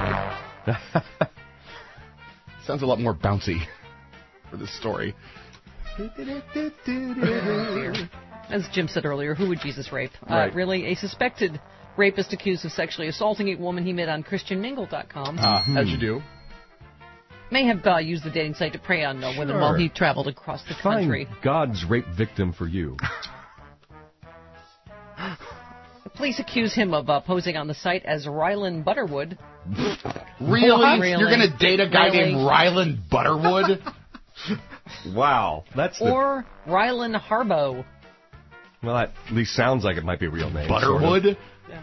Speaker 9: Sounds a lot more bouncy for this story.
Speaker 3: As Jim said earlier, who would Jesus rape?
Speaker 8: Right.
Speaker 3: Uh, really, a suspected rapist accused of sexually assaulting a woman he met on Christian Mingle dot com.
Speaker 9: Uh, As you do.
Speaker 3: May have uh, used the dating site to prey on uh, women
Speaker 8: Sure.
Speaker 3: while he traveled across the country.
Speaker 8: Find God's rape victim for you.
Speaker 3: Police accuse him of uh, posing on the site as Rylan Butterwood.
Speaker 9: Really?
Speaker 3: Really?
Speaker 9: You're going to date a guy
Speaker 3: Really?
Speaker 9: named Rylan Butterwood?
Speaker 8: Wow, that's the,
Speaker 3: Or Rylan Harbo.
Speaker 8: well, that at least sounds like it might be a real name.
Speaker 9: Butterwood?
Speaker 8: Sort of.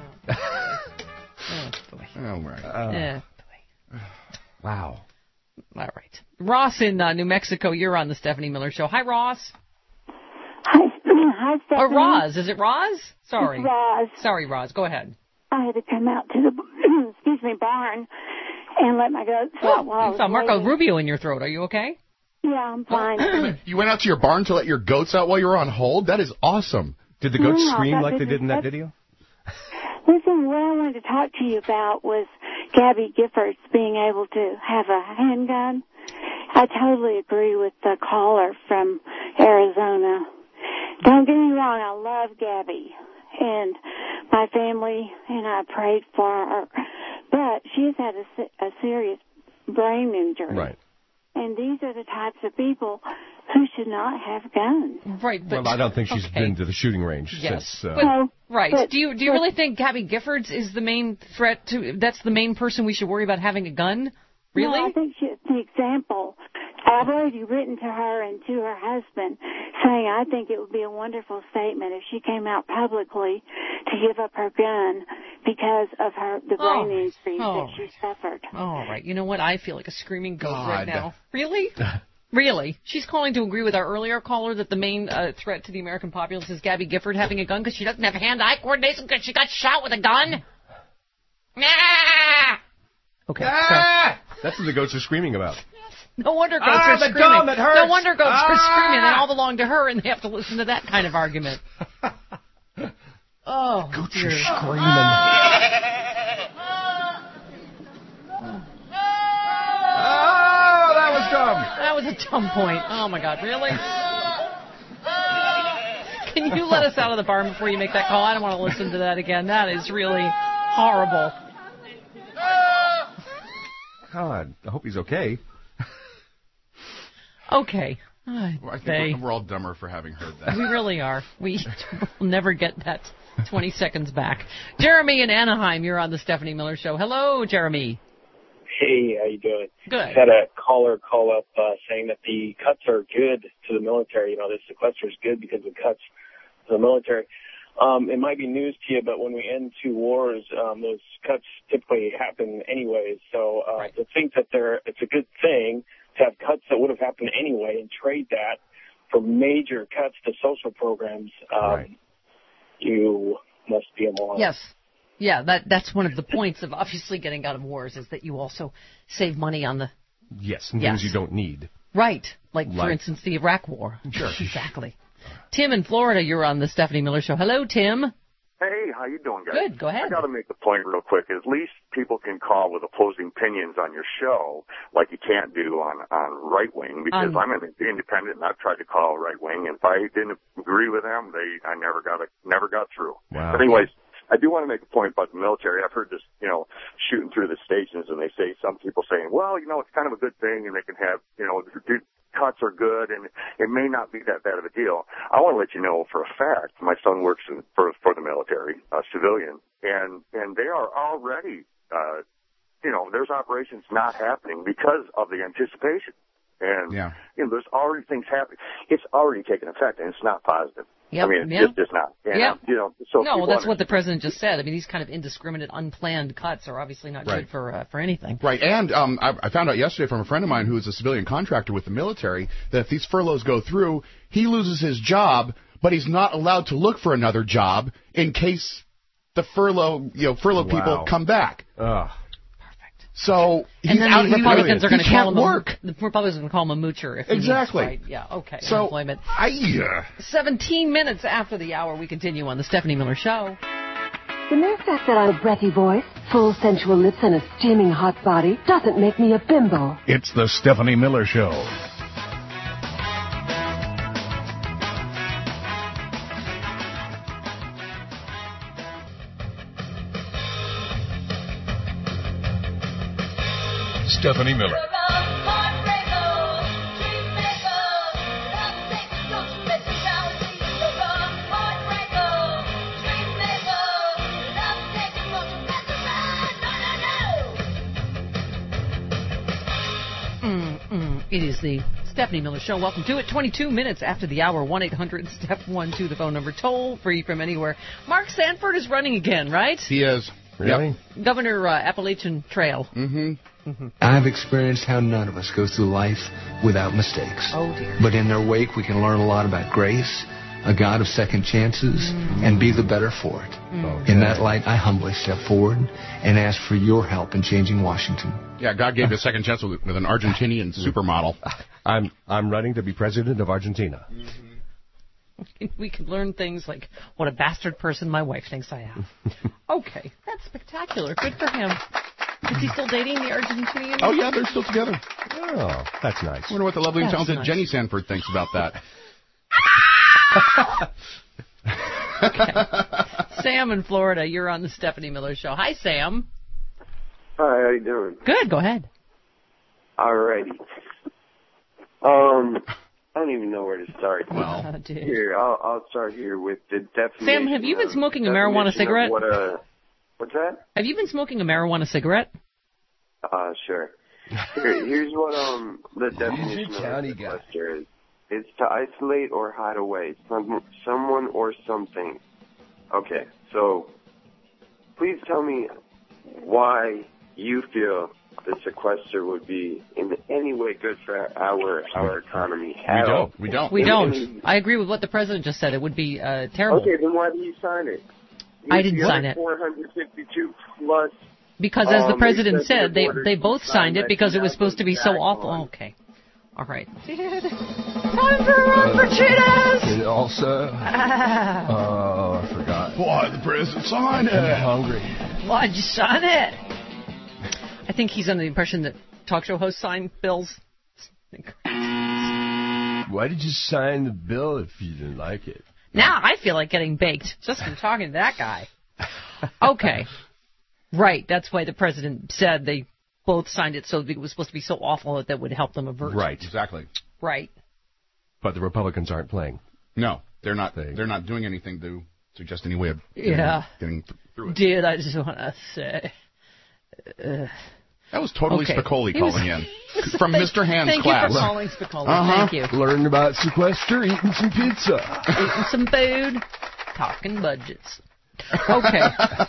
Speaker 3: Oh, boy.
Speaker 9: Oh, right.
Speaker 8: Uh,
Speaker 3: Yeah.
Speaker 8: Wow.
Speaker 3: All right. Ross in uh, New Mexico, you're on the Stephanie Miller Show. Hi, Ross.
Speaker 4: Hi, hi, Stephanie.
Speaker 3: Or Roz. Is it Roz? Sorry.
Speaker 4: It's Roz.
Speaker 3: Sorry, Roz. Go ahead.
Speaker 4: I had to come out to the excuse me barn and let my goats out while I
Speaker 3: You
Speaker 4: was
Speaker 3: saw Marco
Speaker 4: waiting.
Speaker 3: Rubio in your throat. Are you okay?
Speaker 4: Yeah, I'm fine.
Speaker 9: You went out to your barn to let your goats out while you were on hold? That is awesome.
Speaker 8: Did the goats
Speaker 4: No,
Speaker 8: scream
Speaker 4: that
Speaker 8: like they
Speaker 4: didn't-
Speaker 8: did in that
Speaker 4: that's-
Speaker 8: video?
Speaker 4: Listen, what I wanted to talk to you about was Gabby Giffords being able to have a handgun. I totally agree with the caller from Arizona. Don't get me wrong, I love Gabby and my family, and I prayed for her. But she's had a, se- a serious brain injury.
Speaker 8: Right.
Speaker 4: And these are the types of people who should not have guns.
Speaker 3: Right. But,
Speaker 8: Well, I don't think she's
Speaker 3: okay.
Speaker 8: been to the shooting range
Speaker 3: Yes.
Speaker 8: since. Uh,
Speaker 3: But,
Speaker 4: No,
Speaker 3: right.
Speaker 4: but-
Speaker 3: do you do you
Speaker 4: but-
Speaker 3: really think Gabby Giffords is the main threat to? That's the main person we should worry about having a gun? Really?
Speaker 4: No, I think she, the example. I've already written to her and to her husband saying I think it would be a wonderful statement if she came out publicly to give up her gun because of her the
Speaker 3: Oh,
Speaker 4: brain injuries
Speaker 3: oh.
Speaker 4: that she suffered.
Speaker 3: All right. You know what? I feel like a screaming goat right
Speaker 9: God.
Speaker 3: now. Really? Really? She's calling to agree with our earlier caller that the main uh, threat to the American populace is Gabby Gifford having a gun because she doesn't have hand-eye coordination because she got shot with a gun? Ah! Okay.
Speaker 8: Ah! That's what the goats are screaming about.
Speaker 3: No wonder goats
Speaker 8: Ah,
Speaker 3: are
Speaker 8: the
Speaker 3: screaming.
Speaker 8: gum, it hurts.
Speaker 3: No wonder goats
Speaker 8: Ah!
Speaker 3: are screaming. They all belong to her, and they have to listen to that kind of argument. Oh,
Speaker 8: Goats
Speaker 3: dear.
Speaker 8: are screaming. Oh, that was dumb.
Speaker 3: That was a dumb point. Oh, my God. Really? Can you let us out of the barn before you make that call? I don't want to listen to that again. That is really horrible.
Speaker 8: God, I hope he's okay.
Speaker 3: Okay. I
Speaker 9: Well, I think
Speaker 3: they,
Speaker 9: we're, we're all dumber for having heard that.
Speaker 3: we really are. We will never get that twenty seconds back. Jeremy in Anaheim, you're on the Stephanie Miller Show. Hello, Jeremy.
Speaker 16: Hey, how you doing?
Speaker 3: Good.
Speaker 16: Had a caller call up uh, saying that the cuts are good to the military. You know, this sequester is good because it cuts to the military. Um, it might be news to you, but when we end two wars, um, those cuts typically happen anyways. So uh,
Speaker 3: Right.
Speaker 16: to think that they're, it's a good thing to have cuts that would have happened anyway and trade that for major cuts to social programs, um,
Speaker 8: Right.
Speaker 16: you must be a moron.
Speaker 3: Yes. Yeah, that that's one of the points of obviously getting out of wars is that you also save money on the
Speaker 8: Yes, and
Speaker 3: Yes.
Speaker 8: things you don't need.
Speaker 3: Right. Like,
Speaker 8: Like-
Speaker 3: for instance, the Iraq War.
Speaker 8: Sure.
Speaker 3: Exactly. Tim in Florida, you're on the Stephanie Miller Show. Hello, Tim.
Speaker 6: Hey, how you doing, guys?
Speaker 3: Good, go ahead.
Speaker 6: I got to make the point real quick. At least people can call with opposing opinions on your show, like you can't do on on right wing. Because
Speaker 3: Um,
Speaker 6: I'm an independent, and I've tried to call right wing, and if I didn't agree with them, they I never got a, never got through.
Speaker 8: Wow.
Speaker 6: But anyways, I do want to make a point about the military. I've heard this, you know, shooting through the stations, and they say some people saying, well, you know, it's kind of a good thing, and they can have, you know, cuts are good, and it may not be that bad of a deal. I want to let you know for a fact, my son works in, for for the military, a civilian, and and they are already, uh, you know, there's operations not happening because of the anticipation, and
Speaker 9: Yeah.
Speaker 6: you know, there's already things happening. It's already taken effect, and it's not positive.
Speaker 3: Yep,
Speaker 6: I mean, it's
Speaker 3: yep.
Speaker 6: just, just not. And,
Speaker 3: Yep.
Speaker 6: you know, so
Speaker 3: No, well,
Speaker 6: people
Speaker 3: that's what the
Speaker 6: understand-
Speaker 3: president just said. I mean, these kind of indiscriminate, unplanned cuts are obviously not
Speaker 9: Right.
Speaker 3: good for uh, for anything.
Speaker 9: Right, and um, I, I found out yesterday from a friend of mine who is a civilian contractor with the military that if these furloughs go through, he loses his job, but he's not allowed to look for another job in case the furlough, you know, furlough
Speaker 8: Wow.
Speaker 9: people come back.
Speaker 8: Ugh.
Speaker 9: So he's
Speaker 3: And then
Speaker 9: out.
Speaker 3: the
Speaker 9: he's-
Speaker 3: Republicans are going
Speaker 9: he
Speaker 3: to call
Speaker 9: can't
Speaker 3: him
Speaker 9: work.
Speaker 3: A, the Republicans are going to call him a moocher if he needs,
Speaker 9: Exactly.
Speaker 3: right? Yeah. Okay.
Speaker 9: So
Speaker 3: Unemployment.
Speaker 9: I. Uh,
Speaker 3: Seventeen minutes after the hour, we continue on the Stephanie Miller Show.
Speaker 7: The mere fact that I'm a breathy voice, full sensual lips, and a steaming hot body doesn't make me a bimbo.
Speaker 10: It's the Stephanie Miller Show. Stephanie Miller.
Speaker 3: Mm-mm. It is the Stephanie Miller Show. Welcome to it. twenty-two minutes after the hour. one eight hundred step one two, the phone number. Toll free from anywhere. Mark Sanford is running again, right?
Speaker 9: he is.
Speaker 8: Really?
Speaker 3: Governor uh, Appalachian Trail.
Speaker 9: Mm-hmm.
Speaker 18: I've experienced how none of us go through life without mistakes.
Speaker 3: Oh, dear.
Speaker 18: But in their wake, we can learn a lot about grace, a God of second chances, and be the better for it. In that light, I humbly step forward and ask for your help in changing Washington.
Speaker 9: Yeah, God gave you a second chance with, with an Argentinian supermodel.
Speaker 8: I'm I'm running to be president of Argentina.
Speaker 3: We can learn things like what a bastard person my wife thinks I am. Okay, that's spectacular. Good for him. Is he still dating the Argentinian?
Speaker 9: Oh yeah, they're still together.
Speaker 8: Oh, that's nice.
Speaker 9: I wonder what the lovely and
Speaker 3: That's
Speaker 9: talented
Speaker 3: nice.
Speaker 9: Jenny Sanford thinks about that.
Speaker 3: Okay. Sam in Florida, you're on the Stephanie Miller Show. Hi, Sam.
Speaker 19: Hi, how you doing?
Speaker 3: Good, go ahead.
Speaker 19: Alrighty. Um, I don't even know where to start.
Speaker 3: Well, oh, dude.
Speaker 19: Here, I'll, I'll start here with the definition.
Speaker 3: Sam, have you been
Speaker 19: of-
Speaker 3: smoking a marijuana
Speaker 19: definition of
Speaker 3: cigarette?
Speaker 19: What a, what's that?
Speaker 3: Have you been smoking a marijuana cigarette?
Speaker 19: Uh, sure. Here, here's what um the definition
Speaker 8: county
Speaker 19: of
Speaker 8: guy.
Speaker 19: sequester is. It's to isolate or hide away some, someone or something. Okay, so please tell me why you feel the sequester would be in any way good for our our economy.
Speaker 9: We
Speaker 19: at all.
Speaker 9: don't. We don't.
Speaker 3: We
Speaker 19: In
Speaker 3: don't.
Speaker 19: any-
Speaker 3: I agree with what the president just said. It would be uh, terrible.
Speaker 19: Okay, then why did you sign it?
Speaker 3: I didn't sign it.
Speaker 19: four hundred fifty-two plus.
Speaker 3: Because as the
Speaker 19: um,
Speaker 3: president said, they
Speaker 19: executive
Speaker 3: they
Speaker 19: orders
Speaker 3: both signed it
Speaker 19: that
Speaker 3: because
Speaker 19: you
Speaker 3: it was
Speaker 19: have
Speaker 3: supposed to be so
Speaker 19: back
Speaker 3: awful.
Speaker 19: on.
Speaker 3: Okay. All right. Time for a run for Cheetos!
Speaker 8: And also, oh, I forgot.
Speaker 9: Why the president signed
Speaker 8: I'm
Speaker 9: it?
Speaker 8: hungry.
Speaker 3: Why'd you sign it? I think he's under the impression that talk show hosts sign bills.
Speaker 8: Why did you sign the bill if you didn't like it?
Speaker 3: Now I feel like getting baked just from talking to that guy. Okay. Right. That's why the president said they both signed it, so it was supposed to be so awful that that would help them avert.
Speaker 8: Right.
Speaker 9: Exactly.
Speaker 3: Right.
Speaker 8: But the Republicans aren't playing.
Speaker 9: No, they're not.
Speaker 8: They-
Speaker 9: They're not doing anything to suggest any way of getting,
Speaker 3: Yeah.
Speaker 9: getting th- through it.
Speaker 3: Did I just want to say? Uh,
Speaker 9: That was totally
Speaker 3: Okay.
Speaker 9: Spicoli
Speaker 3: He was-
Speaker 9: calling in from Mister Hand's
Speaker 3: Thank
Speaker 9: class.
Speaker 3: you for calling Spicoli.
Speaker 9: Uh-huh.
Speaker 3: Thank you.
Speaker 8: Learn about sequester, eating some pizza.
Speaker 3: Eating some food, talking budgets. Okay.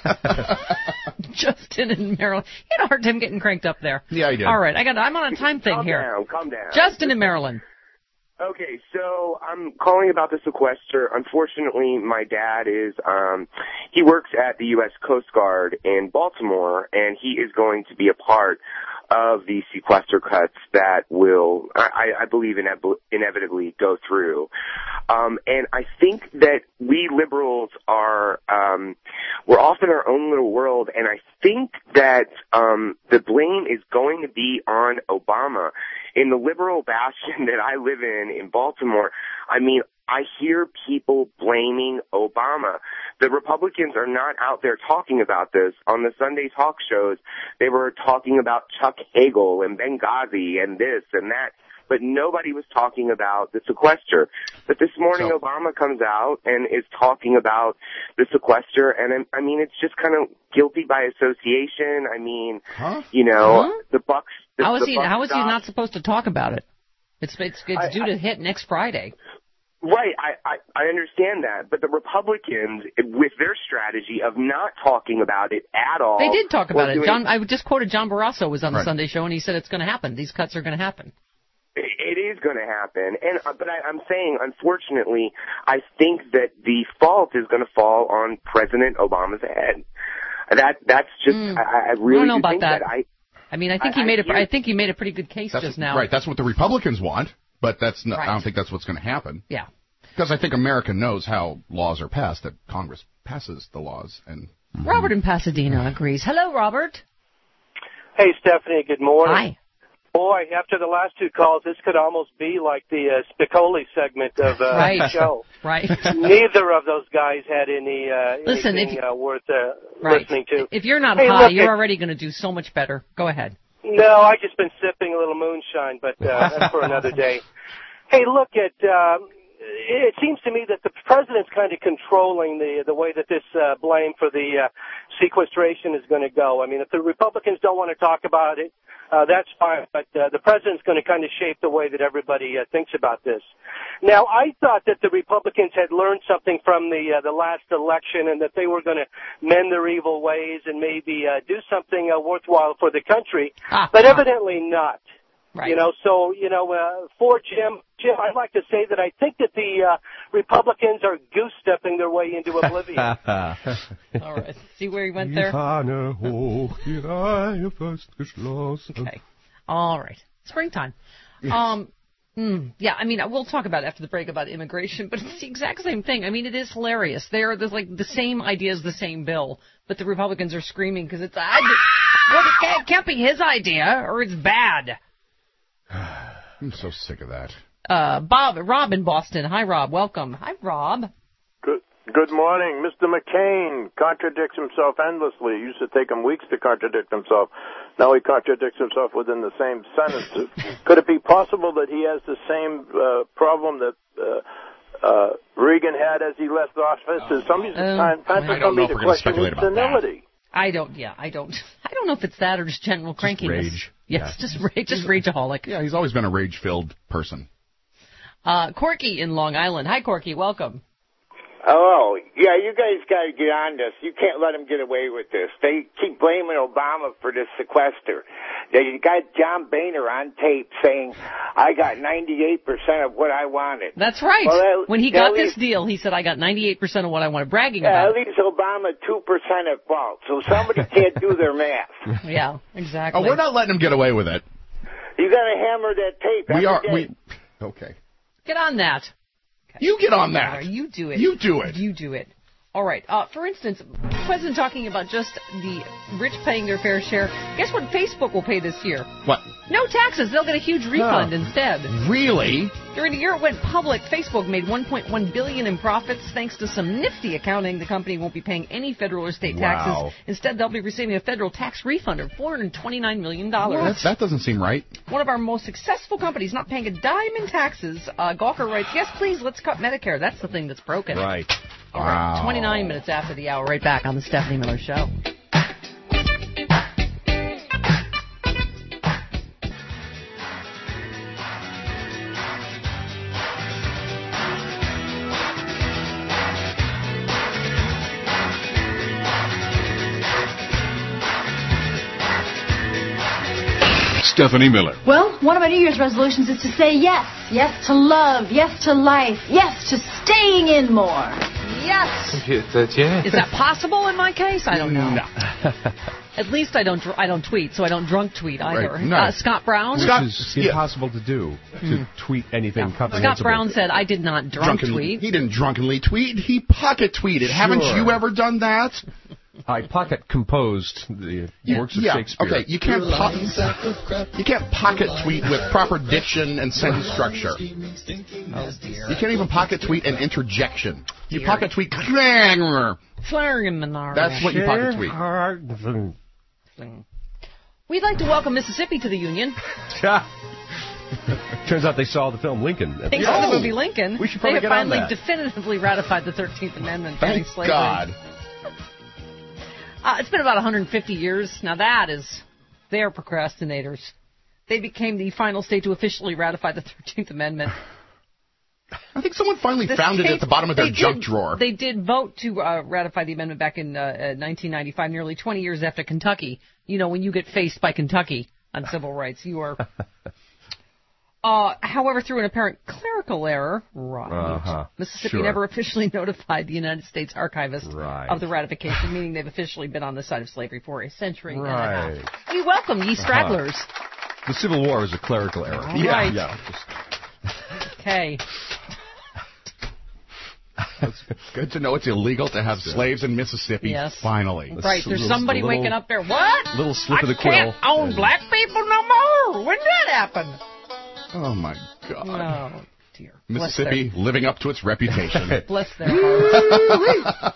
Speaker 3: Justin in Maryland. You had a hard time getting cranked up there.
Speaker 9: Yeah, I did.
Speaker 3: All right, I got. I'm on a time thing
Speaker 19: Calm
Speaker 3: here.
Speaker 19: down, calm down.
Speaker 3: Justin in Maryland.
Speaker 5: Okay, so I'm calling about the sequester. Unfortunately, my dad is, um, he works at the U S Coast Guard in Baltimore, and he is going to be a part of the sequester cuts that will, I, I believe, inev- inevitably go through. Um, and I think that we liberals are, um, we're off in our own little world, and I think that um, the blame is going to be on Obama. In the liberal bastion that I live in, in Baltimore, I mean, I hear people blaming Obama. The Republicans are not out there talking about this. On the Sunday talk shows, they were talking about Chuck Hagel and Benghazi and this and that, but nobody was talking about the sequester. But this morning, so, Obama comes out and is talking about the sequester, and I mean, it's just kind of guilty by association. I mean, huh? you know, huh? the Bucks. The,
Speaker 3: how is
Speaker 5: the
Speaker 3: he?
Speaker 5: Bucks
Speaker 3: How is he
Speaker 5: stop.
Speaker 3: not supposed to talk about it? It's it's, it's I, due to I, hit next Friday.
Speaker 5: Right, I, I, I understand that, but the Republicans, with their strategy of not talking about it at all...
Speaker 3: They did talk about it. John, I just quoted John Barrasso was on the right. Sunday show, and he said it's going to happen. These cuts are going to happen.
Speaker 5: It is going to happen, and but I, I'm saying, unfortunately, I think that the fault is going to fall on President Obama's head. That That's just... Mm. I, I really
Speaker 3: I don't know
Speaker 5: do
Speaker 3: about
Speaker 5: think
Speaker 3: that.
Speaker 5: that. I,
Speaker 3: I mean, I think
Speaker 5: I,
Speaker 3: he made
Speaker 5: I
Speaker 3: a, I think he made a pretty good case
Speaker 9: that's,
Speaker 3: just now.
Speaker 9: Right, that's what the Republicans want. But that's not,
Speaker 3: right.
Speaker 9: I don't think that's what's going to happen.
Speaker 3: Yeah.
Speaker 9: Because I think America knows how laws are passed, that Congress passes the laws. And mm-hmm.
Speaker 3: Robert in Pasadena agrees. Hello, Robert.
Speaker 11: Hey, Stephanie. Good morning.
Speaker 3: Hi.
Speaker 11: Boy, after the last two calls, this could almost be like the uh, Spicoli segment of uh,
Speaker 3: right.
Speaker 11: the show.
Speaker 3: Right.
Speaker 11: Neither of those guys had any uh,
Speaker 3: Listen,
Speaker 11: anything
Speaker 3: if,
Speaker 11: uh, worth uh,
Speaker 3: right.
Speaker 11: listening to.
Speaker 3: If you're not
Speaker 11: hey,
Speaker 3: high,
Speaker 11: look,
Speaker 3: you're
Speaker 11: it,
Speaker 3: already going to do so much better. Go ahead.
Speaker 11: No, I've just been sipping a little moonshine, but uh, that's for another day. Hey, look at. Um, it seems to me that the president's kind of controlling the the way that this uh, blame for the uh, sequestration is going to go. I mean, if the Republicans don't want to talk about it, uh, that's fine. But uh, the president's going to kind of shape the way that everybody uh, thinks about this. Now, I thought that the Republicans had learned something from the uh, the last election, and that they were going to mend their evil ways and maybe uh, do something uh, worthwhile for the country. Ah, but evidently not.
Speaker 3: Right.
Speaker 11: You know, so, you know, uh, for Jim, Jim, I'd like to say that I think that the uh, Republicans are goose-stepping their way into oblivion.
Speaker 3: All right. See where he went there? Okay. All right. Springtime. Um, mm, yeah, I mean, we'll talk about it after the break about immigration, but it's the exact same thing. I mean, it is hilarious. They're, there's like the same idea as the same bill, but the Republicans are screaming because it's, I, well, it can't, it can't be his idea or it's bad.
Speaker 9: I'm so sick of that.
Speaker 3: Uh, Bob, Rob in Boston. Hi, Rob. Welcome. Hi, Rob.
Speaker 12: Good Good morning. Mister McCain contradicts himself endlessly. It used to take him weeks to contradict himself. Now he contradicts himself within the same sentence. Could it be possible that he has the same uh, problem that uh, uh, Reagan had as he left office? Is somebody's
Speaker 3: Um,
Speaker 12: time, time for
Speaker 9: I don't know
Speaker 12: somebody
Speaker 9: if
Speaker 12: to
Speaker 9: we're gonna
Speaker 12: question
Speaker 9: speculate
Speaker 12: his
Speaker 9: about that.
Speaker 12: senility?
Speaker 3: I don't, yeah, I don't, I don't know if it's that or just general
Speaker 9: Just
Speaker 3: crankiness.
Speaker 9: rage.
Speaker 3: Yes,
Speaker 9: Yeah.
Speaker 3: just rage, just rageaholic.
Speaker 9: Yeah, he's always been a rage-filled person.
Speaker 3: Uh, Corky in Long Island. Hi, Corky. Welcome.
Speaker 21: Hello. Yeah, you guys got to get on this. You can't let them get away with this. They keep blaming Obama for this sequester. They got John Boehner on tape saying, I got ninety-eight percent of what I wanted.
Speaker 3: That's right.
Speaker 21: Well,
Speaker 3: when he
Speaker 21: at
Speaker 3: got
Speaker 21: least,
Speaker 3: this deal, he said, I got ninety-eight percent of what I wanted, bragging
Speaker 21: yeah,
Speaker 3: about
Speaker 21: at least Obama two percent at fault. So somebody can't do their math.
Speaker 3: Yeah, exactly.
Speaker 9: Oh, we're not letting him get away with it.
Speaker 21: You got to hammer that tape.
Speaker 9: We
Speaker 21: every
Speaker 9: are.
Speaker 21: day.
Speaker 9: We okay.
Speaker 3: Get on that. Okay.
Speaker 9: You get on that.
Speaker 3: Right, you do it.
Speaker 9: You do it.
Speaker 3: You do it. All right. Uh, for instance, the president talking about just the rich paying their fair share. Guess what Facebook will pay this year?
Speaker 9: What?
Speaker 3: No taxes. They'll get a huge refund
Speaker 9: Huh.
Speaker 3: instead.
Speaker 9: Really?
Speaker 3: During the year it went public, Facebook made one point one billion dollars in profits. Thanks to some nifty accounting, the company won't be paying any federal or state
Speaker 9: Wow.
Speaker 3: taxes. Instead, they'll be receiving a federal tax refund of four hundred twenty-nine million dollars.
Speaker 9: That, that doesn't seem right.
Speaker 3: One of our most successful companies not paying a dime in taxes. Uh, Gawker writes, yes, please, let's cut Medicare. That's the thing that's broken.
Speaker 8: Right.
Speaker 3: All right,
Speaker 9: Wow.
Speaker 3: twenty-nine minutes after the hour, right back on the Stephanie Miller Show.
Speaker 10: Stephanie Miller.
Speaker 13: Well, one of my New Year's resolutions is to say yes. Yes to love. Yes to life. Yes to staying in more. Yes.
Speaker 3: Is that possible in my case? I don't know.
Speaker 9: No.
Speaker 3: At least I don't dr- I don't tweet, so I don't drunk tweet either.
Speaker 8: Right. No.
Speaker 3: Uh, Scott Brown?
Speaker 8: Which
Speaker 9: Scott,
Speaker 8: is
Speaker 9: yeah.
Speaker 8: impossible to do, to
Speaker 3: Hmm.
Speaker 8: tweet anything
Speaker 3: Yeah.
Speaker 8: comprehensible.
Speaker 3: Scott Brown said, I did not drunk
Speaker 9: Drunkenly-
Speaker 3: tweet.
Speaker 9: He didn't drunkenly tweet. He pocket tweeted. Haven't
Speaker 8: Sure.
Speaker 9: you ever done that?
Speaker 8: I pocket composed the
Speaker 9: Yeah,
Speaker 8: works of
Speaker 9: yeah.
Speaker 8: Shakespeare.
Speaker 9: Okay, you can't po- you can't pocket tweet with proper diction and sentence structure.
Speaker 3: Oh, dear.
Speaker 9: You can't even pocket tweet an interjection. You
Speaker 3: Dear.
Speaker 9: pocket tweet. That's
Speaker 3: That's
Speaker 9: what you pocket tweet.
Speaker 3: We'd like to welcome Mississippi to the Union.
Speaker 8: Turns out they saw the film Lincoln.
Speaker 3: Thanks to the movie Lincoln,
Speaker 8: We should
Speaker 3: they
Speaker 8: probably
Speaker 3: have
Speaker 8: get on
Speaker 3: finally
Speaker 8: that.
Speaker 3: definitively ratified the thirteenth Amendment banning
Speaker 9: Thank
Speaker 3: slavery.
Speaker 9: God.
Speaker 3: Uh, it's been about one hundred fifty years. Now that is, they're procrastinators. They became the final state to officially ratify the thirteenth Amendment.
Speaker 9: I think someone finally
Speaker 3: The
Speaker 9: found it
Speaker 3: state-
Speaker 9: at the bottom of their
Speaker 3: they
Speaker 9: junk
Speaker 3: did-
Speaker 9: drawer.
Speaker 3: They did vote to uh, ratify the amendment back in uh, uh, nineteen ninety-five, nearly twenty years after Kentucky. You know, when you get faced by Kentucky on civil rights, you are... Uh, however, through an apparent clerical error, right,
Speaker 8: Uh-huh.
Speaker 3: Mississippi
Speaker 8: Sure.
Speaker 3: never officially notified the United States Archivist
Speaker 8: Right.
Speaker 3: of the ratification, meaning they've officially been on the side of slavery for a century and a
Speaker 8: Right.
Speaker 3: half. We welcome ye stragglers.
Speaker 8: The Civil War was a clerical error.
Speaker 3: All
Speaker 8: yeah,
Speaker 3: right.
Speaker 8: yeah.
Speaker 3: Okay.
Speaker 9: It's good to know it's illegal to have slaves in Mississippi.
Speaker 3: Yes.
Speaker 9: Finally.
Speaker 3: Right, there's
Speaker 8: little-
Speaker 3: somebody
Speaker 8: the little-
Speaker 3: waking up there. What?
Speaker 8: Little slip
Speaker 3: I
Speaker 8: of the
Speaker 3: can't
Speaker 8: quill.
Speaker 3: own black people no more. When did that happen?
Speaker 9: Oh my God.
Speaker 3: Oh dear.
Speaker 9: Mississippi living up to its reputation.
Speaker 3: Bless their hearts.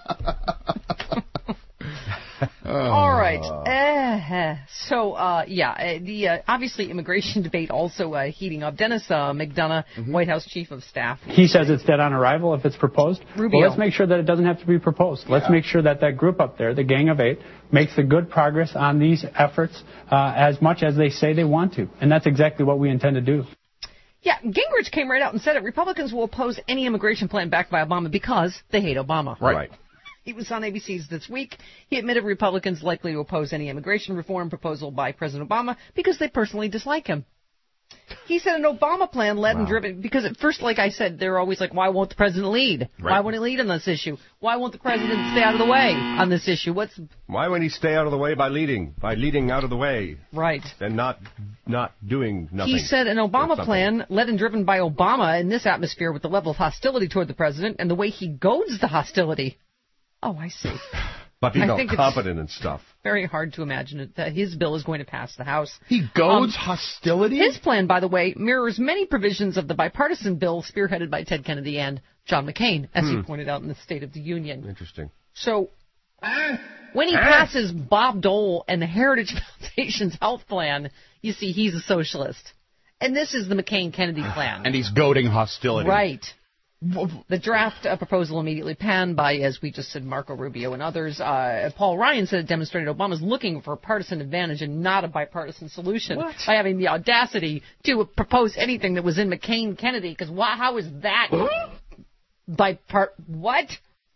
Speaker 3: All right. Uh, so, uh, yeah, uh, the uh, obviously immigration debate also uh, heating up. Dennis uh, McDonough, White House Chief of Staff.
Speaker 20: He says it's dead on arrival if it's proposed.
Speaker 3: Rubio.
Speaker 20: Well, let's make sure that it doesn't have to be proposed. Let's
Speaker 3: Yeah.
Speaker 20: make sure that that group up there, the Gang of Eight, makes the good progress on these efforts uh, as much as they say they want to. And that's exactly what we intend to do.
Speaker 3: Yeah, Gingrich came right out and said it. Republicans will oppose any immigration plan backed by Obama because they hate Obama.
Speaker 8: Right.
Speaker 3: He was on A B C's This Week. He admitted Republicans likely to oppose any immigration reform proposal by President Obama because they personally dislike him. He said an Obama plan led and driven, because at first, like I said, they're always like, why won't the president lead?
Speaker 8: Right.
Speaker 3: Why won't he lead on this issue? Why won't the president stay out of the way on this issue? What's
Speaker 8: Why won't he stay out of the way by leading? By leading out of the way.
Speaker 3: Right.
Speaker 8: And not not doing nothing.
Speaker 3: He said an
Speaker 8: Or
Speaker 3: Obama
Speaker 8: something.
Speaker 3: plan led and driven by Obama in this atmosphere with the level of hostility toward the president and the way he goads the hostility. Oh, I see.
Speaker 8: But he's
Speaker 3: I
Speaker 8: not
Speaker 3: think it's-
Speaker 8: competent and stuff.
Speaker 3: Very hard to imagine it, that his bill is going to pass the House.
Speaker 9: He goads hostility?
Speaker 3: His plan, by the way, mirrors many provisions of the bipartisan bill spearheaded by Ted Kennedy and John McCain, as
Speaker 8: Hmm.
Speaker 3: he pointed out in the State of the Union.
Speaker 8: Interesting.
Speaker 3: So, when he passes Bob Dole and the Heritage Foundation's health plan, you see he's a socialist. And this is the McCain-Kennedy plan.
Speaker 9: And he's goading hostility.
Speaker 3: Right. The draft uh, proposal immediately panned by, as we just said, Marco Rubio and others. Uh, Paul Ryan said it demonstrated Obama's looking for a partisan advantage and not a bipartisan solution
Speaker 8: What?
Speaker 3: by having the audacity to propose anything that was in McCain-Kennedy. Because how is that bipart? What?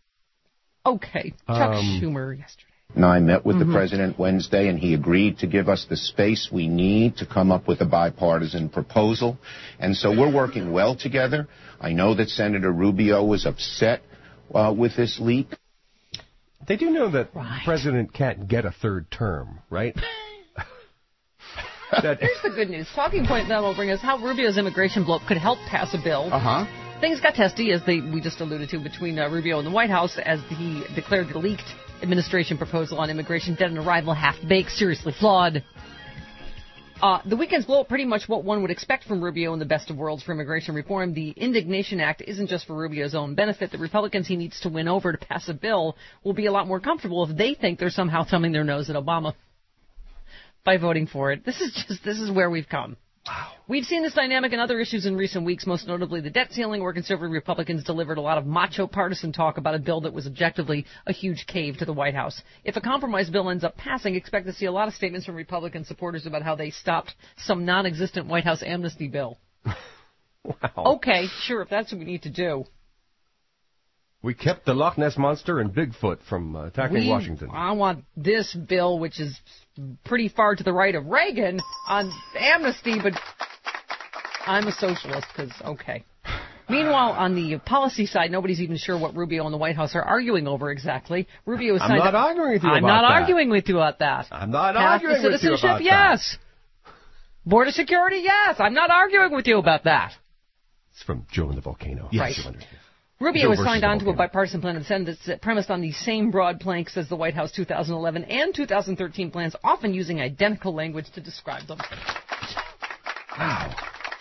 Speaker 3: Okay, Chuck
Speaker 23: Um,
Speaker 3: Schumer yesterday.
Speaker 23: And I met with
Speaker 3: Mhm.
Speaker 23: the president Wednesday, and he agreed to give us the space we need to come up with a bipartisan proposal. And so we're working well together. I know that Senator Rubio was upset uh, with this leak.
Speaker 8: They do know that the president can't get a third term, right? that,
Speaker 3: Here's the good news. Talking point then will bring us how Rubio's immigration blow could help pass a bill.
Speaker 9: Uh-huh.
Speaker 3: Things got testy, as they we just alluded to, between uh, Rubio and the White House as he declared the leaked administration proposal on immigration dead on arrival, half-baked, seriously flawed. Uh, the weekend's blow up pretty much what one would expect from Rubio in the best of worlds for immigration reform. The Indignation Act isn't just for Rubio's own benefit. The Republicans he needs to win over to pass a bill will be a lot more comfortable if they think they're somehow thumbing their nose at Obama by voting for it. This is just, this is where we've come. Wow. We've seen this dynamic in other issues in recent weeks, most notably the debt ceiling, where conservative Republicans delivered a lot of macho partisan talk about a bill that was objectively a huge cave to the White House. If a compromise bill ends up passing, expect to see a lot of statements from Republican supporters about how they stopped some non-existent White House amnesty bill.
Speaker 8: Wow.
Speaker 3: Okay, sure, if that's what we need to do.
Speaker 8: We kept the Loch Ness Monster and Bigfoot from uh, attacking
Speaker 3: We,
Speaker 8: Washington.
Speaker 3: I want this bill, which is pretty far to the right of Reagan, on amnesty, but I'm a socialist because, okay. Meanwhile, on the policy side, nobody's even sure what Rubio and the White House are arguing over exactly. Rubio is
Speaker 8: I'm
Speaker 3: signed
Speaker 8: not
Speaker 3: up.
Speaker 8: arguing with you
Speaker 3: I'm
Speaker 8: about
Speaker 3: not
Speaker 8: that.
Speaker 3: arguing with you about that.
Speaker 8: I'm not
Speaker 3: Path
Speaker 8: arguing
Speaker 3: to
Speaker 8: with you
Speaker 3: citizenship,
Speaker 8: about
Speaker 3: yes. Border security, yes. I'm not arguing with you about that.
Speaker 8: It's from Joe and the Volcano.
Speaker 3: Right.
Speaker 8: Yes.
Speaker 3: Rubio
Speaker 8: Joe
Speaker 3: has
Speaker 8: versus
Speaker 3: signed
Speaker 8: the
Speaker 3: on to a
Speaker 8: volcano.
Speaker 3: bipartisan plan in the Senate that's premised on the same broad planks as the White House two thousand eleven and two thousand thirteen plans, often using identical language to describe them.
Speaker 8: Wow.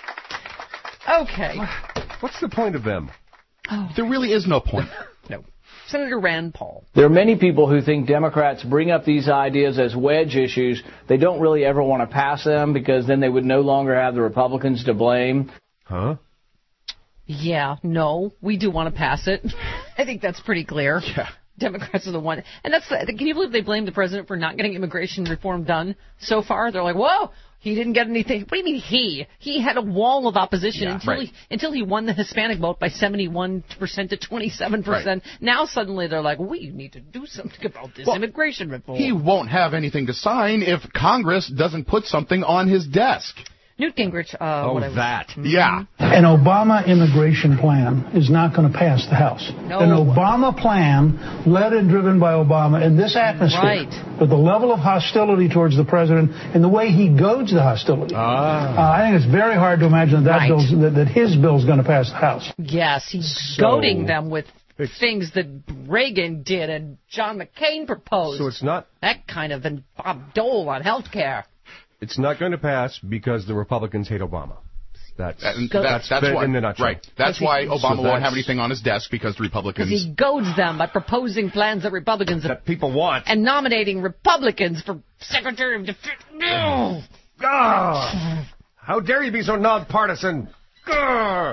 Speaker 3: Okay.
Speaker 8: What's the point of them?
Speaker 3: Oh.
Speaker 9: There really is no point.
Speaker 3: No. Senator Rand Paul.
Speaker 2: There are many people who think Democrats bring up these ideas as wedge issues. They don't really ever want to pass them because then they would no longer have the Republicans to blame.
Speaker 8: Huh?
Speaker 3: Yeah, no, we do want to pass it. I think that's pretty clear.
Speaker 8: Yeah.
Speaker 3: Democrats are the one. And that's, the, can you believe they blame the president for not getting immigration reform done so far? They're like, whoa, he didn't get anything. What do you mean he? He had a wall of opposition
Speaker 8: Yeah,
Speaker 3: until
Speaker 8: right.
Speaker 3: he until he won the Hispanic vote by seventy-one percent to twenty-seven percent. Right. Now suddenly they're like, we need to do something about this
Speaker 9: well,
Speaker 3: immigration reform.
Speaker 9: He won't have anything to sign if Congress doesn't put something on his desk.
Speaker 3: Newt Gingrich. Uh,
Speaker 8: oh,
Speaker 3: what I was,
Speaker 8: that.
Speaker 3: Mm-hmm.
Speaker 9: Yeah.
Speaker 14: An Obama immigration plan is not going to pass the House.
Speaker 3: No.
Speaker 14: An Obama plan, led and driven by Obama, in this atmosphere,
Speaker 3: right.
Speaker 14: with the level of hostility towards the president and the way he goads the hostility,
Speaker 8: ah.
Speaker 14: uh, I think it's very hard to imagine that, that,
Speaker 3: Right.
Speaker 14: bill's, that, that his bill is going to pass the House.
Speaker 3: Yes, he's
Speaker 8: So-
Speaker 3: goading them with things that Reagan did and John McCain proposed.
Speaker 8: So it's not
Speaker 3: that kind of, and Bob Dole on health care.
Speaker 8: It's not going to pass because the Republicans hate Obama. That's
Speaker 9: And
Speaker 3: Go-
Speaker 9: that's, that's
Speaker 8: fit
Speaker 9: why,
Speaker 8: in a nutshell.
Speaker 9: right. That's why
Speaker 8: So
Speaker 9: Obama won't
Speaker 8: that's-
Speaker 9: have anything on his desk because the
Speaker 3: Because
Speaker 9: Republicans.
Speaker 3: he goads them by proposing plans that Republicans
Speaker 8: that people want.
Speaker 3: and nominating Republicans for Secretary of Defense. No.
Speaker 8: Ah, how dare you be so nonpartisan? Grr.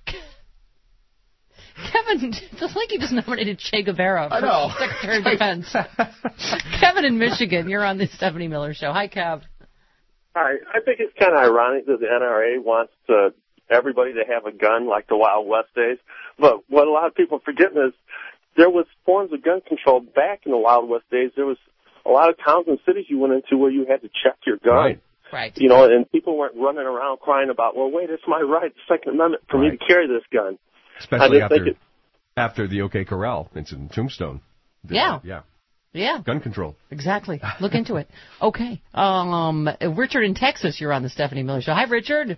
Speaker 3: Kevin, it's like you just nominated Che Guevara
Speaker 9: I
Speaker 3: for
Speaker 9: know.
Speaker 3: Secretary of Defense. Kevin in Michigan, you're on the Stephanie Miller Show. Hi, Kev.
Speaker 22: Hi. I think it's kind of ironic that the N R A wants to, everybody to have a gun like the Wild West days. But what a lot of people are forgetting is there was forms of gun control back in the Wild West days. There was a lot of towns and cities you went into where you had to check your gun.
Speaker 8: Right.
Speaker 3: Right.
Speaker 22: You know, and people weren't running around crying about, well, wait, it's my right, the Second Amendment, for
Speaker 8: Right.
Speaker 22: me to carry this gun.
Speaker 8: Especially
Speaker 22: I just think
Speaker 8: after
Speaker 22: it,
Speaker 8: after the OK Corral incident, Tombstone. The-
Speaker 3: Yeah.
Speaker 8: Yeah.
Speaker 3: Yeah.
Speaker 8: Gun control.
Speaker 3: Exactly. Look into it. Okay. Um, Richard in Texas, you're on the Stephanie Miller Show. Hi, Richard.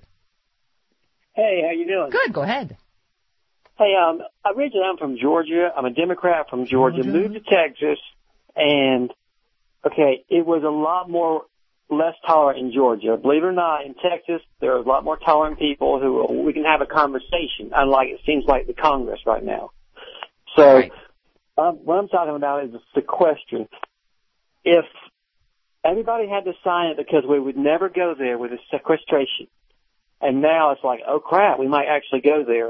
Speaker 24: Hey, how you doing?
Speaker 3: Good. Go ahead.
Speaker 24: Hey, um, originally I'm from Georgia. I'm a Democrat from Georgia.
Speaker 3: Georgia.
Speaker 24: Moved to Texas, and okay, it was a lot more less tolerant in Georgia. Believe it or not, in Texas there are a lot more tolerant people who we can have a conversation. Unlike it seems like the Congress right now. So,
Speaker 3: Right.
Speaker 24: um, what I'm talking about is the sequestration. If everybody had to sign it because we would never go there with a sequestration, and now it's like, oh crap, we might actually go there.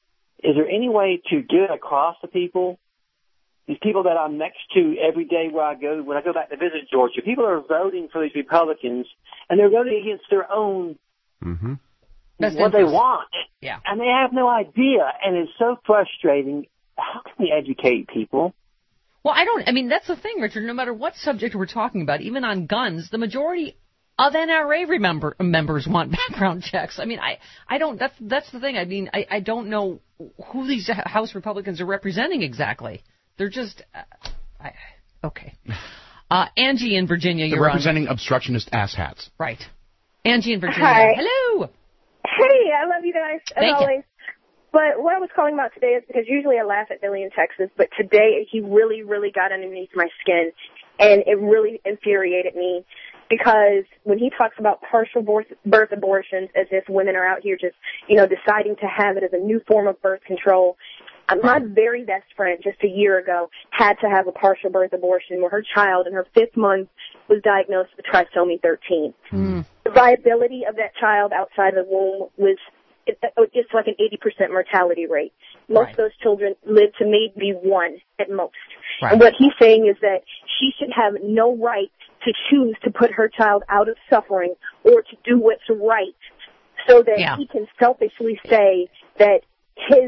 Speaker 24: Is there any way to get it across to people? These people that I'm next to every day where I go, when I go back to visit Georgia, people are voting for these Republicans, and they're voting against their own,
Speaker 8: Mm-hmm.
Speaker 3: Best
Speaker 24: what they
Speaker 3: interest.
Speaker 24: want.
Speaker 3: Yeah.
Speaker 24: And they have no idea, and it's so frustrating. How can we educate people?
Speaker 3: Well, I don't, I mean, that's the thing, Richard. No matter what subject we're talking about, even on guns, the majority of N R A remember, members want background checks. I mean, I, I don't, that's, that's the thing. I mean, I, I don't know who these House Republicans are representing exactly. They're just, uh, I, okay. Uh, Angie in Virginia,
Speaker 9: They're
Speaker 3: you're
Speaker 9: representing obstructionist asshats.
Speaker 3: Right. Angie in Virginia.
Speaker 25: Hi.
Speaker 3: Hello.
Speaker 25: Hey, I love you guys, as
Speaker 3: Thank you.
Speaker 25: always. But what I was calling about today is because usually I laugh at Billy in Texas, but today he really, really got underneath my skin, and it really infuriated me because when he talks about partial birth, birth abortions as if women are out here just, you know, deciding to have it as a new form of birth control. Uh, My very best friend just a year ago had to have a partial birth abortion where her child in her fifth month was diagnosed with trisomy thirteen.
Speaker 3: Mm.
Speaker 25: The viability of that child outside the womb was it, it's like an eighty percent mortality rate. Most
Speaker 3: Right.
Speaker 25: of those children live to maybe one at most.
Speaker 3: Right.
Speaker 25: And what he's saying is that she should have no right to choose to put her child out of suffering or to do what's right so that
Speaker 3: Yeah.
Speaker 25: he can selfishly say that his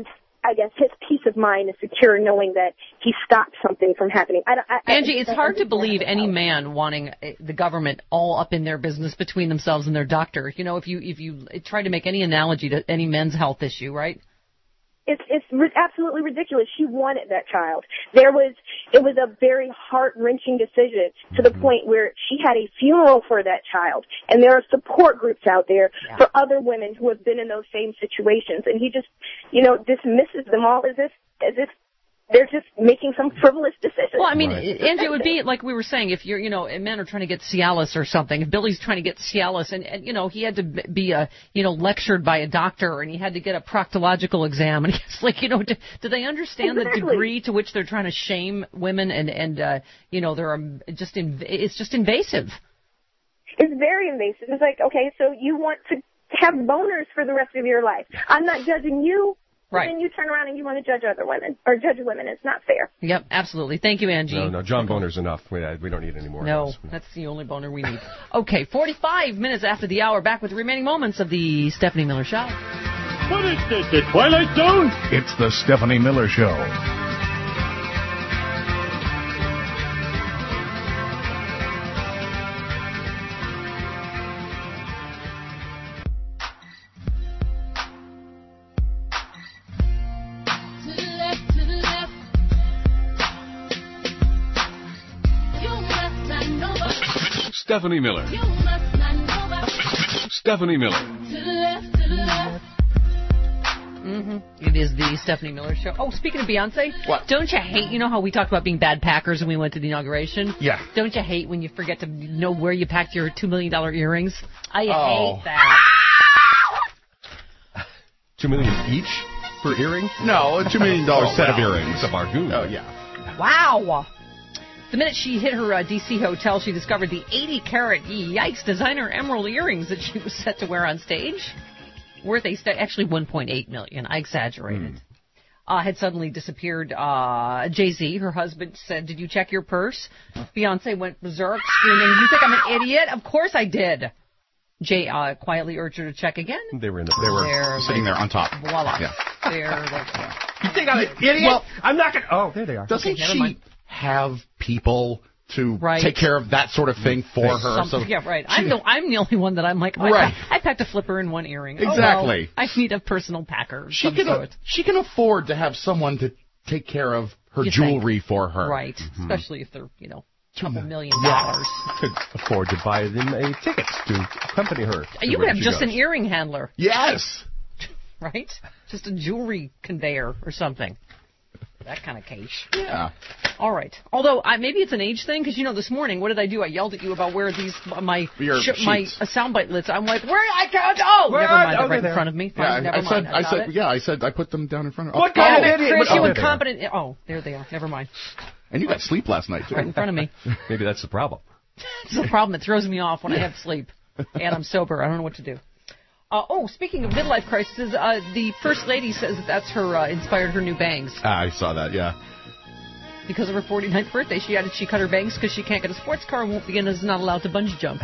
Speaker 25: I guess his peace of mind is secure knowing that he stopped something from happening. I, I,
Speaker 3: Angie,
Speaker 25: I,
Speaker 3: it's hard to believe any man wanting the government all up in their business between themselves and their doctor. You know, if you if you try to make any analogy to any men's health issue, right?
Speaker 25: It's it's ri- absolutely ridiculous. She wanted that child. There was it was a very heart wrenching decision to the point where she had a funeral for that child, and there are support groups out there yeah. for other women who have been in those same situations. And he just, you know, dismisses them all as if as if they're just making some frivolous decision.
Speaker 3: Well, I mean,
Speaker 25: right.
Speaker 3: Angie, it would be like we were saying, if you're, you know, men are trying to get Cialis or something, if Billy's trying to get Cialis, and, and you know, he had to be, a, you know, lectured by a doctor, and he had to get a proctological exam, and it's like, you know, do, do they understand exactly. the degree to which they're trying to shame women, and, and uh, you know, they're um, just, inv- it's just invasive.
Speaker 25: It's very invasive. It's like, okay, so you want to have boners for the rest of your life. I'm not judging you.
Speaker 3: Right.
Speaker 25: And then you turn around and you want to judge other women, or judge women. It's not fair.
Speaker 3: Yep, absolutely. Thank you, Angie.
Speaker 8: No, no, John Boner's enough. We, uh, we don't need any more.
Speaker 3: No,
Speaker 8: of those.
Speaker 3: that's the only boner we need. Okay, forty-five minutes after the hour, back with the remaining moments of the Stephanie Miller Show.
Speaker 10: What is this, the Twilight Zone? It's the Stephanie Miller Show. Stephanie Miller. Stephanie Miller.
Speaker 3: Mm-hmm. It is the Stephanie Miller Show. Oh, speaking of Beyonce,
Speaker 9: what?
Speaker 3: Don't you hate, you know how we talked about being bad packers when we went to the inauguration?
Speaker 9: Yeah.
Speaker 3: Don't you hate when you forget to know where you packed your two million dollars earrings? I
Speaker 9: oh.
Speaker 3: hate that.
Speaker 8: Two million each for earrings?
Speaker 9: No, a two million dollar
Speaker 8: oh,
Speaker 9: set
Speaker 8: wow.
Speaker 9: of earrings.
Speaker 8: It's a bargain.
Speaker 9: Oh, yeah.
Speaker 3: Wow. The minute she hit her uh, D C hotel, she discovered the eighty carat, yikes, designer emerald earrings that she was set to wear on stage. Worth a st- actually one point eight million dollars. I exaggerated. Mm. Uh, had suddenly disappeared. Uh, Jay-Z, her husband, said, "Did you check your purse?" Beyonce went berserk, screaming, "You think I'm an idiot? Of course I did." Jay uh, quietly urged her to check again.
Speaker 8: They were in the
Speaker 9: They were
Speaker 3: there,
Speaker 9: sitting there on top.
Speaker 3: Voila.
Speaker 9: Yeah.
Speaker 3: There they go.
Speaker 8: You think I'm an idiot?
Speaker 9: Well,
Speaker 8: I'm not going to... Oh, there they are.
Speaker 9: Doesn't
Speaker 3: Okay, never
Speaker 9: she
Speaker 3: mind.
Speaker 9: have people to
Speaker 3: right.
Speaker 9: take care of that sort of thing for her?
Speaker 3: Some,
Speaker 9: so
Speaker 3: yeah, right.
Speaker 9: She,
Speaker 3: I'm the I'm the only one that I'm like, oh,
Speaker 9: right.
Speaker 3: I, I packed a flipper in one earring.
Speaker 9: Exactly.
Speaker 3: Oh, well, I need a personal packer. Of
Speaker 9: she
Speaker 3: some
Speaker 9: can
Speaker 3: sort.
Speaker 9: she can afford to have someone to take care of her
Speaker 3: You
Speaker 9: jewelry
Speaker 3: think.
Speaker 9: for her.
Speaker 3: Right.
Speaker 9: Mm-hmm.
Speaker 3: Especially if they're, you know, a couple
Speaker 9: Yeah.
Speaker 3: million dollars.
Speaker 8: Could afford to buy them a ticket to accompany her.
Speaker 3: You could have just goes. an earring handler.
Speaker 9: Yes.
Speaker 3: Right? Just a jewelry conveyor or something. That kind of cash.
Speaker 9: Yeah.
Speaker 3: All right. Although I, maybe it's an age thing, because you know, this morning, what did I do? I yelled at you about where these my sh- my uh, soundbite lids. I'm like, where I can't. Oh,
Speaker 8: where
Speaker 3: never mind.
Speaker 8: are,
Speaker 3: They're right
Speaker 8: oh,
Speaker 3: in front of me. Fine,
Speaker 9: Yeah,
Speaker 3: never
Speaker 9: I, I said.
Speaker 3: mind.
Speaker 9: I said.
Speaker 3: It.
Speaker 9: Yeah, I said. I put them down in front of.
Speaker 8: What
Speaker 9: oh,
Speaker 8: kind
Speaker 3: oh,
Speaker 8: of idiot?
Speaker 3: Chris,
Speaker 8: oh,
Speaker 3: you
Speaker 8: there
Speaker 3: incompetent. Oh, there they are. Never mind.
Speaker 9: And you got sleep last night too.
Speaker 3: Right in front of me.
Speaker 8: Maybe that's the problem.
Speaker 3: It's the problem. It throws me off when I have sleep and I'm sober. I don't know what to do. Uh, oh, speaking of midlife crises, uh, the First Lady says that that's her uh, inspired her new bangs.
Speaker 9: Ah, I saw that. Yeah.
Speaker 3: Because of her forty-ninth birthday, she added she cut her bangs because she can't get a sports car and won't begin is not allowed to bungee jump.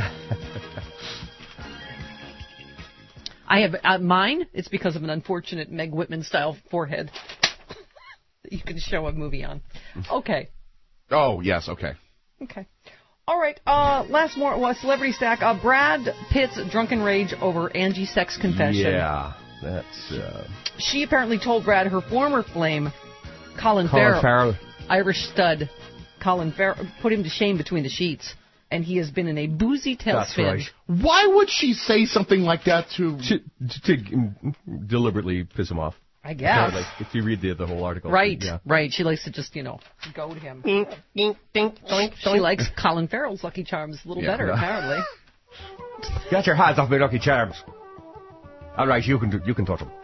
Speaker 3: I have uh, mine. It's because of an unfortunate Meg Whitman style forehead that you can show a movie on. Okay.
Speaker 9: Oh yes. Okay.
Speaker 3: Okay. All right. Uh, last more well, celebrity stack. Uh, Brad Pitt's drunken rage over Angie's sex confession.
Speaker 8: Yeah, that's. Uh...
Speaker 3: She apparently told Brad her former flame, Colin,
Speaker 8: Colin
Speaker 3: Farrell,
Speaker 8: Farrell,
Speaker 3: Irish stud, Colin Farrell, put him to shame between the sheets, and he has been in a boozy tailspin.
Speaker 8: Right.
Speaker 9: Why would she say something like that to
Speaker 8: to, to deliberately piss him off?
Speaker 3: I guess.
Speaker 8: Like, if you read the the whole article.
Speaker 3: Right,
Speaker 8: yeah.
Speaker 3: right. She likes to just, you know, goad him.
Speaker 13: Dink, dink, dink, doink,
Speaker 3: She
Speaker 13: doink.
Speaker 3: likes Colin Farrell's Lucky Charms a little
Speaker 8: Yeah.
Speaker 3: better,
Speaker 8: Yeah.
Speaker 3: apparently.
Speaker 8: Get your hands off me, Lucky Charms. All right, you can do, you can touch them.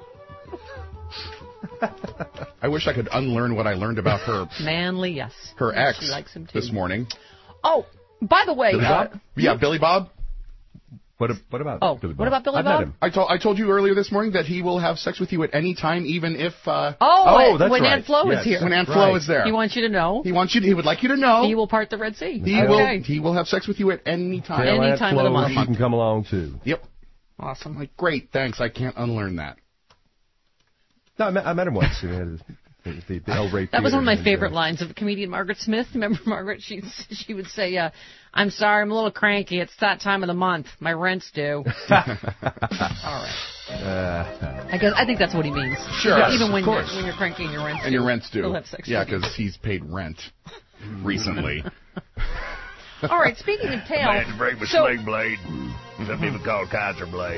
Speaker 9: I wish I could unlearn what I learned about her.
Speaker 3: Manly, yes.
Speaker 9: Her
Speaker 3: Yes,
Speaker 9: ex
Speaker 3: she likes him too.
Speaker 9: this morning.
Speaker 3: Oh, by the way,
Speaker 9: Billy
Speaker 3: uh,
Speaker 9: Bob? Yeah, Billy Bob.
Speaker 8: What, what about
Speaker 3: Oh,
Speaker 8: Billy Bob?
Speaker 3: what about Billy
Speaker 8: I've
Speaker 3: Bob?
Speaker 8: met him.
Speaker 9: I told I told you earlier this morning that he will have sex with you at any time, even if. Uh,
Speaker 3: oh,
Speaker 8: Oh,
Speaker 3: when,
Speaker 8: that's
Speaker 3: when
Speaker 8: right.
Speaker 3: Aunt Flo
Speaker 8: Yes.
Speaker 3: is here.
Speaker 9: when Aunt
Speaker 8: Right.
Speaker 9: Flo is there,
Speaker 3: He wants you to know.
Speaker 9: he wants you. To, he would like you to know.
Speaker 3: He will part the Red Sea.
Speaker 9: He
Speaker 3: okay.
Speaker 9: will. He will have sex with you at any time.
Speaker 3: Any
Speaker 8: Aunt
Speaker 3: time of the
Speaker 8: Flo,
Speaker 3: month.
Speaker 8: She can come along too.
Speaker 9: Yep.
Speaker 3: Awesome.
Speaker 9: I'm like, great, thanks. I can't unlearn that.
Speaker 8: No, I met, I met him once. He had the, the, the El Rey
Speaker 3: That was one of my
Speaker 8: Theater,
Speaker 3: favorite
Speaker 8: and, uh,
Speaker 3: lines of comedian Margaret Smith. Remember Margaret? She she would say, uh, "I'm sorry, I'm a little cranky. It's that time of the month. My rent's due." All right.
Speaker 8: Uh,
Speaker 3: I guess I think that's what he means.
Speaker 9: Sure,
Speaker 3: Even, even
Speaker 9: of
Speaker 3: when you're,
Speaker 9: course.
Speaker 3: when you're cranky and your rent's
Speaker 9: And
Speaker 3: due.
Speaker 9: your rent's due.
Speaker 3: You'll have sex
Speaker 9: Yeah,
Speaker 3: with you.
Speaker 9: because he's paid rent recently.
Speaker 3: All right. Speaking of tail,
Speaker 10: Man to break my
Speaker 3: so,
Speaker 10: sling blade. Some people call it Kaiser blade.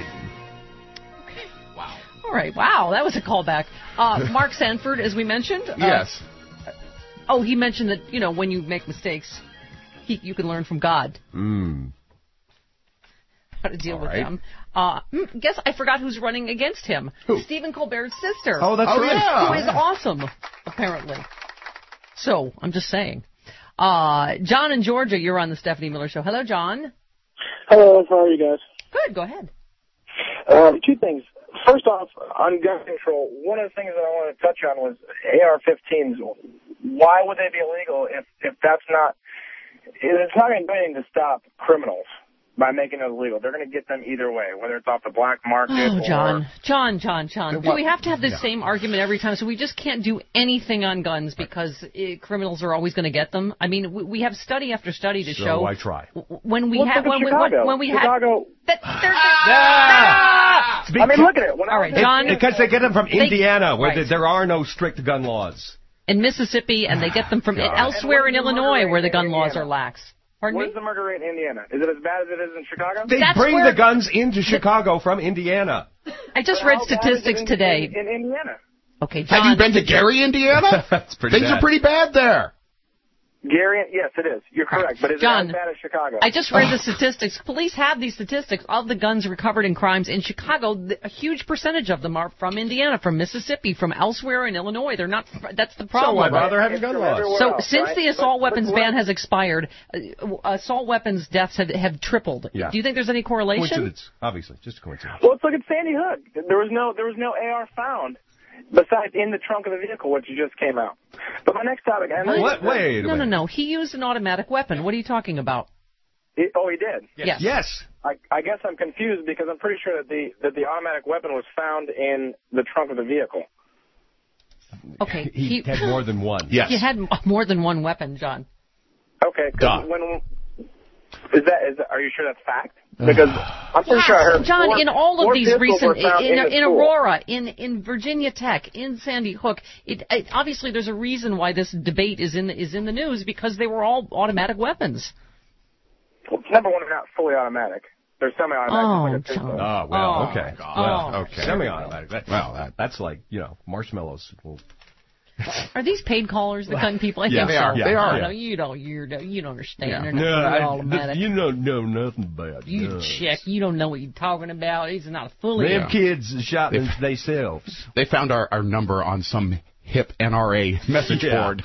Speaker 3: all right. Wow, that was a callback. Uh, Mark Sanford, as we mentioned. Uh,
Speaker 9: Yes.
Speaker 3: Oh, he mentioned that you know when you make mistakes, he, you can learn from God
Speaker 8: mm.
Speaker 3: how to deal
Speaker 8: All
Speaker 3: with
Speaker 8: right.
Speaker 3: them. Uh, mm, guess I forgot who's running against him.
Speaker 9: Who?
Speaker 3: Stephen Colbert's sister.
Speaker 8: Oh, that's
Speaker 9: Oh,
Speaker 8: right.
Speaker 9: yeah.
Speaker 3: Who is awesome, apparently. So, I'm just saying. Uh, John in Georgia, you're on the Stephanie Miller Show. Hello, John.
Speaker 24: Hello, how are you guys?
Speaker 3: Good, go ahead.
Speaker 24: Um, two things. First off, on gun control, one of the things that I want to touch on was A R fifteens. Why would they be illegal if, if that's not, it's not going to do anything to stop criminals by making it illegal. They're going to get them either way, whether it's off the black market
Speaker 3: Oh,
Speaker 24: or...
Speaker 3: John. John, John, John. Do
Speaker 24: What?
Speaker 3: we have to have the
Speaker 24: Yeah.
Speaker 3: same argument every time? So we just can't do anything on guns because uh, criminals are always going to get them? I mean, we, we have study after study to
Speaker 8: So
Speaker 3: show...
Speaker 8: I try.
Speaker 3: w- When we
Speaker 24: Let's
Speaker 3: have...
Speaker 24: look at
Speaker 3: When we,
Speaker 24: Chicago.
Speaker 3: when, when we
Speaker 24: Chicago.
Speaker 3: That, there's
Speaker 8: Ah!
Speaker 24: I mean, look at it. When
Speaker 3: All
Speaker 24: I
Speaker 3: right,
Speaker 24: was in-
Speaker 3: John.
Speaker 8: Because they get them from
Speaker 3: They-
Speaker 8: Indiana, where
Speaker 3: right.
Speaker 8: there, there are no strict gun laws.
Speaker 3: In Mississippi, and they get them from
Speaker 8: God.
Speaker 3: elsewhere in
Speaker 24: And what is the
Speaker 3: Illinois
Speaker 24: murder
Speaker 3: where the
Speaker 24: rate
Speaker 3: gun
Speaker 24: in
Speaker 3: laws
Speaker 24: Indiana?
Speaker 3: are lax. Pardon
Speaker 24: What
Speaker 3: me?
Speaker 24: is the murder rate in Indiana? Is it as bad as it is in Chicago?
Speaker 8: They
Speaker 3: That's
Speaker 8: bring
Speaker 3: where-
Speaker 8: the guns into Chicago from Indiana.
Speaker 3: I just
Speaker 24: But
Speaker 3: read
Speaker 24: how bad is it
Speaker 3: statistics
Speaker 24: in-
Speaker 3: today.
Speaker 24: In, in Indiana.
Speaker 3: Okay, John.
Speaker 9: Have you been to Gary, Indiana?
Speaker 8: That's pretty
Speaker 9: Things
Speaker 8: bad.
Speaker 9: are pretty bad there.
Speaker 24: Gary, yes, it is. You're correct. But is
Speaker 3: John,
Speaker 24: it as bad as Chicago?
Speaker 3: I just read the statistics. Police have these statistics of the guns recovered in crimes in Chicago. th- A huge percentage of them are from Indiana, from Mississippi, from elsewhere in Illinois. They're not. That's the problem.
Speaker 8: So why bother having
Speaker 24: It's
Speaker 8: gun
Speaker 24: from
Speaker 8: laws?
Speaker 24: everywhere
Speaker 3: So
Speaker 24: else,
Speaker 3: since
Speaker 24: right?
Speaker 3: the assault
Speaker 24: But-
Speaker 3: weapons
Speaker 24: but
Speaker 3: ban
Speaker 24: what-
Speaker 3: has expired, uh, assault weapons deaths have, have tripled.
Speaker 8: Yeah.
Speaker 3: Do you think there's any correlation?
Speaker 8: Coincidence, obviously, just a coincidence.
Speaker 24: Well, let's look at Sandy Hook. There was no there was no A R found besides in the trunk of the vehicle, which just came out. But my next topic. And
Speaker 8: What? Wait a
Speaker 3: No, no,
Speaker 8: minute.
Speaker 3: no. He used an automatic weapon. What are you talking about?
Speaker 24: It, oh, he did.
Speaker 3: Yes.
Speaker 8: Yes.
Speaker 24: I, I guess I'm confused because I'm pretty sure that the that the automatic weapon was found in the trunk of the vehicle.
Speaker 3: Okay.
Speaker 8: He, had more than one.
Speaker 9: Yes.
Speaker 3: He had m- more than one weapon, John.
Speaker 24: Okay. 'cause
Speaker 8: Duh.
Speaker 24: When is that? Is that, are you sure that's fact? Because I'm pretty sure I heard.
Speaker 3: John,
Speaker 24: four-
Speaker 3: in all of
Speaker 24: four
Speaker 3: these
Speaker 24: pistols
Speaker 3: recent,
Speaker 24: were found
Speaker 3: in,
Speaker 24: in,
Speaker 3: in,
Speaker 24: the
Speaker 3: in
Speaker 24: school.
Speaker 3: Aurora, in, in Virginia Tech, in Sandy Hook, it, it, obviously there's a reason why this debate is in the, is in the news because they were all automatic weapons.
Speaker 24: Well, number one, they're not fully automatic. They're semi-automatic.
Speaker 3: Oh,
Speaker 24: like a pistol.
Speaker 8: Oh, well,
Speaker 3: Oh,
Speaker 8: okay.
Speaker 24: God.
Speaker 8: Well,
Speaker 24: Oh.
Speaker 8: okay. Semi-automatic. That,
Speaker 9: Well, that-
Speaker 8: that's like, you know, marshmallows. Well,
Speaker 3: Are these paid callers, the gun people? I
Speaker 8: Yeah,
Speaker 3: think
Speaker 8: they
Speaker 3: so.
Speaker 8: are. They are.
Speaker 3: Oh, no, you don't. You don't. You don't understand.
Speaker 8: yeah.
Speaker 3: They're not
Speaker 8: No,
Speaker 3: fully
Speaker 8: I,
Speaker 3: automatic.
Speaker 8: you don't know nothing about
Speaker 3: You
Speaker 8: guns.
Speaker 3: check. You don't know what you're talking about. These are not fully.
Speaker 8: Them kids shot them themselves.
Speaker 9: They found our, our number on some hip N R A message
Speaker 8: Yeah.
Speaker 9: board.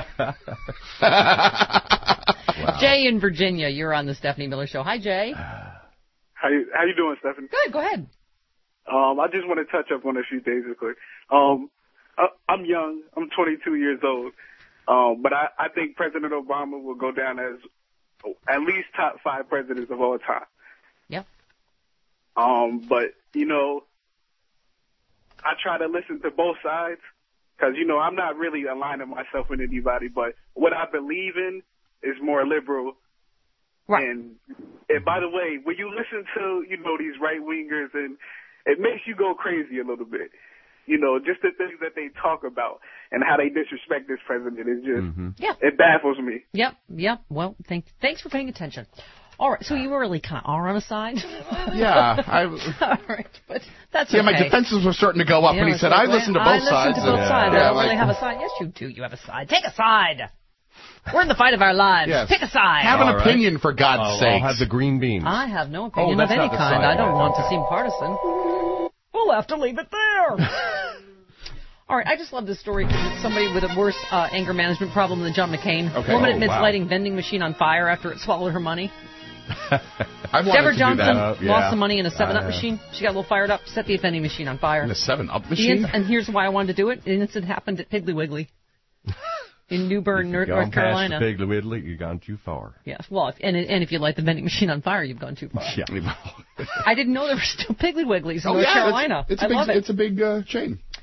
Speaker 8: Wow.
Speaker 3: Jay in Virginia, you're on the Stephanie Miller Show. Hi, Jay.
Speaker 1: How you, how you doing, Stephanie?
Speaker 3: Good. Go ahead.
Speaker 1: Um, I just want to touch up on a few things real quick. Um, I, I'm young. I'm twenty-two years old. Um, but I, I think President Obama will go down as at least top five presidents of all time.
Speaker 3: Yep.
Speaker 1: Um, but, you know, I try to listen to both sides because, you know, I'm not really aligning myself with anybody, but what I believe in is more liberal.
Speaker 3: Right.
Speaker 1: And, and by the way, when you listen to, you know, these right-wingers, and it makes you go crazy a little bit. You know, just the things that they talk about and how they disrespect this president is just,
Speaker 8: Mm-hmm.
Speaker 3: Yeah.
Speaker 1: it baffles me.
Speaker 3: Yep. Yep. Well, thank, thanks for paying attention. All right. So you really kind of are on a side.
Speaker 9: Yeah, I-
Speaker 3: All right, but that's
Speaker 9: Yeah,
Speaker 3: okay.
Speaker 9: my defenses were starting to go up
Speaker 3: Yeah,
Speaker 9: when he
Speaker 3: it's
Speaker 9: said,
Speaker 3: like,
Speaker 9: I listened to
Speaker 3: I
Speaker 9: both sides.
Speaker 3: listen to both
Speaker 9: and-
Speaker 3: sides.
Speaker 9: Yeah,
Speaker 3: I don't
Speaker 9: like-
Speaker 3: really have a side. Yes, you do. You have a side. Take a side. We're in the fight of our lives.
Speaker 9: Yes.
Speaker 3: Pick a side.
Speaker 9: Have an
Speaker 8: All right.
Speaker 9: opinion, for God's
Speaker 8: I'll,
Speaker 9: sake.
Speaker 8: I'll have the green beans.
Speaker 3: I have no opinion
Speaker 8: Oh,
Speaker 3: of
Speaker 8: that's
Speaker 3: any
Speaker 8: not the
Speaker 3: kind.
Speaker 8: side.
Speaker 3: I don't want to seem partisan. We'll have to leave it there. All right, I just love this story because it's somebody with a worse uh, anger management problem than John McCain.
Speaker 9: Okay.
Speaker 3: Woman
Speaker 9: Oh,
Speaker 3: admits
Speaker 9: wow.
Speaker 3: lighting vending machine on fire after it swallowed her money.
Speaker 9: I wanted
Speaker 3: Deborah
Speaker 9: to
Speaker 3: Johnson
Speaker 9: do that.
Speaker 8: Uh, yeah.
Speaker 3: lost some money in a seven up
Speaker 8: Uh,
Speaker 3: machine. She got a little fired up, set the vending machine on fire.
Speaker 9: In a seven up
Speaker 3: The
Speaker 9: machine?
Speaker 3: inc- and here's why I wanted to do it. The incident happened at Piggly Wiggly in New Bern,
Speaker 8: If
Speaker 3: North,
Speaker 8: you've
Speaker 3: North
Speaker 8: gone
Speaker 3: Carolina.
Speaker 8: past the Piggly Wiggly, you've gone too far.
Speaker 3: Yes, well, if, and and if you light the vending machine on fire, you've gone too far.
Speaker 8: Yeah.
Speaker 3: I didn't know there were still Piggly Wigglies in
Speaker 9: Oh,
Speaker 3: North
Speaker 9: yeah,
Speaker 3: Carolina.
Speaker 9: It's, it's a
Speaker 3: I
Speaker 9: big,
Speaker 3: love it.
Speaker 9: It's a big uh, chain.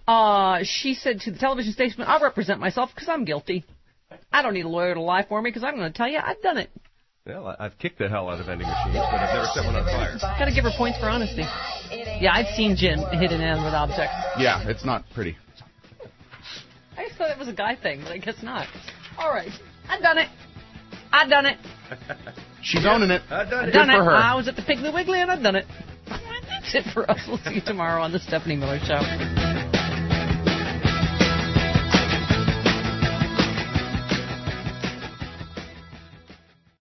Speaker 3: Uh, she said to the television station, I'll represent myself because I'm guilty. I don't need a lawyer to lie for me because I'm going to tell you I've done it.
Speaker 8: Well, I've kicked the hell out of vending machines, but I've never set one on fire.
Speaker 3: Got to give her points for honesty. Yeah, I've seen Jen hit an end with objects.
Speaker 9: Yeah, it's not pretty.
Speaker 3: I just thought it was a guy thing, but I guess not. All right. I've done it. I've done it.
Speaker 9: She's owning it.
Speaker 8: I've done
Speaker 3: I've
Speaker 8: it.
Speaker 3: done
Speaker 9: Good for
Speaker 3: it.
Speaker 9: her.
Speaker 3: I was at the Piggly Wiggly and I've done it. That's it for us. We'll see you tomorrow on the Stephanie Miller Show.